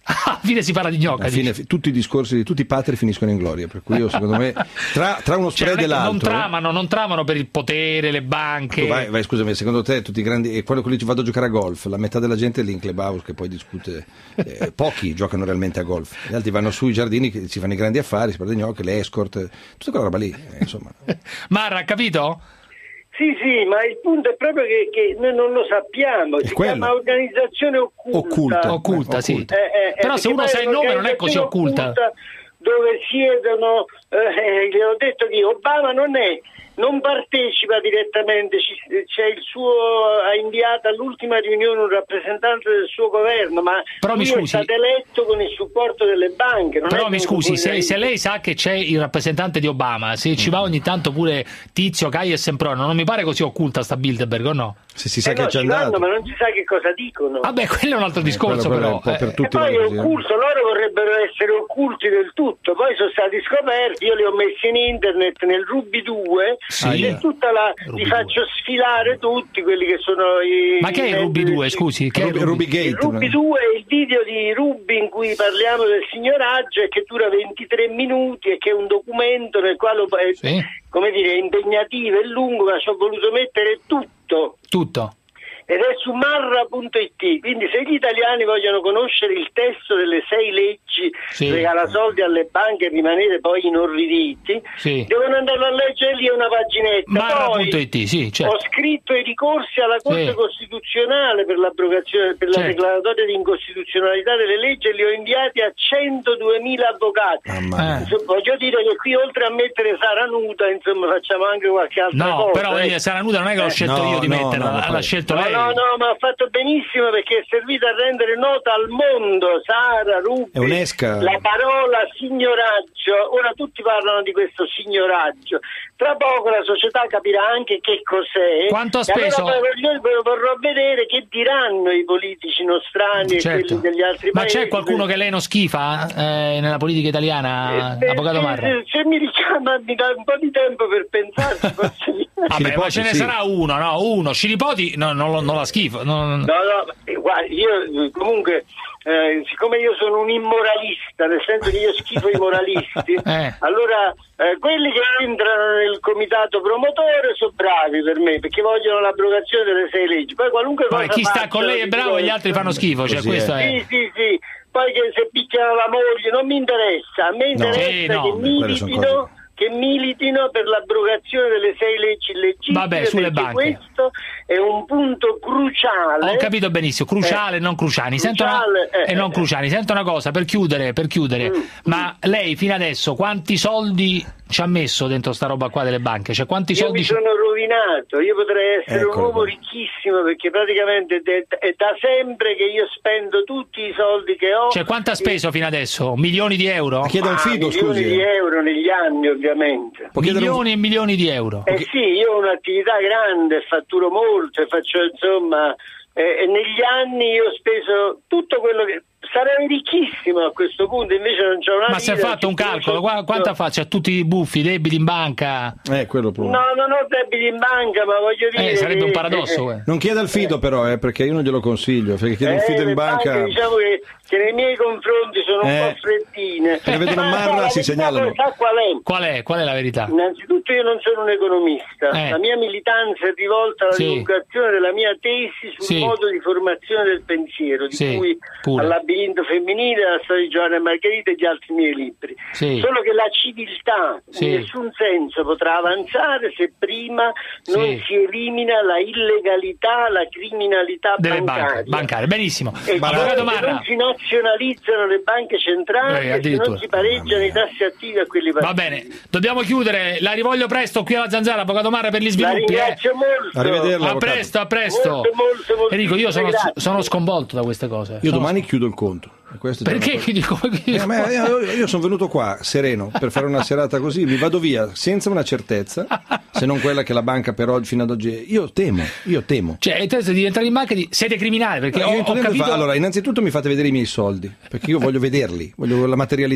Alla fine si parla di gnocca. Alla fine, tutti i discorsi di tutti i patri finiscono in gloria, per cui io secondo me tra, tra uno spread cioè, e l'altro non tramano, non tramano per il potere, le banche. Vai, vai, scusami, secondo te tutti i grandi, e quando quelli vado a giocare a golf, la metà della gente è lì in clubhouse che poi discute, eh, pochi giocano realmente a golf, gli altri vanno sui giardini che si fanno i grandi affari, si parla di gnocche, le escort, tutta quella roba lì, eh, insomma. Marra, ha capito? Sì, sì, ma il punto è proprio che, che noi non lo sappiamo, si quello. chiama organizzazione occulta. Occulta, occulta, sì. Eh, eh, Però se uno sa il nome non è così occulta. Dove siedono, eh, gli ho detto che Obama non è, non partecipa direttamente, c'è il suo, ha inviato all'ultima riunione un rappresentante del suo governo, ma però lui mi scusi, è stato eletto con il supporto delle banche. Non però è mi scusi, se, se lei lei sa che c'è il rappresentante di Obama, se ci va ogni tanto pure Tizio, Caio e Sempronius, non mi pare così occulta sta Bilderberg, o no? Se si sa eh che no, c'è ci andato. vanno, ma non si sa che cosa dicono. Vabbè, quello è un altro discorso, quello, però. quello è un po' per Eh, tutti E poi è così, eh. occulto, loro vorrebbero essere occulti del tutto, poi sono stati scoperti, io li ho messi in internet nel Ruby due, Sì. e tutta la, li faccio sfilare tutti quelli che sono i... Ma che è il Ruby due, scusi? Che è il Ruby, Ruby Il Gate. Ruby due è il video di Ruby in cui parliamo del signoraggio e che dura ventitré minuti e che è un documento nel quale è, Sì. come dire, è impegnativo e lungo, ma ci ho voluto mettere tutto. Tutto. Ed è su marra punto it, quindi se gli italiani vogliono conoscere il testo delle sei leggi, Sì. regala soldi alle banche e rimanere poi inorriditi, Sì. devono andarlo a leggere lì una paginetta. marra punto Poi it, sì, certo. ho scritto i ricorsi alla Corte Sì. Costituzionale per l'abrogazione, per la Certo. declaratoria di incostituzionalità delle leggi e li ho inviati a centoduemila avvocati. Eh. Insomma, voglio dire che qui oltre a mettere Sara nuda, insomma, facciamo anche qualche altra No, cosa. però eh. voglio dire, Sara Nuda non è che l'ho Eh. scelto No, io di no, metterla, no, l'ha poi- scelto No, lei. no, no, ma ha fatto benissimo perché è servito a rendere nota al mondo, Sara, Rubi, È un'esca. la parola signoraggio. Ora tutti parlano di questo signoraggio. Tra poco la società capirà anche che cos'è. Quanto ha E allora speso? poi voglio- vorrò vedere che diranno i politici nostrani e Certo. quelli degli altri Ma paesi. c'è qualcuno che lei non schifa eh, nella politica italiana, Eh, Avvocato se- Marra? se, se mi richiama mi dà un po' di tempo per pensarci, forse mi- Vabbè, ma Scilipoti, ce ne sì. sarà uno, no? Uno. Scilipoti no, non, lo- non la schifo. non- No, no, eh, guardi, io eh, comunque, eh, siccome io sono un immoralista, nel senso che io schifo i moralisti, Eh. allora eh, quelli che entrano nel comitato promotore sono bravi per me, perché vogliono l'abrogazione delle sei leggi. Poi qualunque Vabbè, cosa chi sta facciano con lei è di bravo e gli diverso- altri fanno schifo, cioè Così questo è. è. Sì, sì, sì. Poi che se picchiano la moglie non mi interessa, a me interessa Sì, no, che beh, quelle sono militino cose- che militino per l'abrogazione delle sei leggi illegittime. Vabbè, sulle perché banche. questo è un punto cruciale. Ho capito benissimo, Cruciale e non Cruciani. Sento una... Cruciale, eh, e non eh. Cruciani. Sento una cosa, per chiudere, per chiudere. Mm, Ma lei fino adesso quanti soldi ci ha messo dentro sta roba qua delle banche? Cioè quanti Io soldi mi ci- sono rovinato, io potrei essere Eccolo un uomo qua. ricchissimo perché praticamente è, è da sempre che io spendo tutti i soldi che ho. Cioè quanto ha speso fino adesso? Milioni di euro? Chiede un Ah, fido, milioni scusi. di euro negli anni ovviamente. Può chiedere un- Milioni e milioni di euro. Eh sì, io ho un'attività grande, fatturo molto, e faccio insomma, eh, e negli anni io ho speso tutto quello che... Sarei ricchissimo a questo punto, invece non c'ho una Ma si è lira, fatto un ci calcolo? faccio Qua- tutto. Quanto fa? C'ha tutti i buffi, debiti in banca? Eh, quello proprio. No, non ho debiti in banca, ma voglio dire... Eh, sarebbe un che- paradosso. eh, eh. Non chieda il fido però, eh, perché io non glielo consiglio, perché chiede il Eh, fido le in banca... banche, diciamo che, che nei miei confronti sono un Eh. po' freddine. Se ne vedono Ma Marra, la si verità segnalano. poi sa qual è? Qual è? Qual è la verità? Innanzitutto io non sono un economista, Eh. la mia militanza è rivolta alla Sì. divulgazione della mia tesi sul Sì. modo di formazione del pensiero, di Sì, cui pure. al labirinto femminile, la storia di Giovanna e Margherita e gli altri miei libri. Sì. Solo che la civiltà Sì. in nessun senso potrà avanzare se prima non Sì. si elimina la illegalità, la criminalità Delle bancaria. banche, bancarie, benissimo. E Avvocato cioè, se Marra. non si nazionalizzano le banche centrali Eh, e se addirittura. non si pareggiano i tassi attivi a quelli Va passivi. bene, dobbiamo chiudere. La rivoglio presto qui alla Zanzara, Avvocato Marra, per gli La sviluppi. eh. ringrazio molto. Arrivederla, A avvocato. presto, a presto. Molto, molto, molto. Enrico, io sono, Grazie. sono sconvolto da queste cose. Io Sono- domani chiudo il conto. E questo è già Perché? una Chi dico- chi cosa- dico- Eh, ma io, io sono venuto qua sereno per fare una serata così, mi vado via senza una certezza, se non quella che la banca per oggi fino ad oggi è. Io temo, io temo. Cioè, è testo di entrare in banca e di siete criminali, perché Io ho, entro ho dentro e fa- capito... Allora, innanzitutto mi fate vedere i miei soldi, perché io voglio vederli, voglio la materialità.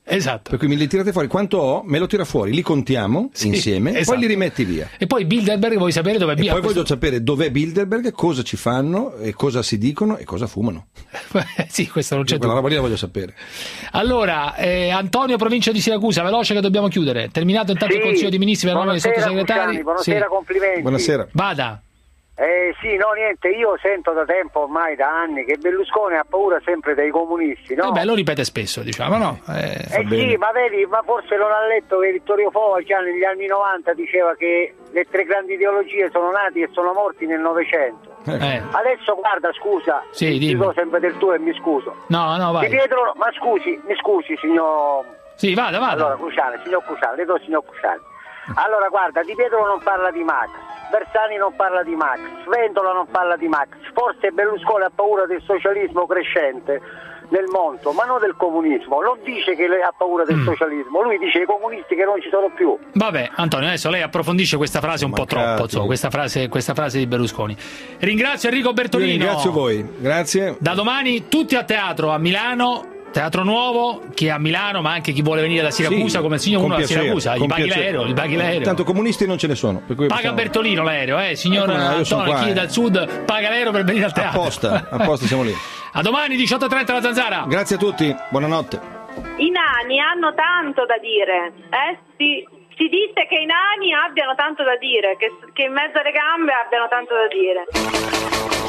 Esatto. Per cui me li tirate fuori, quanto ho, me lo tira fuori, li contiamo Sì, insieme, esatto. poi li rimetti via. E poi Bilderberg, vuoi sapere dove è E via? poi questo... voglio sapere dov'è Bilderberg, cosa ci fanno, e cosa si dicono e cosa fumano. Sì, questo non c'è Quella dubbio. roba lì la voglio sapere. Allora, eh, Antonio, provincia di Siracusa, veloce che dobbiamo chiudere. Terminato intanto il Sì, Consiglio dei Ministri per la nomina dei buonasera, sottosegretari. Cusani, buonasera, complimenti. Buonasera. Vada. Eh sì, no niente, io sento da tempo, ormai da anni, che Berlusconi ha paura sempre dei comunisti, no? Eh beh, lo ripete spesso, diciamo, no? Eh, Eh sì, ma vedi, ma forse non ha letto che Vittorio Foa già negli anni novanta diceva che le tre grandi ideologie sono nati e sono morti nel Novecento. Eh. Adesso guarda, scusa, Sì, ti dimmi. dico sempre del tuo e mi scuso. No, no, vai. Di Pietro, ma scusi, mi scusi signor... Sì, vada, vada. Allora, Cruciani, signor Cruciani, le do signor Cruciani. Allora, guarda, Di Pietro non parla di Max, Bersani non parla di Max, Sventola non parla di Max, forse Berlusconi ha paura del socialismo crescente nel mondo, ma non del comunismo. Non dice che lei ha paura del Mm. socialismo, lui dice ai comunisti che non ci sono più. Vabbè, Antonio, adesso lei approfondisce questa frase un po' troppo, insomma, questa frase, questa frase di Berlusconi. Ringrazio Enrico Bertolino. Io ringrazio voi, grazie. Da domani tutti a teatro a Milano. Teatro Nuovo, chi è a Milano, ma anche chi vuole venire da Siracusa, Sì, come il signor con uno da piacere, Siracusa, gli con paghi piacere. l'aereo, gli paghi l'aereo. Tanto comunisti non ce ne sono. Per cui Paga possiamo- Bertolino l'aereo, eh, signor Eh, come no, io sono Antonio, qua, chi è eh. dal sud paga l'aereo per venire al teatro. Apposta, apposta siamo lì. A domani diciotto e trenta la Zanzara. Grazie a tutti, buonanotte. I nani hanno tanto da dire, eh? Si, si dice che i nani abbiano tanto da dire, che, che in mezzo alle gambe abbiano tanto da dire.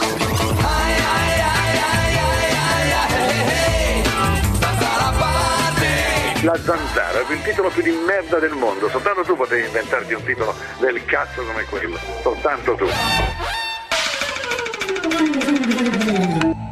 La Zanzara è il titolo più di merda del mondo, soltanto tu potevi inventarti un titolo del cazzo come quello, soltanto tu.